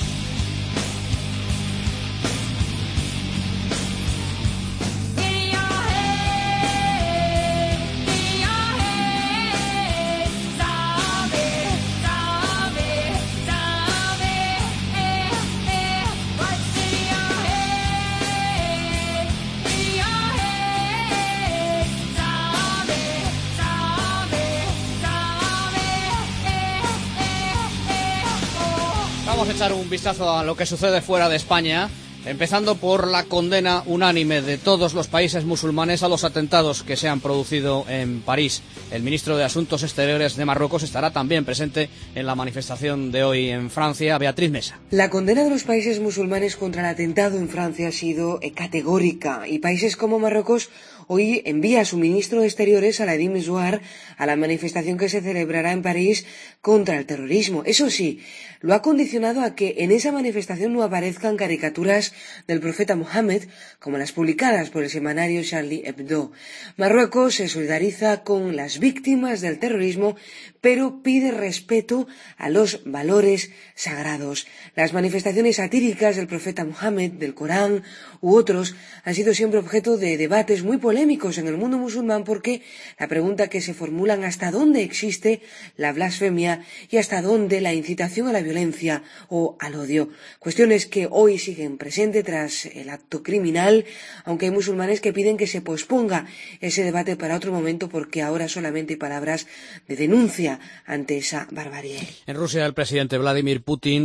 Vamos a echar un vistazo a lo que sucede fuera de España, empezando por la condena unánime de todos los países musulmanes a los atentados que se han producido en París. El ministro de Asuntos Exteriores de Marruecos estará también presente en la manifestación de hoy en Francia. Beatriz Mesa. La condena de los países musulmanes contra el atentado en Francia ha sido categórica y países como Marruecos hoy envía a su ministro de Exteriores, Aladim Zouar, a la manifestación que se celebrará en París contra el terrorismo. Eso sí, lo ha condicionado a que en esa manifestación no aparezcan caricaturas del profeta Mohammed, como las publicadas por el semanario Charlie Hebdo. Marruecos se solidariza con las víctimas del terrorismo, pero pide respeto a los valores sagrados. Las manifestaciones satíricas del profeta Mohammed, del Corán u otros han sido siempre objeto de debates muy polémicos en el mundo musulmán porque la pregunta que se formulan hasta dónde existe la blasfemia y hasta dónde la incitación a la violencia o al odio. Cuestiones que hoy siguen presentes tras el acto criminal, aunque hay musulmanes que piden que se posponga ese debate para otro momento porque ahora solamente hay palabras de denuncia ante esa barbarie. En Rusia, el presidente Vladimir Putin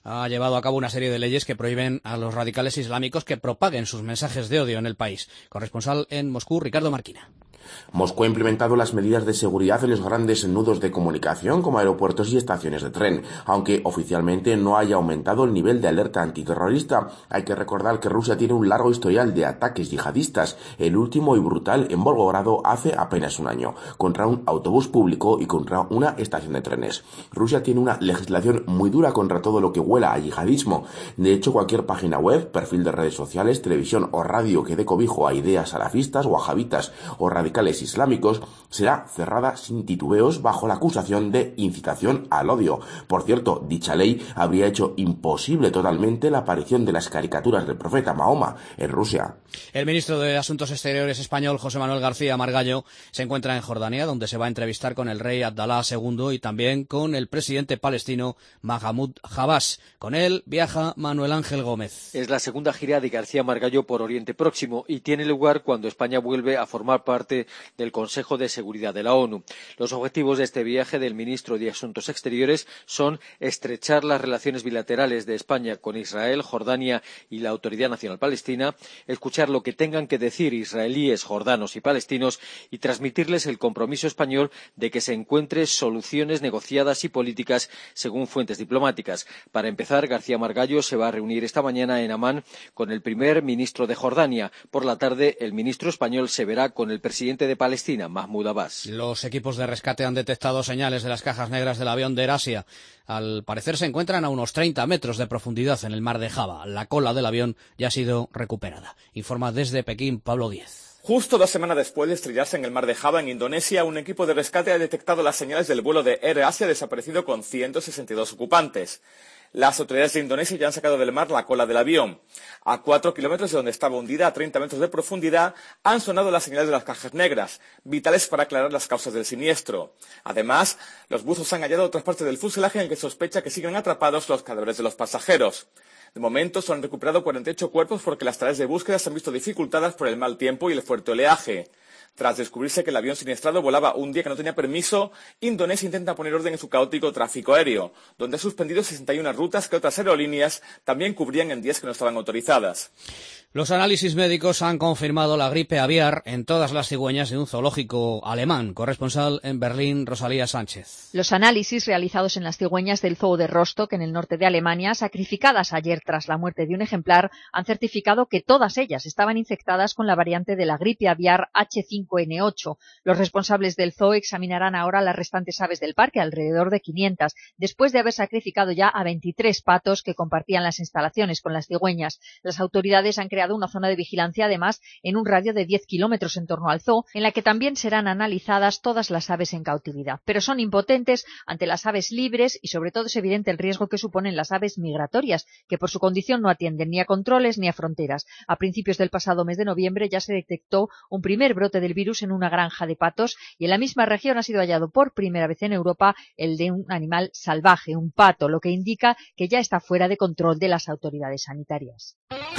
ha llevado a cabo una serie de leyes que prohíben a los radicales islámicos que propaguen sus mensajes de odio en el país. Corresponsal en Moscú, Ricardo Marquina. Moscú ha implementado las medidas de seguridad en los grandes nudos de comunicación como aeropuertos y estaciones de tren. Aunque oficialmente no haya aumentado el nivel de alerta antiterrorista, hay que recordar que Rusia tiene un largo historial de ataques yihadistas, el último y brutal en Volgogrado hace apenas un año, contra un autobús público y contra una estación de trenes. Rusia tiene una legislación muy dura contra todo lo que huela a yihadismo. De hecho, cualquier página web, perfil de redes sociales, televisión o radio que dé cobijo a ideas salafistas, wahabitas o radicales islámicos será cerrada sin titubeos bajo la acusación de incitación al odio. Por cierto, dicha ley habría hecho imposible totalmente la aparición de las caricaturas del profeta Mahoma en Rusia. El ministro de Asuntos Exteriores español, José Manuel García Margallo, se encuentra en Jordania, donde se va a entrevistar con el rey Abdalá II y también con el presidente palestino Mahmoud Abbas. Con él viaja Manuel Ángel Gómez. Es la segunda gira de García Margallo por Oriente Próximo y tiene lugar cuando España vuelve a formar parte del Consejo de Seguridad de la ONU. Los objetivos de este viaje del ministro de Asuntos Exteriores son estrechar las relaciones bilaterales de España con Israel, Jordania y la Autoridad Nacional Palestina, escuchar lo que tengan que decir israelíes, jordanos y palestinos y transmitirles el compromiso español de que se encuentren soluciones negociadas y políticas según fuentes diplomáticas. Para empezar, García Margallo se va a reunir esta mañana en Amán con el primer ministro de Jordania. Por la tarde, el ministro español se verá con el presidente de Palestina, Mahmoud Abbas. Los equipos de rescate han detectado señales de las cajas negras del avión de AirAsia. Al parecer se encuentran a unos 30 metros de profundidad en el mar de Java. La cola del avión ya ha sido recuperada. Informa desde Pekín Pablo Díez. Justo 2 semanas después de estrellarse en el mar de Java, en Indonesia, un equipo de rescate ha detectado las señales del vuelo de AirAsia desaparecido con 162 ocupantes. Las autoridades de Indonesia ya han sacado del mar la cola del avión. A 4 kilómetros de donde estaba hundida, a 30 metros de profundidad, han sonado las señales de las cajas negras, vitales para aclarar las causas del siniestro. Además, los buzos han hallado otras partes del fuselaje en el que sospecha que siguen atrapados los cadáveres de los pasajeros. De momento, se han recuperado 48 cuerpos porque las tareas de búsqueda se han visto dificultadas por el mal tiempo y el fuerte oleaje. Tras descubrirse que el avión siniestrado volaba un día que no tenía permiso, Indonesia intenta poner orden en su caótico tráfico aéreo, donde ha suspendido 61 rutas que otras aerolíneas también cubrían en días que no estaban autorizadas. Los análisis médicos han confirmado la gripe aviar en todas las cigüeñas de un zoológico alemán. Corresponsal en Berlín, Rosalía Sánchez. Los análisis realizados en las cigüeñas del zoo de Rostock, en el norte de Alemania, sacrificadas ayer tras la muerte de un ejemplar, han certificado que todas ellas estaban infectadas con la variante de la gripe aviar H5N8. Los responsables del zoo examinarán ahora las restantes aves del parque, alrededor de 500, después de haber sacrificado ya a 23 patos que compartían las instalaciones con las cigüeñas. Las autoridades han creado una zona de vigilancia, además, en un radio de 10 kilómetros en torno al zoo, en la que también serán analizadas todas las aves en cautividad. Pero son impotentes ante las aves libres y, sobre todo, es evidente el riesgo que suponen las aves migratorias, que por su condición no atienden ni a controles ni a fronteras. A principios del pasado mes de noviembre ya se detectó un primer brote del virus en una granja de patos y en la misma región ha sido hallado por primera vez en Europa el de un animal salvaje, un pato, lo que indica que ya está fuera de control de las autoridades sanitarias.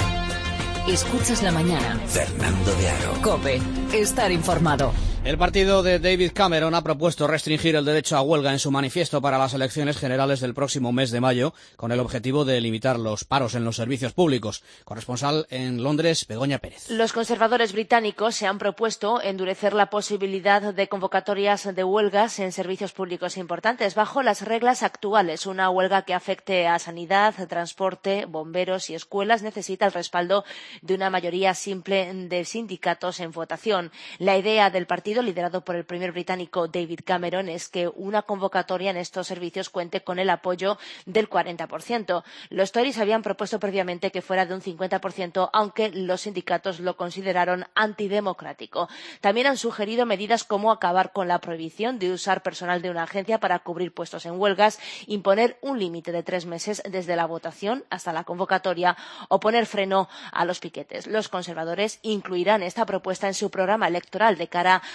Escuchas la mañana. Fernando de Aro. COPE. Estar informado. El partido de David Cameron ha propuesto restringir el derecho a huelga en su manifiesto para las elecciones generales del próximo mes de mayo, con el objetivo de limitar los paros en los servicios públicos. Corresponsal en Londres, Begoña Pérez. Los conservadores británicos se han propuesto endurecer la posibilidad de convocatorias de huelgas en servicios públicos importantes bajo las reglas actuales. Una huelga que afecte a sanidad, transporte, bomberos y escuelas necesita el respaldo de una mayoría simple de sindicatos en votación. La idea del partido liderado por el primer británico David Cameron es que una convocatoria en estos servicios cuente con el apoyo del 40%. Los Tories habían propuesto previamente que fuera de un 50%, aunque los sindicatos lo consideraron antidemocrático. También han sugerido medidas como acabar con la prohibición de usar personal de una agencia para cubrir puestos en huelgas, imponer un límite de 3 meses desde la votación hasta la convocatoria o poner freno a los piquetes. Los conservadores incluirán esta propuesta en su programa electoral de cara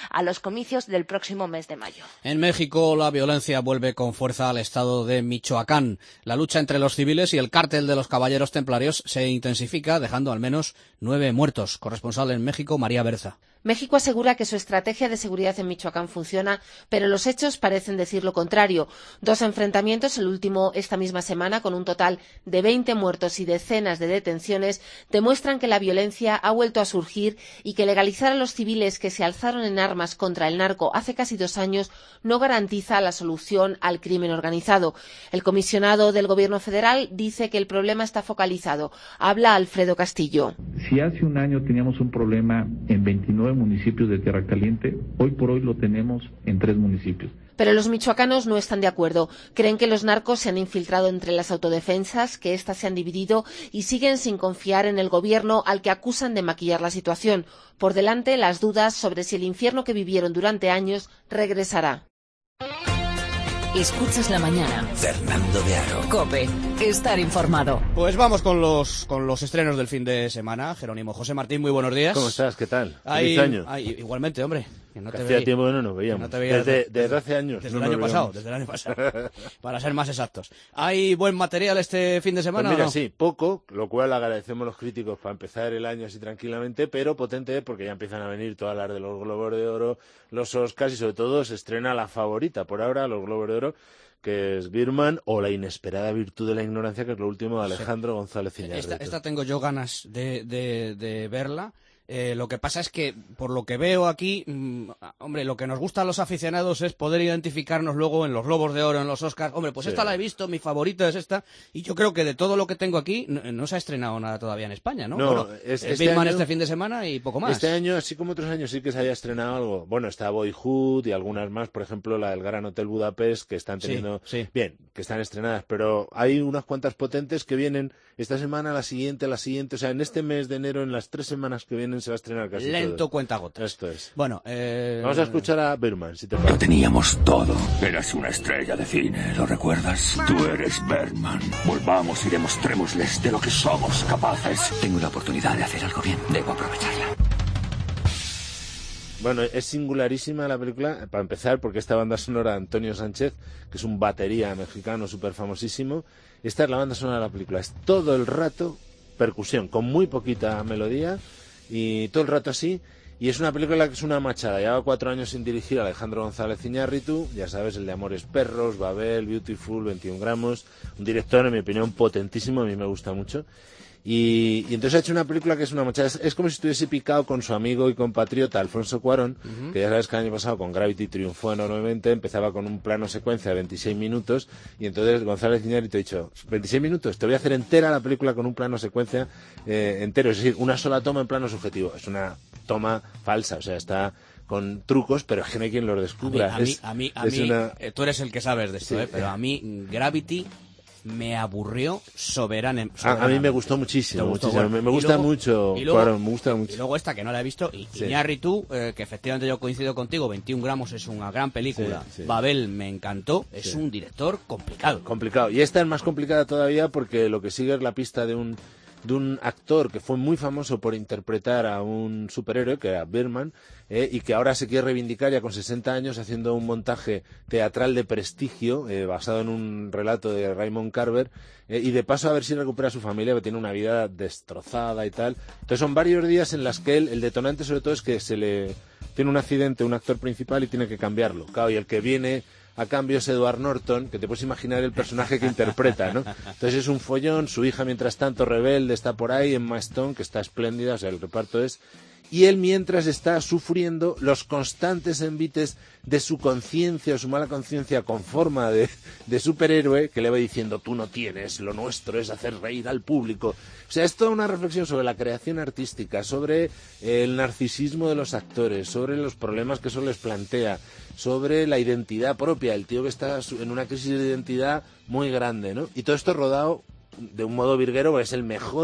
a los comicios del próximo mes de mayo. En México, la violencia vuelve con fuerza al estado de Michoacán. La lucha entre los civiles y el cártel de los caballeros templarios se intensifica, dejando al menos 9 muertos. Corresponsal en México, María Berza. México asegura que su estrategia de seguridad en Michoacán funciona, pero los hechos parecen decir lo contrario. 2 enfrentamientos, el último esta misma semana, con un total de 20 muertos y decenas de detenciones, demuestran que la violencia ha vuelto a surgir y que legalizar a los civiles que se alzaron en armas contra el narco hace casi 2 años no garantiza la solución al crimen organizado. El comisionado del Gobierno federal dice que el problema está focalizado. Habla Alfredo Castillo. Si hace un año teníamos un problema en 29 municipios de Tierra Caliente, hoy por hoy lo tenemos en 3 municipios. Pero los michoacanos no están de acuerdo. Creen que los narcos se han infiltrado entre las autodefensas, que éstas se han dividido y siguen sin confiar en el gobierno, al que acusan de maquillar la situación. Por delante, las dudas sobre si el infierno que vivieron durante años regresará. Escuchas la mañana. Fernando de Aro. COPE. Estar informado. Pues vamos con los estrenos del fin de semana. Jerónimo José Martín, muy buenos días. ¿Cómo estás? ¿Qué tal? Feliz año. Igualmente, hombre. Que no te hacía tiempo que no nos veíamos. No te veía desde hace años. Desde el año pasado, para ser más exactos. ¿Hay buen material este fin de semana? Pues mira, ¿o no? sí, poco, lo cual agradecemos a los críticos para empezar el año así tranquilamente, pero potente porque ya empiezan a venir todas las de los Globos de Oro, los Oscars y sobre todo se estrena la favorita por ahora, los Globos de Oro, que es Birdman, o La inesperada virtud de la ignorancia, que es lo último de Alejandro González Iñárritu. Esta tengo yo ganas de verla. Lo que pasa es que, por lo que veo aquí, hombre, lo que nos gusta a los aficionados es poder identificarnos luego en los Globos de Oro, en los Oscars. Hombre, pues sí, esta la he visto, mi favorita es esta, y yo creo que de todo lo que tengo aquí no se ha estrenado nada todavía en España, ¿no? No, bueno, Birdman este fin de semana y poco más. Este año, así como otros años, sí que se haya estrenado algo. Bueno, está Boyhood y algunas más, por ejemplo, la del Gran Hotel Budapest, que están teniendo... Sí. Bien, que están estrenadas, pero hay unas cuantas potentes que vienen esta semana, la siguiente, o sea, en este mes de enero, en las 3 semanas que vienen, se va a estrenar casi lento todo. cuentagotas. Esto es. Bueno, vamos a escuchar a Birdman, si te parece. Lo teníamos todo. Eras una estrella de cine, ¿lo recuerdas? Tú eres Birdman. Volvamos y demostrémosles de lo que somos capaces. Tengo la oportunidad de hacer algo bien. Debo aprovecharla. Bueno, es singularísima la película, para empezar, porque esta banda sonora de Antonio Sánchez, que es un batería mexicano súper famosísimo, esta es la banda sonora de la película. Es todo el rato percusión, con muy poquita melodía, y todo el rato así, y es una película que es una machada. Lleva 4 años sin dirigir a Alejandro González Iñárritu, ya sabes, el de Amores Perros, Babel, Beautiful, 21 gramos, un director, en mi opinión, potentísimo, a mí me gusta mucho. Y entonces ha hecho una película que es una machada. Es como si estuviese picado con su amigo y compatriota Alfonso Cuarón, que ya sabes que el año pasado con Gravity triunfó enormemente, empezaba con un plano secuencia de 26 minutos, y entonces González Iñárritu ha dicho, 26 minutos, te voy a hacer entera la película con un plano secuencia entero, es decir, una sola toma en plano subjetivo. Es una toma falsa, o sea, está con trucos, pero es que no hay quien los descubra. A mí, tú eres el que sabes de esto, sí, pero a mí Gravity me aburrió soberanamente. A mí me gustó muchísimo. Bueno, me gusta mucho. Claro, me gusta mucho. Y luego esta que no la he visto, Iñárritu, que efectivamente yo coincido contigo, 21 gramos es una gran película. Sí. Babel me encantó, es un director complicado. Complicado. Y esta es más complicada todavía porque lo que sigue es la pista de un actor que fue muy famoso por interpretar a un superhéroe, que era Birdman, y que ahora se quiere reivindicar ya con 60 años haciendo un montaje teatral de prestigio basado en un relato de Raymond Carver, y de paso a ver si recupera a su familia, que tiene una vida destrozada y tal. Entonces son varios días en las que el detonante sobre todo es que tiene un accidente un actor principal y tiene que cambiarlo. Claro, y el que viene a cambio es Edward Norton, que te puedes imaginar el personaje que interpreta, ¿no? Entonces es un follón, su hija mientras tanto rebelde está por ahí, Emma Stone, que está espléndida, o sea, el reparto es... Y él mientras está sufriendo los constantes envites de su conciencia o su mala conciencia con forma de superhéroe, que le va diciendo, tú no tienes, lo nuestro es hacer reír al público. O sea, es toda una reflexión sobre la creación artística, sobre el narcisismo de los actores, sobre los problemas que eso les plantea, sobre la identidad propia, el tío que está en una crisis de identidad muy grande, ¿no? Y todo esto rodado de un modo virguero, porque es el mejor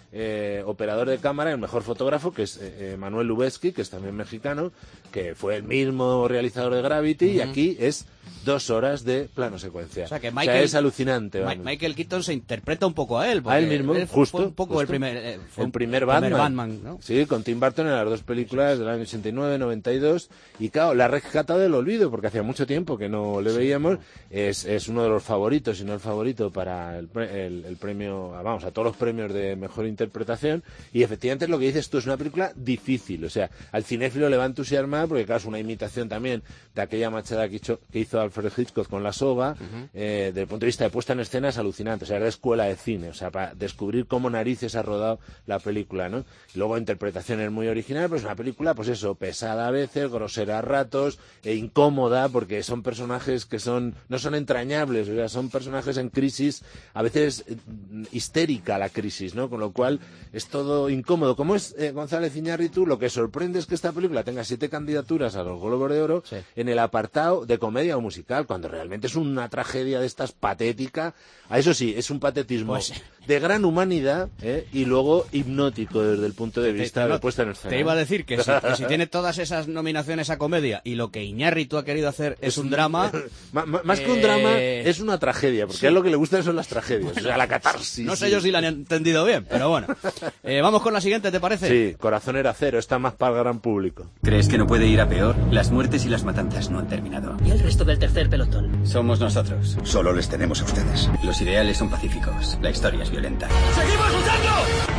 operador de cámara, el mejor fotógrafo, que es Manuel Lubezki, que es también mexicano, que fue el mismo realizador de Gravity, y aquí es 2 horas de plano secuencia. O sea, que Michael, es alucinante. Michael Keaton se interpreta un poco a él. A él mismo, justo. Fue un poco el primer Batman, ¿no? Sí, con Tim Burton en las 2 películas del año 89, 92. Y claro, la ha rescatado del olvido, porque hacía mucho tiempo que no le veíamos. Es uno de los favoritos, si no el favorito, para el premio, vamos, a todos los premios de mejor interpretación. Y efectivamente es lo que dices tú, es una película difícil. O sea, al cinéfilo le va a entusiasmar, porque claro, es una imitación también de aquella machada que hizo Alfred Hitchcock con La Soga. Desde el punto de vista de puesta en escena es alucinante, o sea, es de escuela de cine, o sea, para descubrir cómo narices ha rodado la película, ¿no? Y luego interpretación es muy original, pero es una película, pues eso, pesada a veces, grosera a ratos, e incómoda, porque son personajes que no son entrañables, o sea, son personajes en crisis, a veces histérica la crisis, ¿no? Con lo cual es todo incómodo. Como es González Iñárritu, lo que sorprende es que esta película tenga 7 candidaturas a los Globos de Oro en el apartado de comedia o musical, cuando realmente es una tragedia de estas patética. A eso sí, es un patetismo de gran humanidad, y luego hipnótico desde el punto de vista de puesta en escena. Te iba a decir que si tiene todas esas nominaciones a comedia y lo que Iñárritu ha querido hacer es un drama... Más que un drama, es una tragedia, porque a él lo que le gustan son las tragedias, o sea, la catarsis. No sé yo si la han entendido bien, pero bueno. Vamos con la siguiente, ¿te parece? Sí, Corazón era cero, está más para el gran público. ¿Crees que no puede ir a peor? Las muertes y las matanzas no han terminado. ¿Y el resto del tercer pelotón? Somos nosotros. Solo les tenemos a ustedes. Los ideales son pacíficos, la historia es violenta. ¡Seguimos luchando!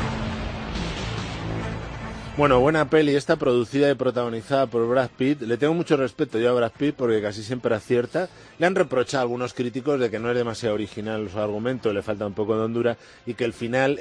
Bueno, buena peli esta, producida y protagonizada por Brad Pitt. Le tengo mucho respeto yo a Brad Pitt porque casi siempre acierta. Le han reprochado a algunos críticos de que no es demasiado original su argumento, le falta un poco de hondura y que el final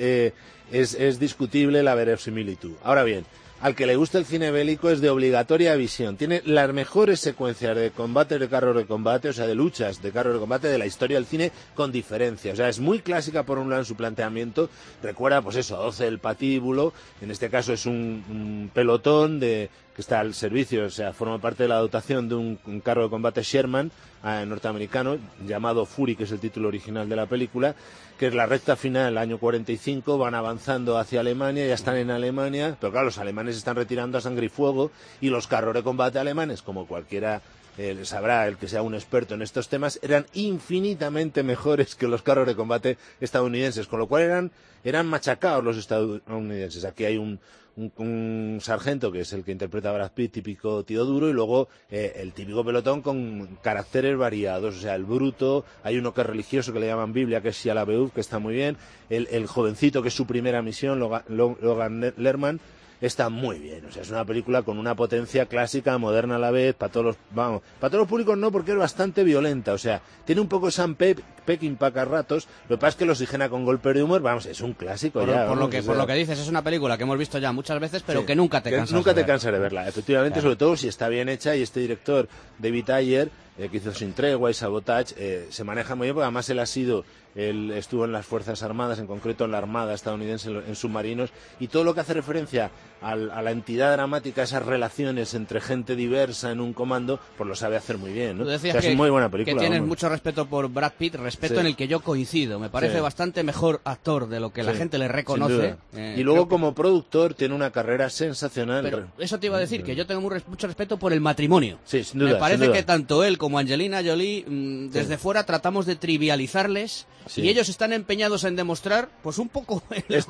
es discutible la verosimilitud. Ahora bien, al que le gusta el cine bélico es de obligatoria visión. Tiene las mejores secuencias de combates de carros de combate, o sea, de luchas de carros de combate de la historia del cine, con diferencia. O sea, es muy clásica por un lado en su planteamiento. Recuerda, pues eso, a 12 del patíbulo. En este caso es un pelotón que está al servicio, o sea, forma parte de la dotación de un carro de combate Sherman norteamericano, llamado Fury, que es el título original de la película, que es la recta final del año 45, van avanzando hacia Alemania, ya están en Alemania, pero claro, los alemanes están retirando a sangre y fuego, y los carros de combate alemanes, como cualquiera sabrá, el que sea un experto en estos temas, eran infinitamente mejores que los carros de combate estadounidenses, con lo cual eran machacados los estadounidenses. Aquí hay un sargento que es el que interpreta a Brad Pitt, típico tío duro, y luego el típico pelotón con caracteres variados, o sea, el bruto, hay uno que es religioso que le llaman Biblia, que es Shia LaBeouf, que está muy bien, el jovencito que es su primera misión, Logan Lerman, está muy bien, o sea, es una película con una potencia clásica, moderna a la vez, para todos los públicos no, porque es bastante violenta, o sea, tiene un poco Sam Peckinpah a ratos, lo que pasa es que lo oxigena con golpes de humor, vamos, es un clásico por lo que dices, es una película que hemos visto ya muchas veces, pero que nunca te cansas de verla, efectivamente, claro. Sobre todo si está bien hecha, y este director, David Ayer, que hizo Sin Tregua y Sabotage, se maneja muy bien, porque además él estuvo en las Fuerzas Armadas, en concreto en la Armada estadounidense, en submarinos, y todo lo que hace referencia a la entidad dramática, esas relaciones entre gente diversa en un comando, pues lo sabe hacer muy bien, ¿no? Tú decías es muy buena película. Que tienes mucho respeto por Brad Pitt, respeto en el que yo coincido. Me parece bastante mejor actor de lo que la gente le reconoce. Y luego como productor tiene una carrera sensacional. Pero eso te iba a decir, que yo tengo mucho respeto por el matrimonio. Sí, sin duda. Me parece que tanto él como Angelina Jolie, desde fuera tratamos de trivializarles, y ellos están empeñados en demostrar, pues un poco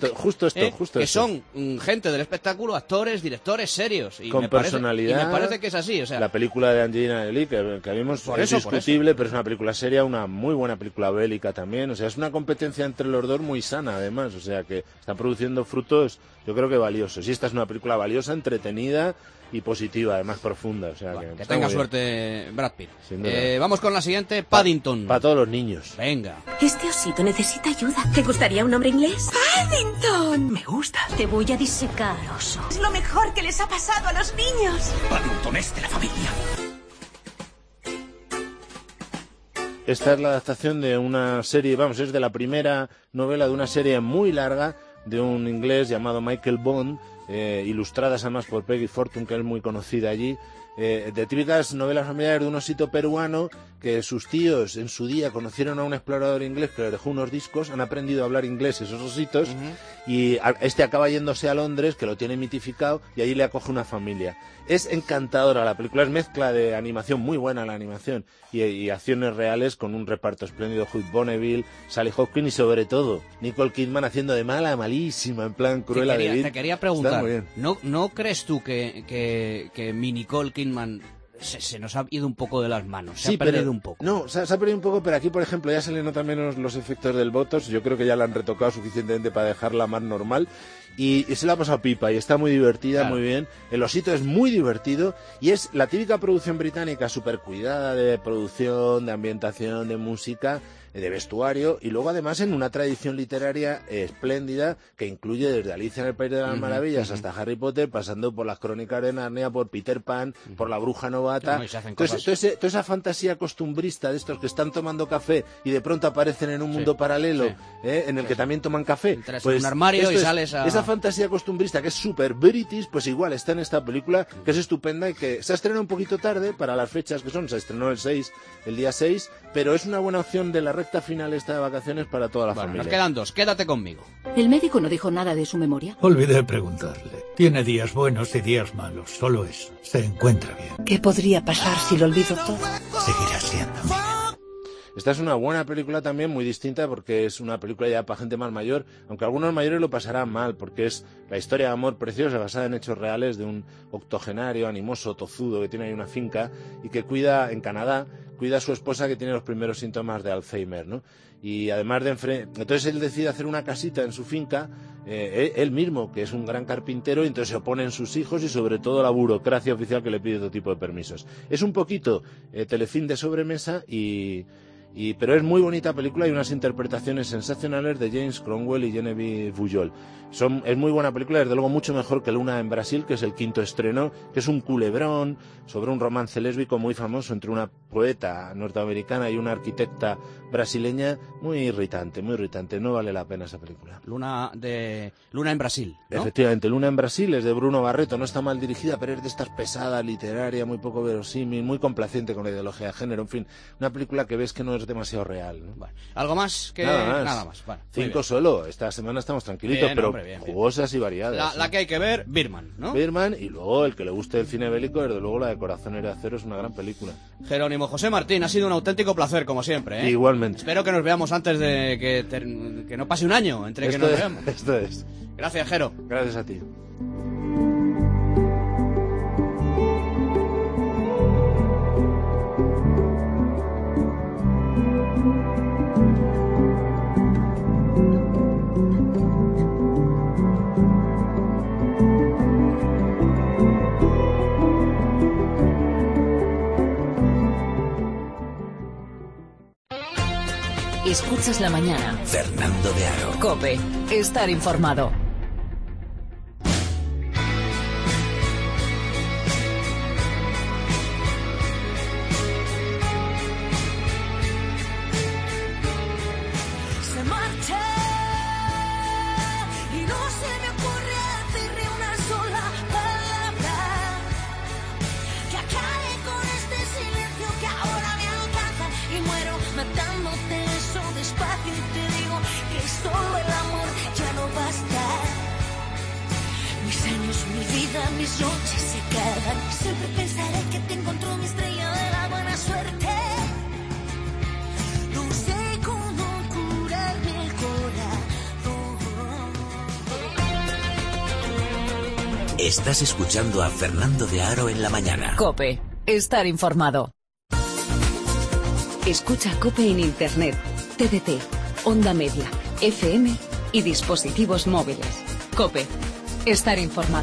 que son gente del espectáculo, actores, directores serios, y con personalidad. Y me parece que es así, o sea, la película de Angelina Jolie que vimos es discutible, pero es una película seria, una muy buena película bélica también, o sea, es una competencia entre los dos muy sana además, o sea, que están produciendo frutos, yo creo que valiosos, y esta es una película valiosa, entretenida y positiva, además profunda, o sea, que tenga suerte Brad Pitt. Vamos con la siguiente, Paddington. Para todos los niños. Venga. Este osito necesita ayuda. ¿Te gustaría un nombre inglés? ¡Paddington! Me gusta. Te voy a disecar, oso. Es lo mejor que les ha pasado a los niños. Paddington es de la familia. Esta es la adaptación de una serie, es de la primera novela de una serie muy larga de un inglés llamado Michael Bond, ilustradas además por Peggy Fortune, que es muy conocida allí, de típicas novelas familiares de un osito peruano que sus tíos en su día conocieron a un explorador inglés que les dejó unos discos, han aprendido a hablar inglés esos ositos, y este acaba yéndose a Londres, que lo tiene mitificado, y allí le acoge una familia. Es encantadora la película, es mezcla de animación, muy buena la animación, y acciones reales con un reparto espléndido. Hugh Bonneville, Sally Hopkins y sobre todo Nicole Kidman haciendo de mala, malísima, en plan Cruella de Vil. Te quería preguntar, ¿no crees tú que mi Nicole Kidman se nos ha ido un poco de las manos? Se ha perdido un poco. No, se ha perdido un poco, pero aquí, por ejemplo, ya se le notan menos los efectos del Botox. Yo creo que ya la han retocado suficientemente para dejarla más normal. Y se la ha pasado pipa y está muy divertida, muy bien. El osito es muy divertido y es la típica producción británica súper cuidada de producción, de ambientación, de música, de vestuario, y luego además en una tradición literaria espléndida que incluye desde Alicia en el País de las Maravillas hasta Harry Potter, pasando por las Crónicas de Narnia, por Peter Pan, por la Bruja Novata. Toda esa fantasía costumbrista de estos que están tomando café y de pronto aparecen en un mundo paralelo en el que también toman café. Entras en un armario y sales a... Esa fantasía costumbrista que es súper british, pues igual está en esta película, que es estupenda y que se ha estrenado un poquito tarde para las fechas que son. Se estrenó el día 6, pero es una buena opción de la recta final esta de vacaciones para toda la familia. Nos quedan dos, quédate conmigo. ¿El médico no dijo nada de su memoria? Olvidé preguntarle. Tiene días buenos y días malos, solo eso. Se encuentra bien. ¿Qué podría pasar si lo olvido todo? Seguirá siendo mi vida. Esta es una buena película también, muy distinta, porque es una película ya para gente más mayor, aunque algunos mayores lo pasarán mal, porque es la historia de amor preciosa basada en hechos reales de un octogenario animoso, tozudo, que tiene ahí una finca y que cuida en Canadá, cuida a su esposa que tiene los primeros síntomas de Alzheimer, ¿no? Y además entonces él decide hacer una casita en su finca, él mismo, que es un gran carpintero, y entonces se oponen sus hijos y sobre todo la burocracia oficial que le pide todo tipo de permisos. Es un poquito telefilm de sobremesa pero es muy bonita película y unas interpretaciones sensacionales de James Cromwell y Genevieve Bujold. Es muy buena película, desde luego mucho mejor que Luna en Brasil, que es el quinto estreno, que es un culebrón sobre un romance lésbico muy famoso entre una poeta norteamericana y una arquitecta brasileña. Muy irritante, no vale la pena esa película. Luna en Brasil, ¿no? Efectivamente, Luna en Brasil es de Bruno Barreto, no está mal dirigida, pero es de estas pesada, literaria, muy poco verosímil, muy complaciente con la ideología de género, en fin, una película que ves que no es demasiado real, ¿no? Bueno, ¿algo más? Nada más. Bueno, 5 solo, esta semana estamos tranquilitos, bien, pero bien. Jugosas y variadas. La que hay que ver, Birdman, ¿no? Birdman, y luego el que le guste el cine bélico, desde luego la de Corazones de Acero es una gran película. Jerónimo José Martín, ha sido un auténtico placer, como siempre, ¿eh? Igualmente. Espero que nos veamos antes de que no pase un año entre que nos veamos. Esto es. Gracias, Jero. Gracias a ti. Escuchas la mañana. Fernando de Aro. COPE. Estar informado. Se marcha y no se me ocurre decirle una sola palabra que acabe con este silencio que ahora me alcanza y muero matándote. Despacio y te digo que solo el amor ya no basta. Mis años, mi vida, mis noches se acaban. Siempre pensaré que te encontró mi estrella de la buena suerte. No sé cómo curarme el corazón. Estás escuchando a Fernando de Aro en la mañana. COPE. Estar informado. Escucha COPE en Internet, TDT, Onda Media, FM y dispositivos móviles. COPE. Estar informado.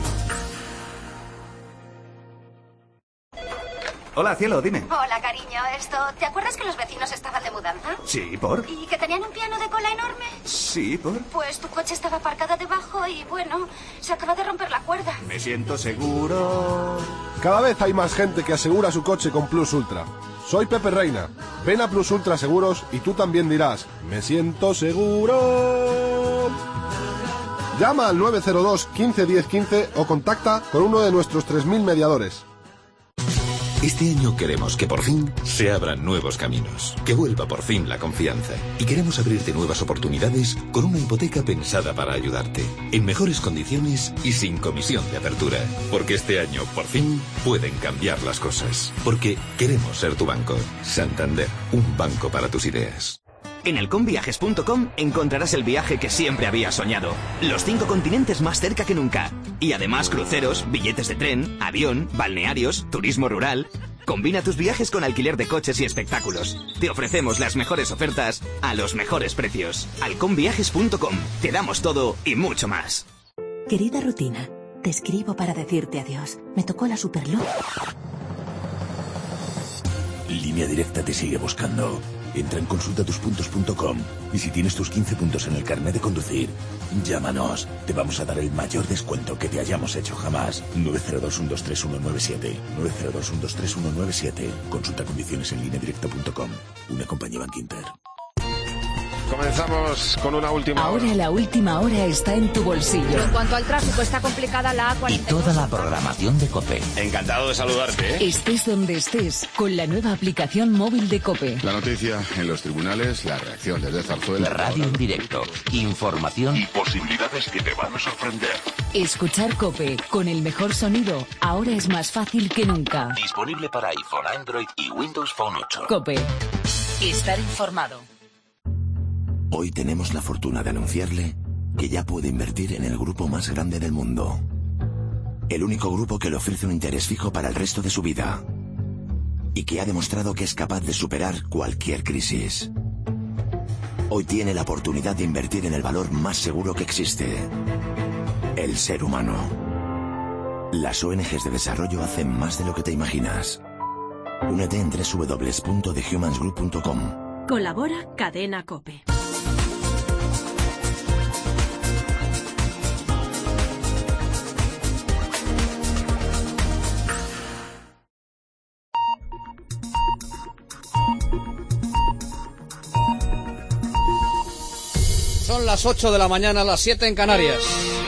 Hola, cielo, dime. Hola, cariño. ¿Te acuerdas que los vecinos estaban de mudanza? Sí, ¿por? ¿Y que tenían un piano de cola enorme? Sí, ¿por? Pues tu coche estaba aparcado debajo y, bueno, se acaba de romper la cuerda. Me siento seguro. Cada vez hay más gente que asegura su coche con Plus Ultra. Soy Pepe Reina. Ven a Plus Ultra Seguros y tú también dirás, me siento seguro. Llama al 902 15 10 15 o contacta con uno de nuestros 3.000 mediadores. Este año queremos que por fin se abran nuevos caminos, que vuelva por fin la confianza. Y queremos abrirte nuevas oportunidades con una hipoteca pensada para ayudarte, en mejores condiciones y sin comisión de apertura. Porque este año, por fin, pueden cambiar las cosas. Porque queremos ser tu banco. Santander, un banco para tus ideas. En elconviajes.com encontrarás el viaje que siempre habías soñado. Los 5 continentes más cerca que nunca. Y además cruceros, billetes de tren, avión, balnearios, turismo rural. Combina tus viajes con alquiler de coches y espectáculos. Te ofrecemos las mejores ofertas a los mejores precios. Alconviajes.com. Te damos todo y mucho más. Querida rutina, te escribo para decirte adiós. Me tocó la Superluz. Línea Directa te sigue buscando. Entra en consultatuspuntos.com y si tienes tus 15 puntos en el carnet de conducir, llámanos. Te vamos a dar el mayor descuento que te hayamos hecho jamás. 902-123-197. 902-123-197. Consulta condiciones en lineadirecta.com. Una compañía Bankinter. Comenzamos con una última hora. Ahora la última hora está en tu bolsillo. En cuanto al tráfico, está complicada la A42. Y toda la programación de COPE. Encantado de saludarte, ¿eh? Estés donde estés, con la nueva aplicación móvil de COPE. La noticia en los tribunales, la reacción desde Zarzuela. Radio en directo, información y posibilidades que te van a sorprender. Escuchar COPE con el mejor sonido ahora es más fácil que nunca. Disponible para iPhone, Android y Windows Phone 8. COPE. Estar informado. Hoy tenemos la fortuna de anunciarle que ya puede invertir en el grupo más grande del mundo. El único grupo que le ofrece un interés fijo para el resto de su vida. Y que ha demostrado que es capaz de superar cualquier crisis. Hoy tiene la oportunidad de invertir en el valor más seguro que existe. El ser humano. Las ONGs de desarrollo hacen más de lo que te imaginas. Únete en www.thehumansgroup.com. Colabora Cadena COPE. Son las 8 de la mañana, las 7 en Canarias.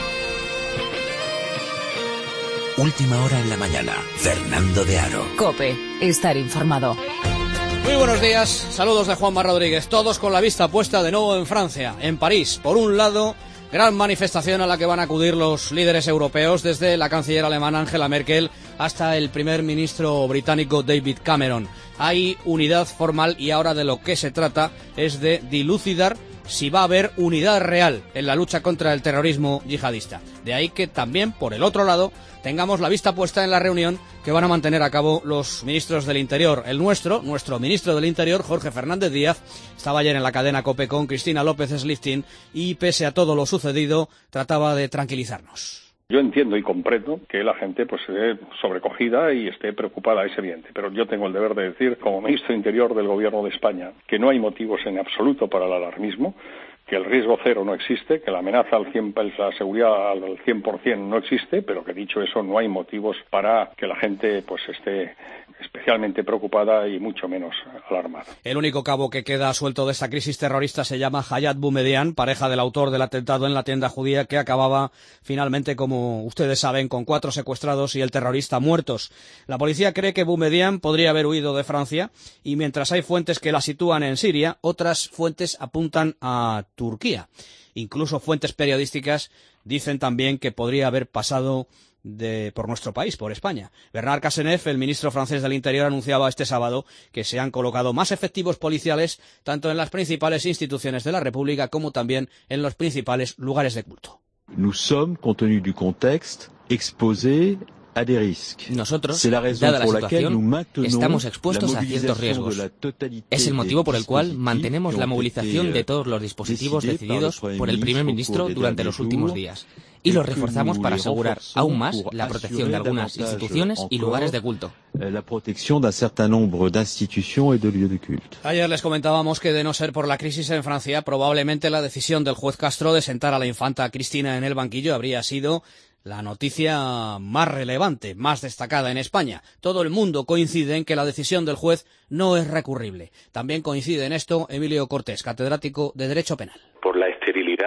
Última hora en la mañana. Fernando de Aro. COPE. Estar informado. Muy buenos días, saludos de Juanma Rodríguez, todos con la vista puesta de nuevo en Francia, en París. Por un lado, gran manifestación a la que van a acudir los líderes europeos, desde la canciller alemana Angela Merkel hasta el primer ministro británico David Cameron. Hay unidad formal y ahora de lo que se trata es de dilucidar si va a haber unidad real en la lucha contra el terrorismo yihadista. De ahí que también, por el otro lado, tengamos la vista puesta en la reunión que van a mantener a cabo los ministros del Interior. Nuestro ministro del Interior, Jorge Fernández Díaz, estaba ayer en la cadena COPE con Cristina López Sliftin y, pese a todo lo sucedido, trataba de tranquilizarnos. Yo entiendo y comprendo que la gente pues esté sobrecogida y esté preocupada, es evidente, pero yo tengo el deber de decir, como ministro de Interior del Gobierno de España, que no hay motivos en absoluto para el alarmismo, que el riesgo cero no existe, que la amenaza al 100%, la seguridad al 100% no existe, pero que dicho eso no hay motivos para que la gente pues esté especialmente preocupada y mucho menos alarmada. El único cabo que queda suelto de esta crisis terrorista se llama Hayat Boumediene, pareja del autor del atentado en la tienda judía que acababa finalmente, como ustedes saben, con 4 secuestrados y el terrorista muertos. La policía cree que Boumediene podría haber huido de Francia y mientras hay fuentes que la sitúan en Siria, otras fuentes apuntan a Turquía. Incluso fuentes periodísticas dicen también que podría haber pasado por nuestro país, por España. Bernard Cazeneuve, el ministro francés del Interior, anunciaba este sábado que se han colocado más efectivos policiales tanto en las principales instituciones de la República como también en los principales lugares de culto. Nous sommes, compte tenu du contexte, exposés a des risques. Nosotros, dada la situación, estamos expuestos a ciertos riesgos. Es el motivo por el cual mantenemos la movilización de todos los dispositivos decididos por el primer ministro durante los últimos días. Y los reforzamos para asegurar aún más la protección de algunas instituciones y lugares de culto. La protección d'un certain nombre d'institutions et de lieux de culte. Ayer les comentábamos que de no ser por la crisis en Francia, probablemente la decisión del juez Castro de sentar a la infanta Cristina en el banquillo habría sido la noticia más relevante, más destacada en España. Todo el mundo coincide en que la decisión del juez no es recurrible. También coincide en esto Emilio Cortés, catedrático de Derecho Penal. Por la esterilidad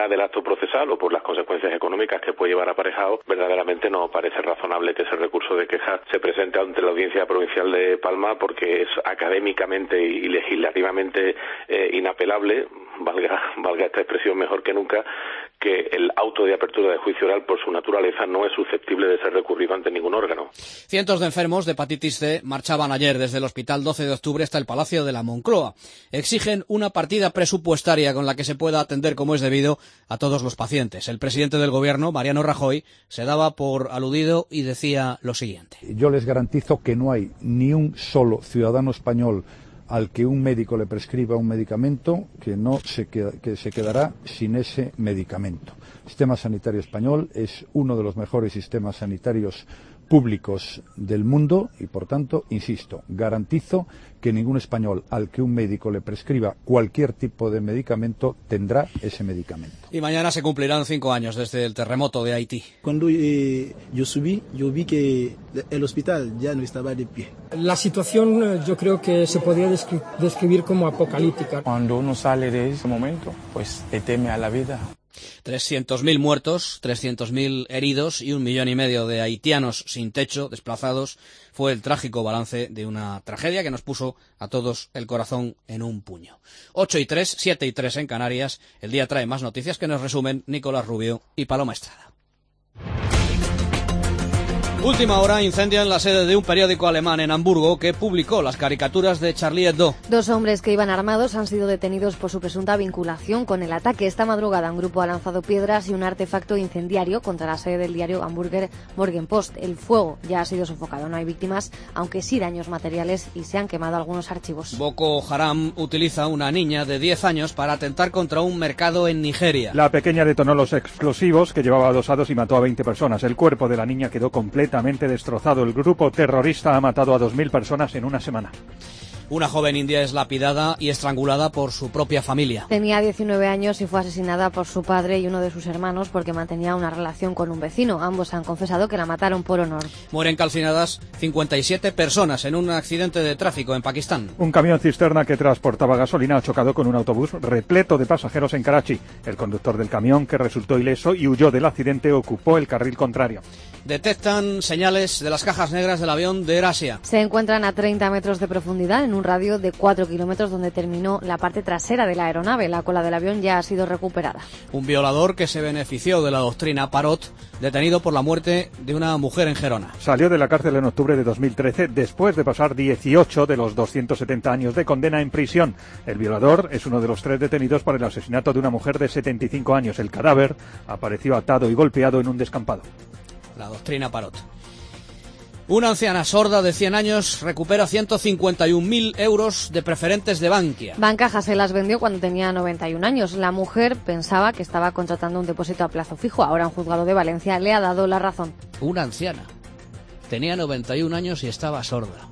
complejidad del acto procesal o por las consecuencias económicas que puede llevar aparejado, verdaderamente no parece razonable que ese recurso de queja se presente ante la Audiencia Provincial de Palma, porque es académicamente y legislativamente inapelable, valga esta expresión mejor que nunca, que el auto de apertura de juicio oral por su naturaleza no es susceptible de ser recurrido ante ningún órgano. Cientos de enfermos de hepatitis C marchaban ayer desde el Hospital 12 de Octubre hasta el Palacio de la Moncloa. Exigen una partida presupuestaria con la que se pueda atender como es debido a todos los pacientes. El presidente del Gobierno, Mariano Rajoy, se daba por aludido y decía lo siguiente. Yo les garantizo que no hay ni un solo ciudadano español al que un médico le prescriba un medicamento que se quedará sin ese medicamento. El sistema sanitario español es uno de los mejores sistemas sanitarios públicos del mundo y, por tanto, insisto, garantizo que ningún español al que un médico le prescriba cualquier tipo de medicamento tendrá ese medicamento. Y mañana se cumplirán 5 años desde el terremoto de Haití. Cuando yo subí, yo vi que el hospital ya no estaba de pie. La situación yo creo que se podría describir como apocalíptica. Cuando uno sale de ese momento, pues te teme a la vida. 300.000 muertos, 300.000 heridos y 1,5 millones de haitianos sin techo, desplazados, fue el trágico balance de una tragedia que nos puso a todos el corazón en un puño. 8:03, 7:03 en Canarias. El día trae más noticias que nos resumen Nicolás Rubio y Paloma Estrada. Última hora, incendio en la sede de un periódico alemán en Hamburgo que publicó las caricaturas de Charlie Hebdo. 2 hombres que iban armados han sido detenidos por su presunta vinculación con el ataque. Esta madrugada un grupo ha lanzado piedras y un artefacto incendiario contra la sede del diario Hamburger Morgenpost. El fuego ya ha sido sofocado, no hay víctimas, aunque sí daños materiales y se han quemado algunos archivos. Boko Haram utiliza una niña de 10 años para atentar contra un mercado en Nigeria. La pequeña detonó los explosivos que llevaba adosados y mató a 20 personas. El cuerpo de la niña quedó completamente destrozado. El grupo terrorista ha matado a 2.000 personas en una semana. Una joven india es lapidada y estrangulada por su propia familia. Tenía 19 años y fue asesinada por su padre y uno de sus hermanos porque mantenía una relación con un vecino. Ambos han confesado que la mataron por honor. Mueren calcinadas 57 personas en un accidente de tráfico en Pakistán. Un camión cisterna que transportaba gasolina ha chocado con un autobús repleto de pasajeros en Karachi. El conductor del camión, que resultó ileso y huyó del accidente, ocupó el carril contrario. Detectan señales de las cajas negras del avión de AirAsia. Se encuentran a 30 metros de profundidad en un radio de 4 kilómetros donde terminó la parte trasera de la aeronave. La cola del avión ya ha sido recuperada. Un violador que se benefició de la doctrina Parot, detenido por la muerte de una mujer en Gerona. Salió de la cárcel en octubre de 2013 después de pasar 18 de los 270 años de condena en prisión. El violador es uno de los 3 detenidos por el asesinato de una mujer de 75 años. El cadáver apareció atado y golpeado en un descampado. La doctrina Parot. Una anciana sorda de 100 años recupera 151.000 euros de preferentes de Bankia. Bancaja se las vendió cuando tenía 91 años. La mujer pensaba que estaba contratando un depósito a plazo fijo. Ahora un juzgado de Valencia le ha dado la razón. Una anciana. Tenía 91 años y estaba sorda.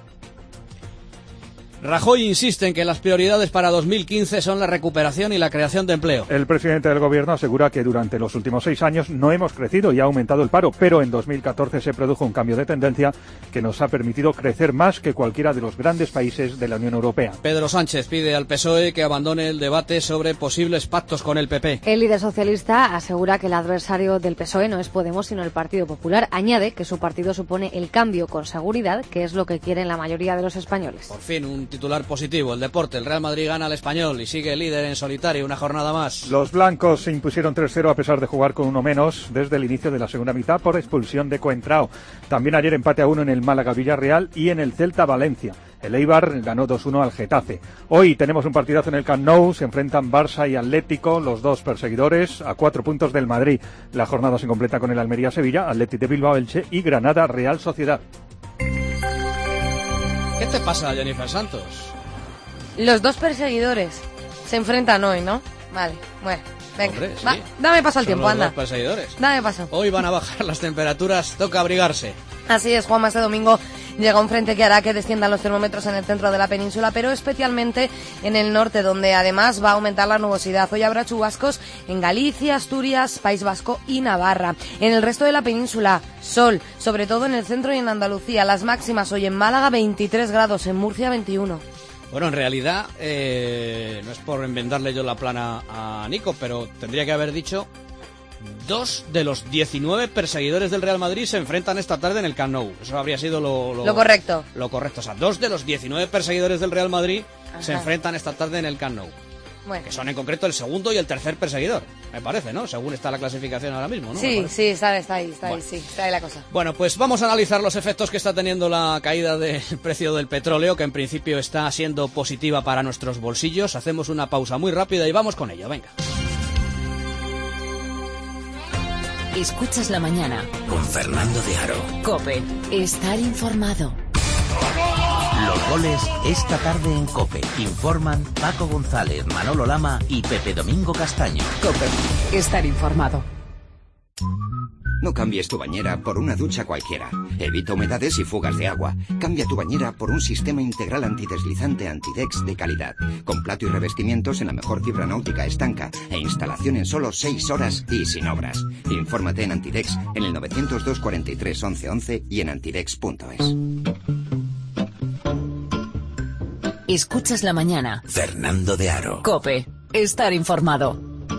Rajoy insiste en que las prioridades para 2015 son la recuperación y la creación de empleo. El presidente del Gobierno asegura que durante los últimos 6 años no hemos crecido y ha aumentado el paro, pero en 2014 se produjo un cambio de tendencia que nos ha permitido crecer más que cualquiera de los grandes países de la Unión Europea. Pedro Sánchez pide al PSOE que abandone el debate sobre posibles pactos con el PP. El líder socialista asegura que el adversario del PSOE no es Podemos sino el Partido Popular. Añade que su partido supone el cambio con seguridad, que es lo que quieren la mayoría de los españoles. Por fin un titular positivo, el deporte. El Real Madrid gana al Español y sigue líder en solitario una jornada más. Los blancos se impusieron 3-0 a pesar de jugar con uno menos desde el inicio de la segunda mitad por expulsión de Coentrao. También ayer empate a 1 en el Málaga Villarreal y en el Celta Valencia. El Eibar ganó 2-1 al Getafe. Hoy tenemos un partidazo en el Camp Nou, se enfrentan Barça y Atlético, los dos perseguidores, a 4 puntos del Madrid. La jornada se completa con el Almería Sevilla, Athletic de Bilbao Elche y Granada Real Sociedad. ¿Qué te pasa, Jennifer Santos? Los dos perseguidores se enfrentan hoy, ¿no? Vale, bueno, venga. Hombre, sí. Va, dame paso al tiempo, los anda. Dos perseguidores. Dame paso. Hoy van a bajar las temperaturas, toca abrigarse. Así es, Juanma, este domingo llega un frente que hará que desciendan los termómetros en el centro de la península, pero especialmente en el norte, donde además va a aumentar la nubosidad. Hoy habrá chubascos en Galicia, Asturias, País Vasco y Navarra. En el resto de la península, sol, sobre todo en el centro y en Andalucía. Las máximas hoy en Málaga, 23 grados, en Murcia, 21. Bueno, en realidad, no es por enmendarle yo la plana a Nico, pero tendría que haber dicho 2 de los 19 perseguidores del Real Madrid se enfrentan esta tarde en el Camp Nou. Eso habría sido lo correcto. Lo correcto. O sea, 2 de los 19 perseguidores del Real Madrid se enfrentan esta tarde en el Camp Nou. Bueno. Que son en concreto el segundo y el tercer perseguidor, me parece, ¿no? Según está la clasificación ahora mismo, ¿no? Sí, está ahí la cosa. Bueno, pues vamos a analizar los efectos que está teniendo la caída del precio del petróleo, que en principio está siendo positiva para nuestros bolsillos. Hacemos una pausa muy rápida y vamos con ello, venga. Escuchas la mañana con Fernando de Aro. COPE. Estar informado. Los goles esta tarde en COPE. Informan Paco González, Manolo Lama y Pepe Domingo Castaño. COPE. Estar informado. No cambies tu bañera por una ducha cualquiera. Evita humedades y fugas de agua. Cambia tu bañera por un sistema integral antideslizante Antidex de calidad, con plato y revestimientos en la mejor fibra náutica estanca e instalación en solo 6 horas y sin obras. Infórmate en Antidex en el 902 43 11 11 y en antidex.es. Escuchas la mañana. Fernando de Aro. COPE. Estar informado.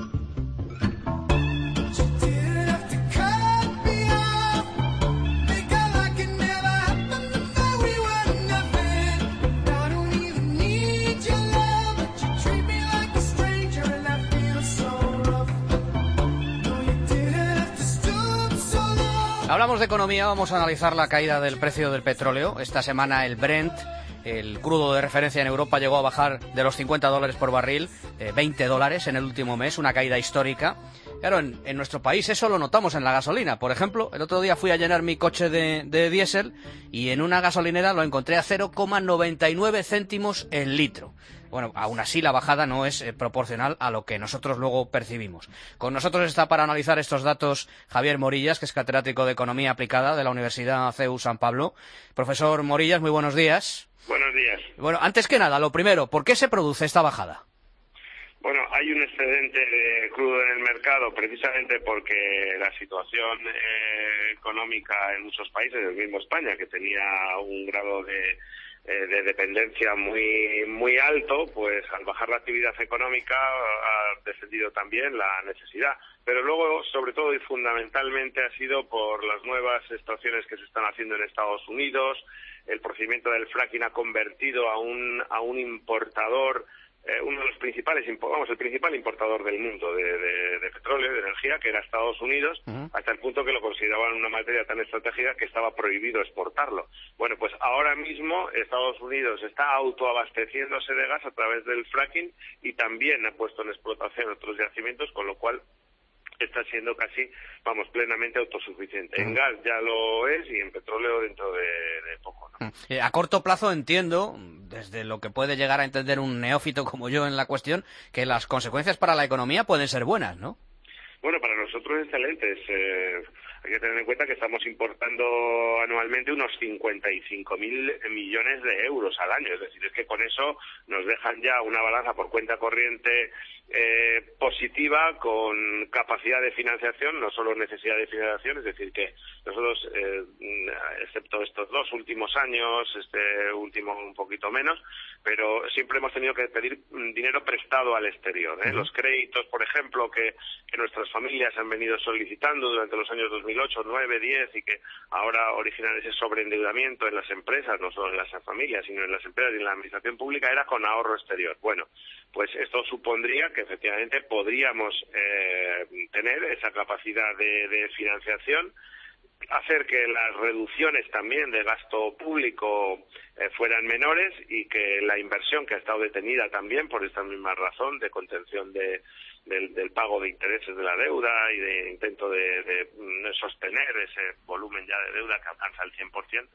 Hablamos de economía, vamos a analizar la caída del precio del petróleo. Esta semana el Brent, el crudo de referencia en Europa, llegó a bajar de los $50 por barril, $20 en el último mes, una caída histórica. Claro, en nuestro país eso lo notamos en la gasolina. Por ejemplo, el otro día fui a llenar mi coche de diésel y en una gasolinera lo encontré a 0,99 céntimos el litro. Bueno, aún así la bajada no es proporcional a lo que nosotros luego percibimos. Con nosotros está para analizar estos datos Javier Morillas, que es catedrático de Economía Aplicada de la Universidad CEU San Pablo. Profesor Morillas, muy buenos días. Buenos días. Bueno, antes que nada, lo primero, ¿por qué se produce esta bajada? Bueno, hay un excedente de crudo en el mercado precisamente porque la situación económica en muchos países, el mismo España, que tenía un grado de dependencia muy alto, pues al bajar la actividad económica ha descendido también la necesidad. Pero luego, sobre todo y fundamentalmente, ha sido por las nuevas extracciones que se están haciendo en Estados Unidos. El procedimiento del fracking ha convertido a un importador, uno de los principales, el principal importador del mundo de petróleo, de energía, que era Estados Unidos, hasta el punto que lo consideraban una materia tan estratégica que estaba prohibido exportarlo. Bueno, pues ahora mismo Estados Unidos está autoabasteciéndose de gas a través del fracking y también ha puesto en explotación otros yacimientos, con lo cual está siendo casi, plenamente autosuficiente. En gas ya lo es y en petróleo dentro de poco, ¿no? A corto plazo entiendo, desde lo que puede llegar a entender un neófito como yo en la cuestión, que las consecuencias para la economía pueden ser buenas, ¿no? Bueno, para nosotros excelentes. Hay que tener en cuenta que estamos importando anualmente unos 55.000 millones de euros al año. Es decir, es que con eso nos dejan ya una balanza por cuenta corriente positiva, con capacidad de financiación, no solo necesidad de financiación. Es decir, que nosotros, excepto estos 2 últimos años, este último un poquito menos, pero siempre hemos tenido que pedir dinero prestado al exterior. Los créditos, por ejemplo, que nuestras familias han venido solicitando durante los años 2008, 9, 10 y que ahora originan ese sobreendeudamiento en las empresas, no solo en las familias, sino en las empresas y en la administración pública, era con ahorro exterior. Bueno, pues esto supondría que efectivamente podríamos tener esa capacidad de financiación, hacer que las reducciones también de gasto público fueran menores y que la inversión, que ha estado detenida también por esta misma razón de contención del pago de intereses de la deuda y de intento de sostener ese volumen ya de deuda que alcanza el 100%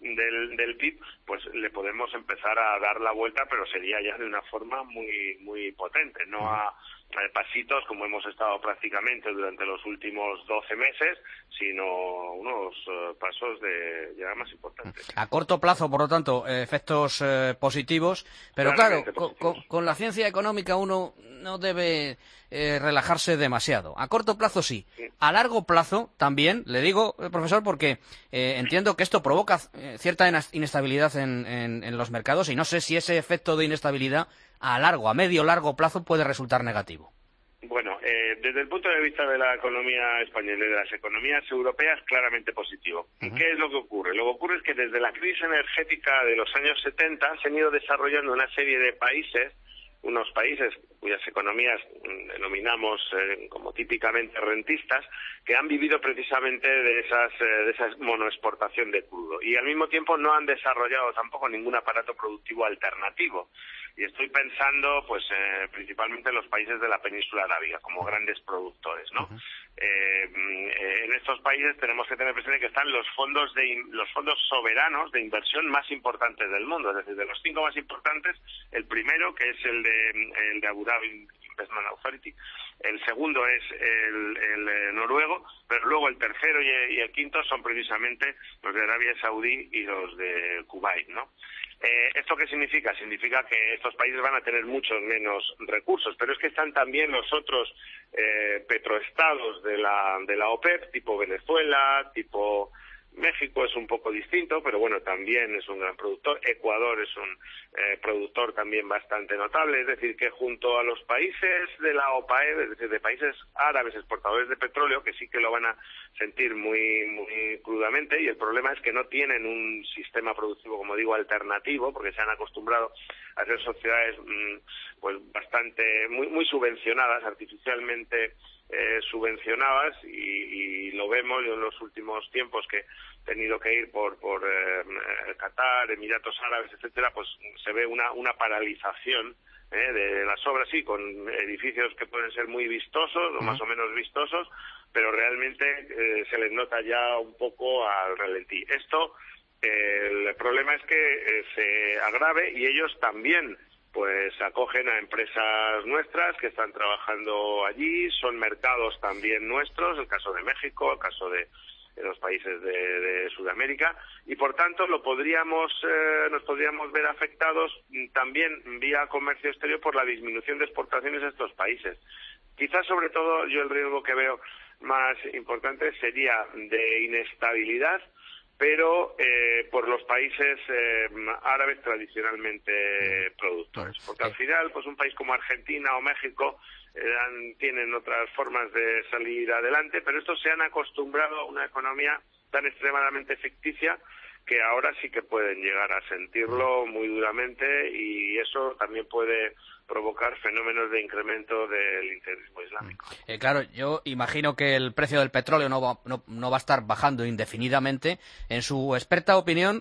del PIB, pues le podemos empezar a dar la vuelta, pero sería ya de una forma muy muy potente, no a pasitos como hemos estado prácticamente durante los últimos 12 meses, sino unos pasos de ya más importantes. A corto plazo, por lo tanto, efectos positivos, pero claro, con la ciencia económica uno no debe relajarse demasiado. A corto plazo sí. A largo plazo también, le digo, profesor, porque entiendo que esto provoca cierta inestabilidad en los mercados y no sé si ese efecto de inestabilidad a medio largo plazo puede resultar negativo. Bueno, desde el punto de vista de la economía española y de las economías europeas, claramente positivo. ¿Y qué es lo que ocurre? Lo que ocurre es que desde la crisis energética de los años 70 se han ido desarrollando una serie de países, unos países cuyas economías denominamos como típicamente rentistas, que han vivido precisamente de esa monoexportación de crudo y al mismo tiempo no han desarrollado tampoco ningún aparato productivo alternativo. Y estoy pensando, pues, principalmente en los países de la península arábiga, como grandes productores, ¿no? En estos países tenemos que tener presente que están los fondos soberanos de inversión más importantes del mundo. Es decir, de los 5 más importantes, el primero, que es el de Abu Dhabi Investment Authority, el segundo es el noruego, pero luego el tercero y el quinto son precisamente los de Arabia Saudí y los de Kuwait, ¿no? ¿Esto qué significa? Significa que estos países van a tener muchos menos recursos, pero es que están también los otros petroestados de la OPEP, tipo Venezuela, tipo México es un poco distinto, pero bueno, también es un gran productor. Ecuador es un productor también bastante notable, es decir, que junto a los países de la OPAE, es decir, de países árabes exportadores de petróleo, que sí que lo van a sentir muy crudamente, y el problema es que no tienen un sistema productivo, como digo, alternativo, porque se han acostumbrado a ser sociedades pues bastante muy subvencionadas, artificialmente subvencionadas, y lo vemos en los últimos tiempos que he tenido que ir por Qatar, Emiratos Árabes, etcétera, pues se ve una paralización de las obras, sí, con edificios que pueden ser muy vistosos o más o menos vistosos, pero realmente se les nota ya un poco al ralentí. Esto, el problema es que se agrave, y ellos también pues acogen a empresas nuestras que están trabajando allí, son mercados también nuestros, el caso de México, el caso de los países de Sudamérica, y por tanto nos podríamos ver afectados también vía comercio exterior por la disminución de exportaciones a estos países. Quizás sobre todo yo el riesgo que veo más importante sería de inestabilidad, pero por los países árabes tradicionalmente productores, porque al final pues un país como Argentina o México tienen otras formas de salir adelante, pero estos se han acostumbrado a una economía tan extremadamente ficticia que ahora sí que pueden llegar a sentirlo muy duramente, y eso también puede provocar fenómenos de incremento del integrismo islámico. Claro, yo imagino que el precio del petróleo no va a estar bajando indefinidamente. En su experta opinión,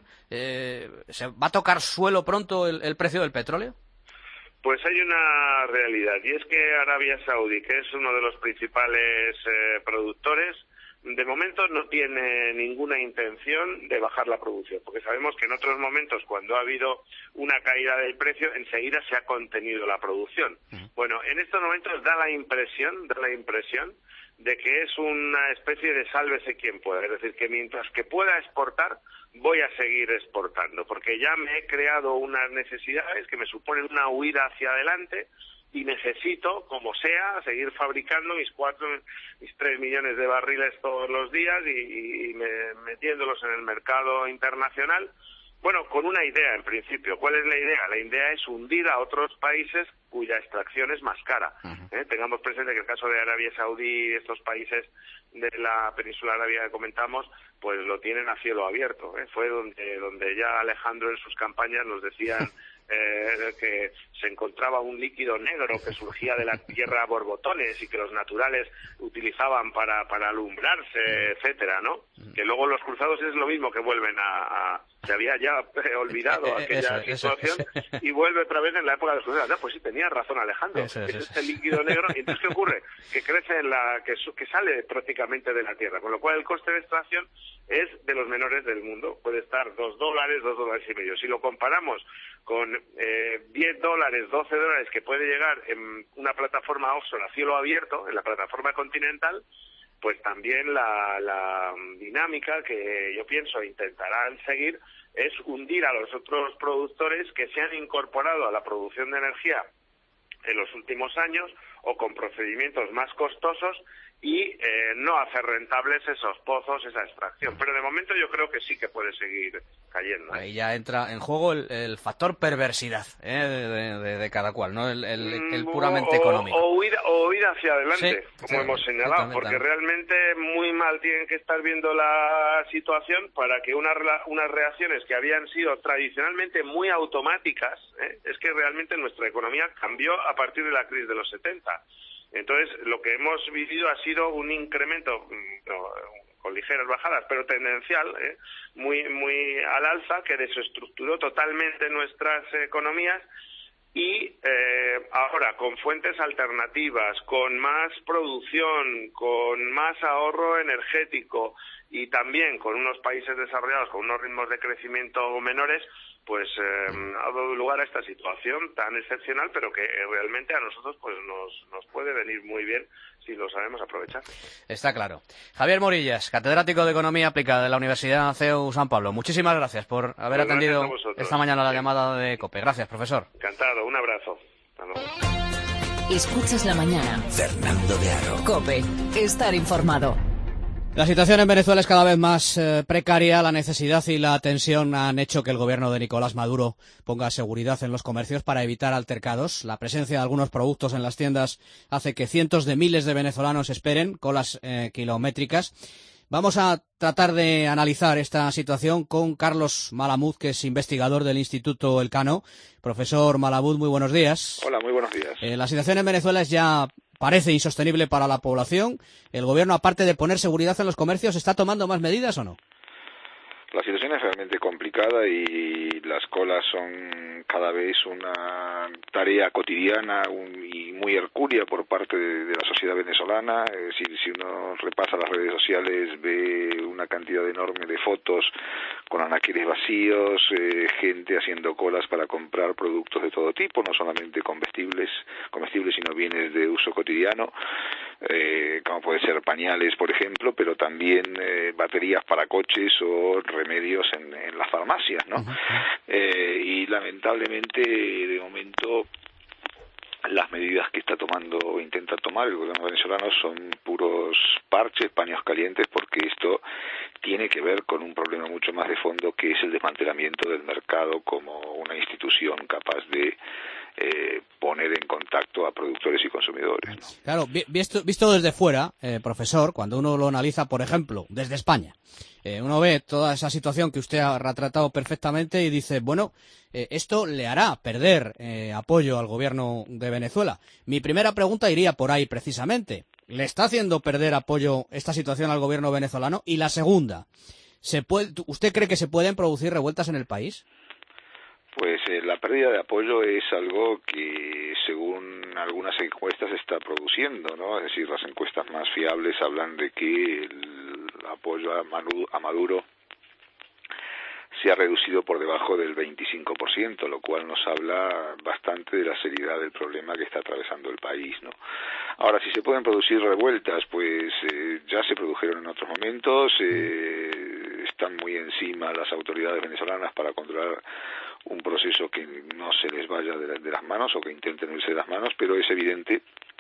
¿se va a tocar suelo pronto el precio del petróleo? Pues hay una realidad, y es que Arabia Saudí, que es uno de los principales productores, de momento no tiene ninguna intención de bajar la producción, porque sabemos que en otros momentos, cuando ha habido una caída del precio, enseguida se ha contenido la producción. Bueno, en estos momentos da la impresión de que es una especie de sálvese quien pueda, es decir, que mientras que pueda exportar, voy a seguir exportando, porque ya me he creado unas necesidades que me suponen una huida hacia adelante, y necesito, como sea, seguir fabricando mis 3 millones de barriles todos los días y metiéndolos en el mercado internacional. Bueno, con una idea en principio. ¿Cuál es la idea? La idea es hundir a otros países cuya extracción es más cara. Tengamos presente que el caso de Arabia Saudí y estos países de la península arábiga que comentamos, pues lo tienen a cielo abierto. Fue donde ya Alejandro en sus campañas nos decían que se encontraba un líquido negro que surgía de la tierra a borbotones y que los naturales utilizaban para alumbrarse, etcétera, ¿no? Que luego los cruzados es lo mismo, que vuelven se había ya olvidado aquella situación y vuelve otra vez en la época de los cruzados. No, pues sí, tenía razón Alejandro, es este líquido negro. Y entonces, ¿qué ocurre? Que crece que sale prácticamente de la tierra, con lo cual el coste de extracción es de los menores del mundo. Puede estar $2, $2.50. Si lo comparamos con $10, $12 que puede llegar en una plataforma offshore a cielo abierto, en la plataforma continental, pues también la dinámica que yo pienso intentarán seguir es hundir a los otros productores que se han incorporado a la producción de energía en los últimos años o con procedimientos más costosos y no hacer rentables esos pozos, esa extracción. Pero de momento yo creo que sí que puede seguir cayendo. Ahí ya entra en juego el factor perversidad de cada cual, ¿no? El puramente económico. O huida hacia adelante, sí, como hemos señalado, porque realmente muy mal tienen que estar viendo la situación para que unas reacciones que habían sido tradicionalmente muy automáticas, es que realmente nuestra economía cambió a partir de la crisis de los 70. Entonces, lo que hemos vivido ha sido un incremento, con ligeras bajadas, pero tendencial, muy al alza, que desestructuró totalmente nuestras economías y ahora con fuentes alternativas, con más producción, con más ahorro energético y también con unos países desarrollados con unos ritmos de crecimiento menores, pues ha dado lugar a esta situación tan excepcional, pero que realmente a nosotros pues nos puede venir muy bien si lo sabemos aprovechar. Está claro. Javier Morillas, catedrático de Economía Aplicada de la Universidad CEU San Pablo. Muchísimas gracias por haber atendido esta mañana la llamada de COPE. Gracias, profesor. Encantado, un abrazo. Hasta luego. Escuchas la mañana. Fernando de Aro. COPE, estar informado. La situación en Venezuela es cada vez más precaria. La necesidad y la tensión han hecho que el gobierno de Nicolás Maduro ponga seguridad en los comercios para evitar altercados. La presencia de algunos productos en las tiendas hace que cientos de miles de venezolanos esperen, colas kilométricas. Vamos a tratar de analizar esta situación con Carlos Malamud, que es investigador del Instituto Elcano. Profesor Malamud, muy buenos días. Hola, muy buenos días. La situación en Venezuela parece insostenible para la población. ¿El gobierno, aparte de poner seguridad en los comercios, está tomando más medidas o no? La situación es realmente complicada y las colas son cada vez una tarea cotidiana y muy hercúlea por parte de la sociedad venezolana. Es decir, si uno repasa las redes sociales ve una cantidad enorme de fotos con anaqueles vacíos, gente haciendo colas para comprar productos de todo tipo, no solamente comestibles, sino bienes de uso cotidiano, como puede ser pañales, por ejemplo, pero también baterías para coches o remedios en las farmacias, ¿no? Y lamentablemente, de momento, las medidas que está tomando o intenta tomar el gobierno venezolano son puros parches, paños calientes, porque esto tiene que ver con un problema mucho más de fondo, que es el desmantelamiento del mercado como una institución capaz de poner en contacto a productores y consumidores, ¿no? Claro, visto desde fuera, profesor, cuando uno lo analiza, por ejemplo, desde España, uno ve toda esa situación que usted ha retratado perfectamente y dice, bueno, esto le hará perder apoyo al gobierno de Venezuela. Mi primera pregunta iría por ahí precisamente. ¿Le está haciendo perder apoyo esta situación al gobierno venezolano? Y la segunda, ¿usted cree que se pueden producir revueltas en el país? Pues la pérdida de apoyo es algo que, según algunas encuestas, se está produciendo, ¿no? Es decir, las encuestas más fiables hablan de que el apoyo a Maduro se ha reducido por debajo del 25%, lo cual nos habla bastante de la seriedad del problema que está atravesando el país, ¿no? Ahora, si se pueden producir revueltas, pues ya se produjeron en otros momentos, están muy encima las autoridades venezolanas para controlar un proceso que no se les vaya de las manos o que intenten irse de las manos, pero es evidente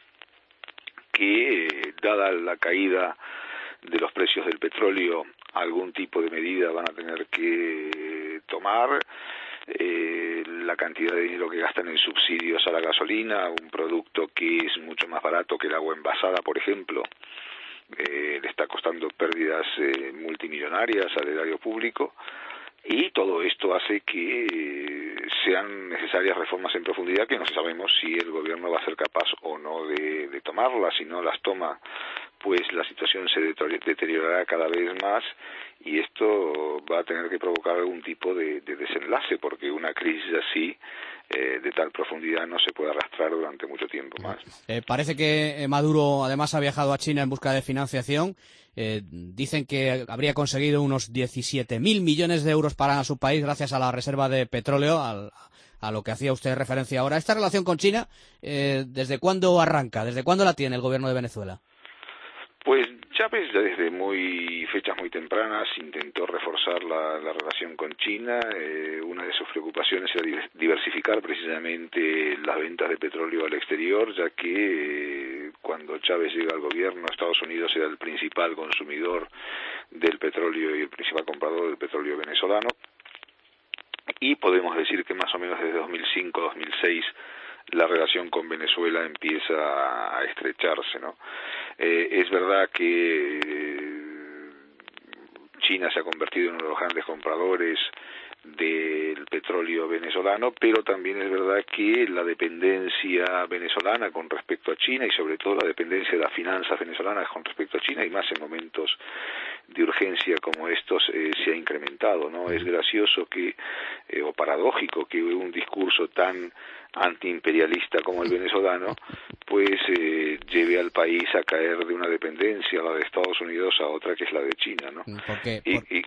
que, dada la caída de los precios del petróleo, algún tipo de medida van a tener que tomar. La cantidad de dinero que gastan en subsidios a la gasolina, un producto que es mucho más barato que el agua envasada, por ejemplo, le está costando pérdidas multimillonarias al erario público, y todo esto hace que sean necesarias reformas en profundidad que no sabemos si el gobierno va a ser capaz o no de tomarlas. Si no las toma pues la situación se deteriorará cada vez más y esto va a tener que provocar algún tipo de desenlace, porque una crisis así, de tal profundidad, no se puede arrastrar durante mucho tiempo más. Parece que Maduro además ha viajado a China en busca de financiación. Dicen que habría conseguido unos 17.000 millones de euros para su país gracias a la reserva de petróleo, a lo que hacía usted referencia ahora. ¿Esta relación con China, desde cuándo arranca? ¿Desde cuándo la tiene el gobierno de Venezuela? Pues Chávez ya desde fechas muy tempranas intentó reforzar la relación con China. Una de sus preocupaciones era diversificar precisamente las ventas de petróleo al exterior, ya que cuando Chávez llega al gobierno, Estados Unidos era el principal consumidor del petróleo y el principal comprador del petróleo venezolano. Y podemos decir que más o menos desde 2005-2006 la relación con Venezuela empieza a estrecharse, ¿no? Es verdad que China se ha convertido en uno de los grandes compradores del petróleo venezolano, pero también es verdad que la dependencia venezolana con respecto a China y sobre todo la dependencia de las finanzas venezolanas con respecto a China, y más en momentos de urgencia como estos, se ha incrementado, ¿no? Es gracioso o paradójico que un discurso tan antiimperialista como el venezolano pues lleve al país a caer de una dependencia, la de Estados Unidos, a otra que es la de China, ¿no? Y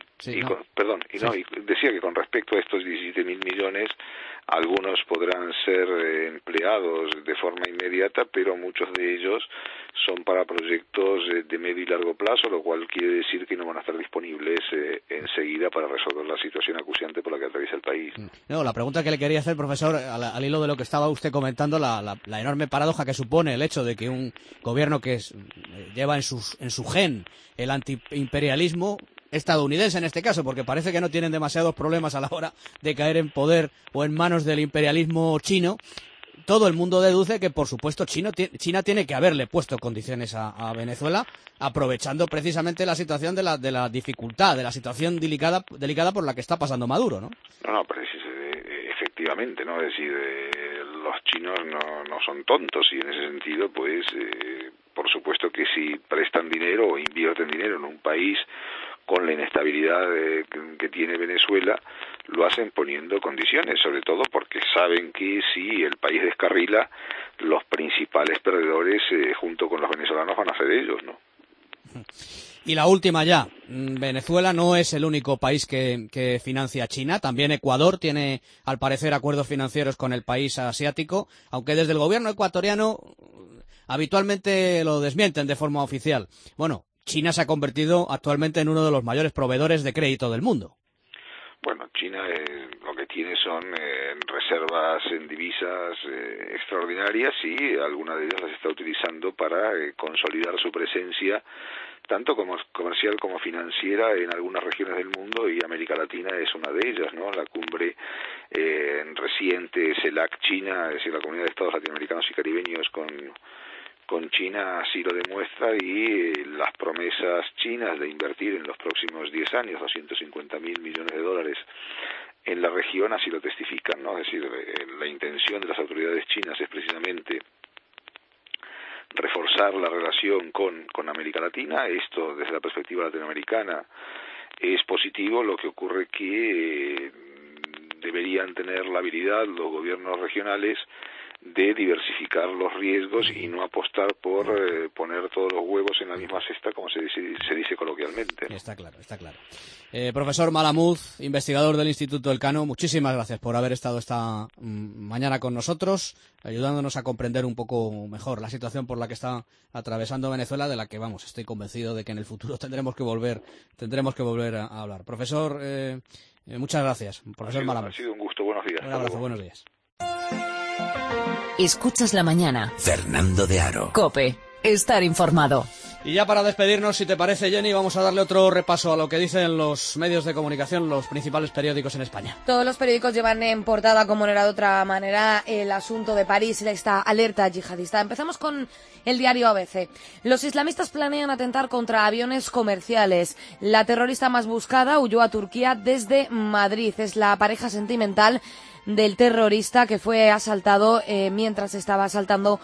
decía que con respecto a estos 17.000 millones, algunos podrán ser empleados de forma inmediata, pero muchos de ellos son para proyectos de medio y largo plazo, lo cual quiere decir que no van a estar disponibles enseguida para resolver la situación acuciante por la que atraviesa el país. No, la pregunta que le quería hacer, profesor, al hilo de lo que estaba usted comentando, la enorme paradoja que supone el hecho de que un gobierno que lleva en su gen el antiimperialismo estadounidense en este caso, porque parece que no tienen demasiados problemas a la hora de caer en poder o en manos del imperialismo chino. Todo el mundo deduce que, por supuesto, China tiene que haberle puesto condiciones a Venezuela, aprovechando precisamente la situación de la dificultad, de la situación delicada por la que está pasando Maduro, ¿no? No, pero efectivamente, ¿no? Es decir, los chinos no son tontos, y en ese sentido, pues, por supuesto que si prestan dinero o invierten dinero en un país con la inestabilidad que tiene Venezuela, lo hacen poniendo condiciones, sobre todo porque saben que si el país descarrila, los principales perdedores junto con los venezolanos van a ser ellos, ¿no? Y la última ya, Venezuela no es el único país que financia a China, también Ecuador tiene al parecer acuerdos financieros con el país asiático, aunque desde el gobierno ecuatoriano habitualmente lo desmienten de forma oficial. Bueno, China se ha convertido actualmente en uno de los mayores proveedores de crédito del mundo. Bueno, China lo que tiene son reservas en divisas extraordinarias, y alguna de ellas las está utilizando para consolidar su presencia tanto como comercial como financiera en algunas regiones del mundo, y América Latina es una de ellas, ¿no? La cumbre reciente CELAC China, es decir, la Comunidad de Estados Latinoamericanos y Caribeños con China así lo demuestra, y las promesas chinas de invertir en los próximos 10 años 250.000 millones de dólares en la región así lo testifican, ¿no? Es decir, la intención de las autoridades chinas es precisamente reforzar la relación con América Latina. Esto, desde la perspectiva latinoamericana, es positivo. Lo que ocurre que deberían tener la habilidad los gobiernos regionales de diversificar los riesgos y no apostar por poner todos los huevos en la misma cesta, como se dice coloquialmente. Está claro. Profesor Malamuz, investigador del Instituto Elcano, muchísimas gracias por haber estado esta mañana con nosotros, ayudándonos a comprender un poco mejor la situación por la que está atravesando Venezuela, de la que, estoy convencido de que en el futuro tendremos que volver a hablar. Profesor, muchas gracias. Profesor Malamuz. Ha sido un gusto. Buenos días. Un abrazo, buenos días. Escuchas la mañana. Fernando de Aro. COPE. Estar informado. Y ya para despedirnos, si te parece, Jenny, vamos a darle otro repaso a lo que dicen los medios de comunicación, los principales periódicos en España. Todos los periódicos llevan en portada, como no era de otra manera, el asunto de París, esta alerta yihadista. Empezamos con el diario ABC. Los islamistas planean atentar contra aviones comerciales. La terrorista más buscada huyó a Turquía desde Madrid. Es la pareja sentimental del terrorista que fue asaltado mientras estaba asaltando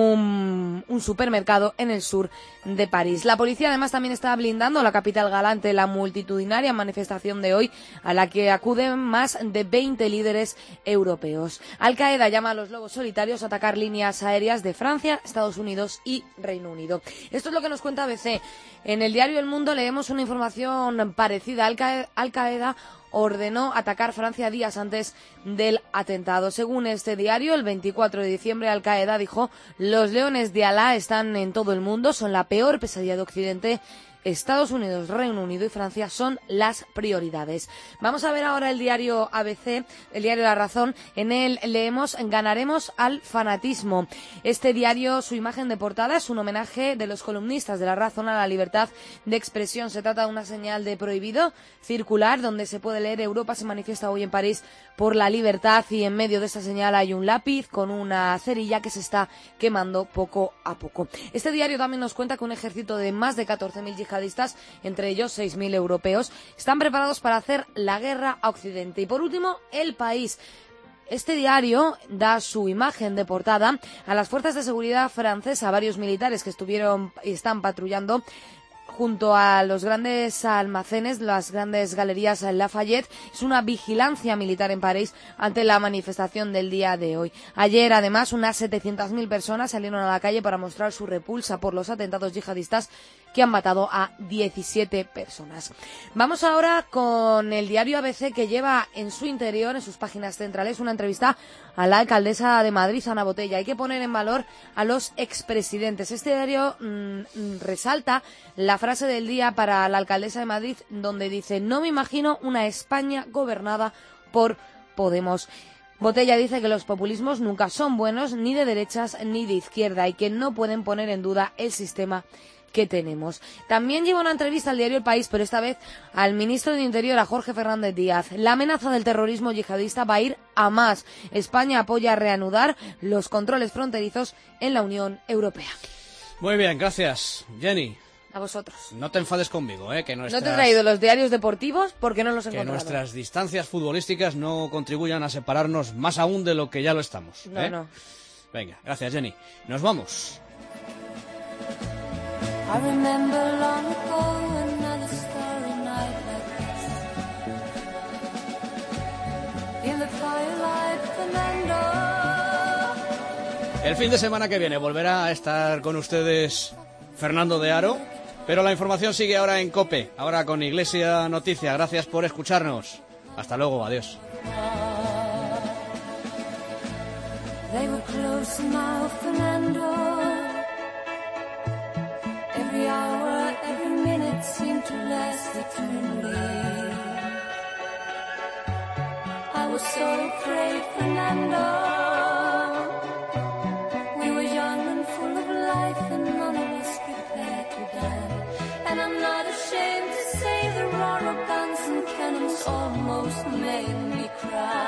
un supermercado en el sur de París. La policía además también está blindando la capital galante, la multitudinaria manifestación de hoy a la que acuden más de 20 líderes europeos. Al-Qaeda llama a los lobos solitarios a atacar líneas aéreas de Francia, Estados Unidos y Reino Unido. Esto es lo que nos cuenta ABC. En el diario El Mundo leemos una información parecida. Al-Qaeda ordenó atacar Francia días antes del atentado. Según este diario, el 24 de diciembre Al-Qaeda dijo: los leones de Alá están en todo el mundo, son la peor pesadilla de Occidente. Estados Unidos, Reino Unido y Francia son las prioridades. Vamos a ver ahora el diario ABC, el diario La Razón. En él leemos: ganaremos al fanatismo. Este diario, su imagen de portada es un homenaje de los columnistas de La Razón a la libertad de expresión. Se trata de una señal de prohibido circular donde se puede leer: Europa se manifiesta hoy en París por la libertad, y en medio de esta señal hay un lápiz con una cerilla que se está quemando poco a poco. Este diario también nos cuenta que un ejército de más de 14.000 yihadistas, entre ellos 6.000 europeos, están preparados para hacer la guerra a Occidente. Y por último, El País. Este diario da su imagen de portada a las fuerzas de seguridad francesas, varios militares que están patrullando junto a los grandes almacenes, las grandes galerías Lafayette. Es una vigilancia militar en París ante la manifestación del día de hoy. Ayer, además, unas 700.000 personas salieron a la calle para mostrar su repulsa por los atentados yihadistas que han matado a 17 personas. Vamos ahora con el diario ABC, que lleva en su interior, en sus páginas centrales, una entrevista a la alcaldesa de Madrid, Ana Botella. Hay que poner en valor a los expresidentes. Este diario resalta la frase del día para la alcaldesa de Madrid, donde dice: no me imagino una España gobernada por Podemos. Botella dice que los populismos nunca son buenos, ni de derechas ni de izquierda, y que no pueden poner en duda el sistema que tenemos. También lleva una entrevista al diario El País, pero esta vez al ministro de Interior, a Jorge Fernández Díaz. La amenaza del terrorismo yihadista va a ir a más. España apoya reanudar los controles fronterizos en la Unión Europea. Muy bien, gracias, Jenny. A vosotros. No te enfades conmigo, que No te he traído los diarios deportivos porque no los he encontrado. Que nuestras distancias futbolísticas no contribuyan a separarnos más aún de lo que ya lo estamos. No. Venga, gracias, Jenny. Nos vamos. I remember long ago another starry night like this. In the twilight, Fernando. El fin de semana que viene volverá a estar con ustedes Fernando de Aro, pero la información sigue ahora en COPE, ahora con Iglesia Noticia. Gracias por escucharnos. Hasta luego, adiós. They were close now, Fernando. Every hour, every minute seemed to last eternally. I was so afraid, Fernando. We were young and full of life, and none of us prepared to die. And I'm not ashamed to say the roar of guns and cannons almost made me cry.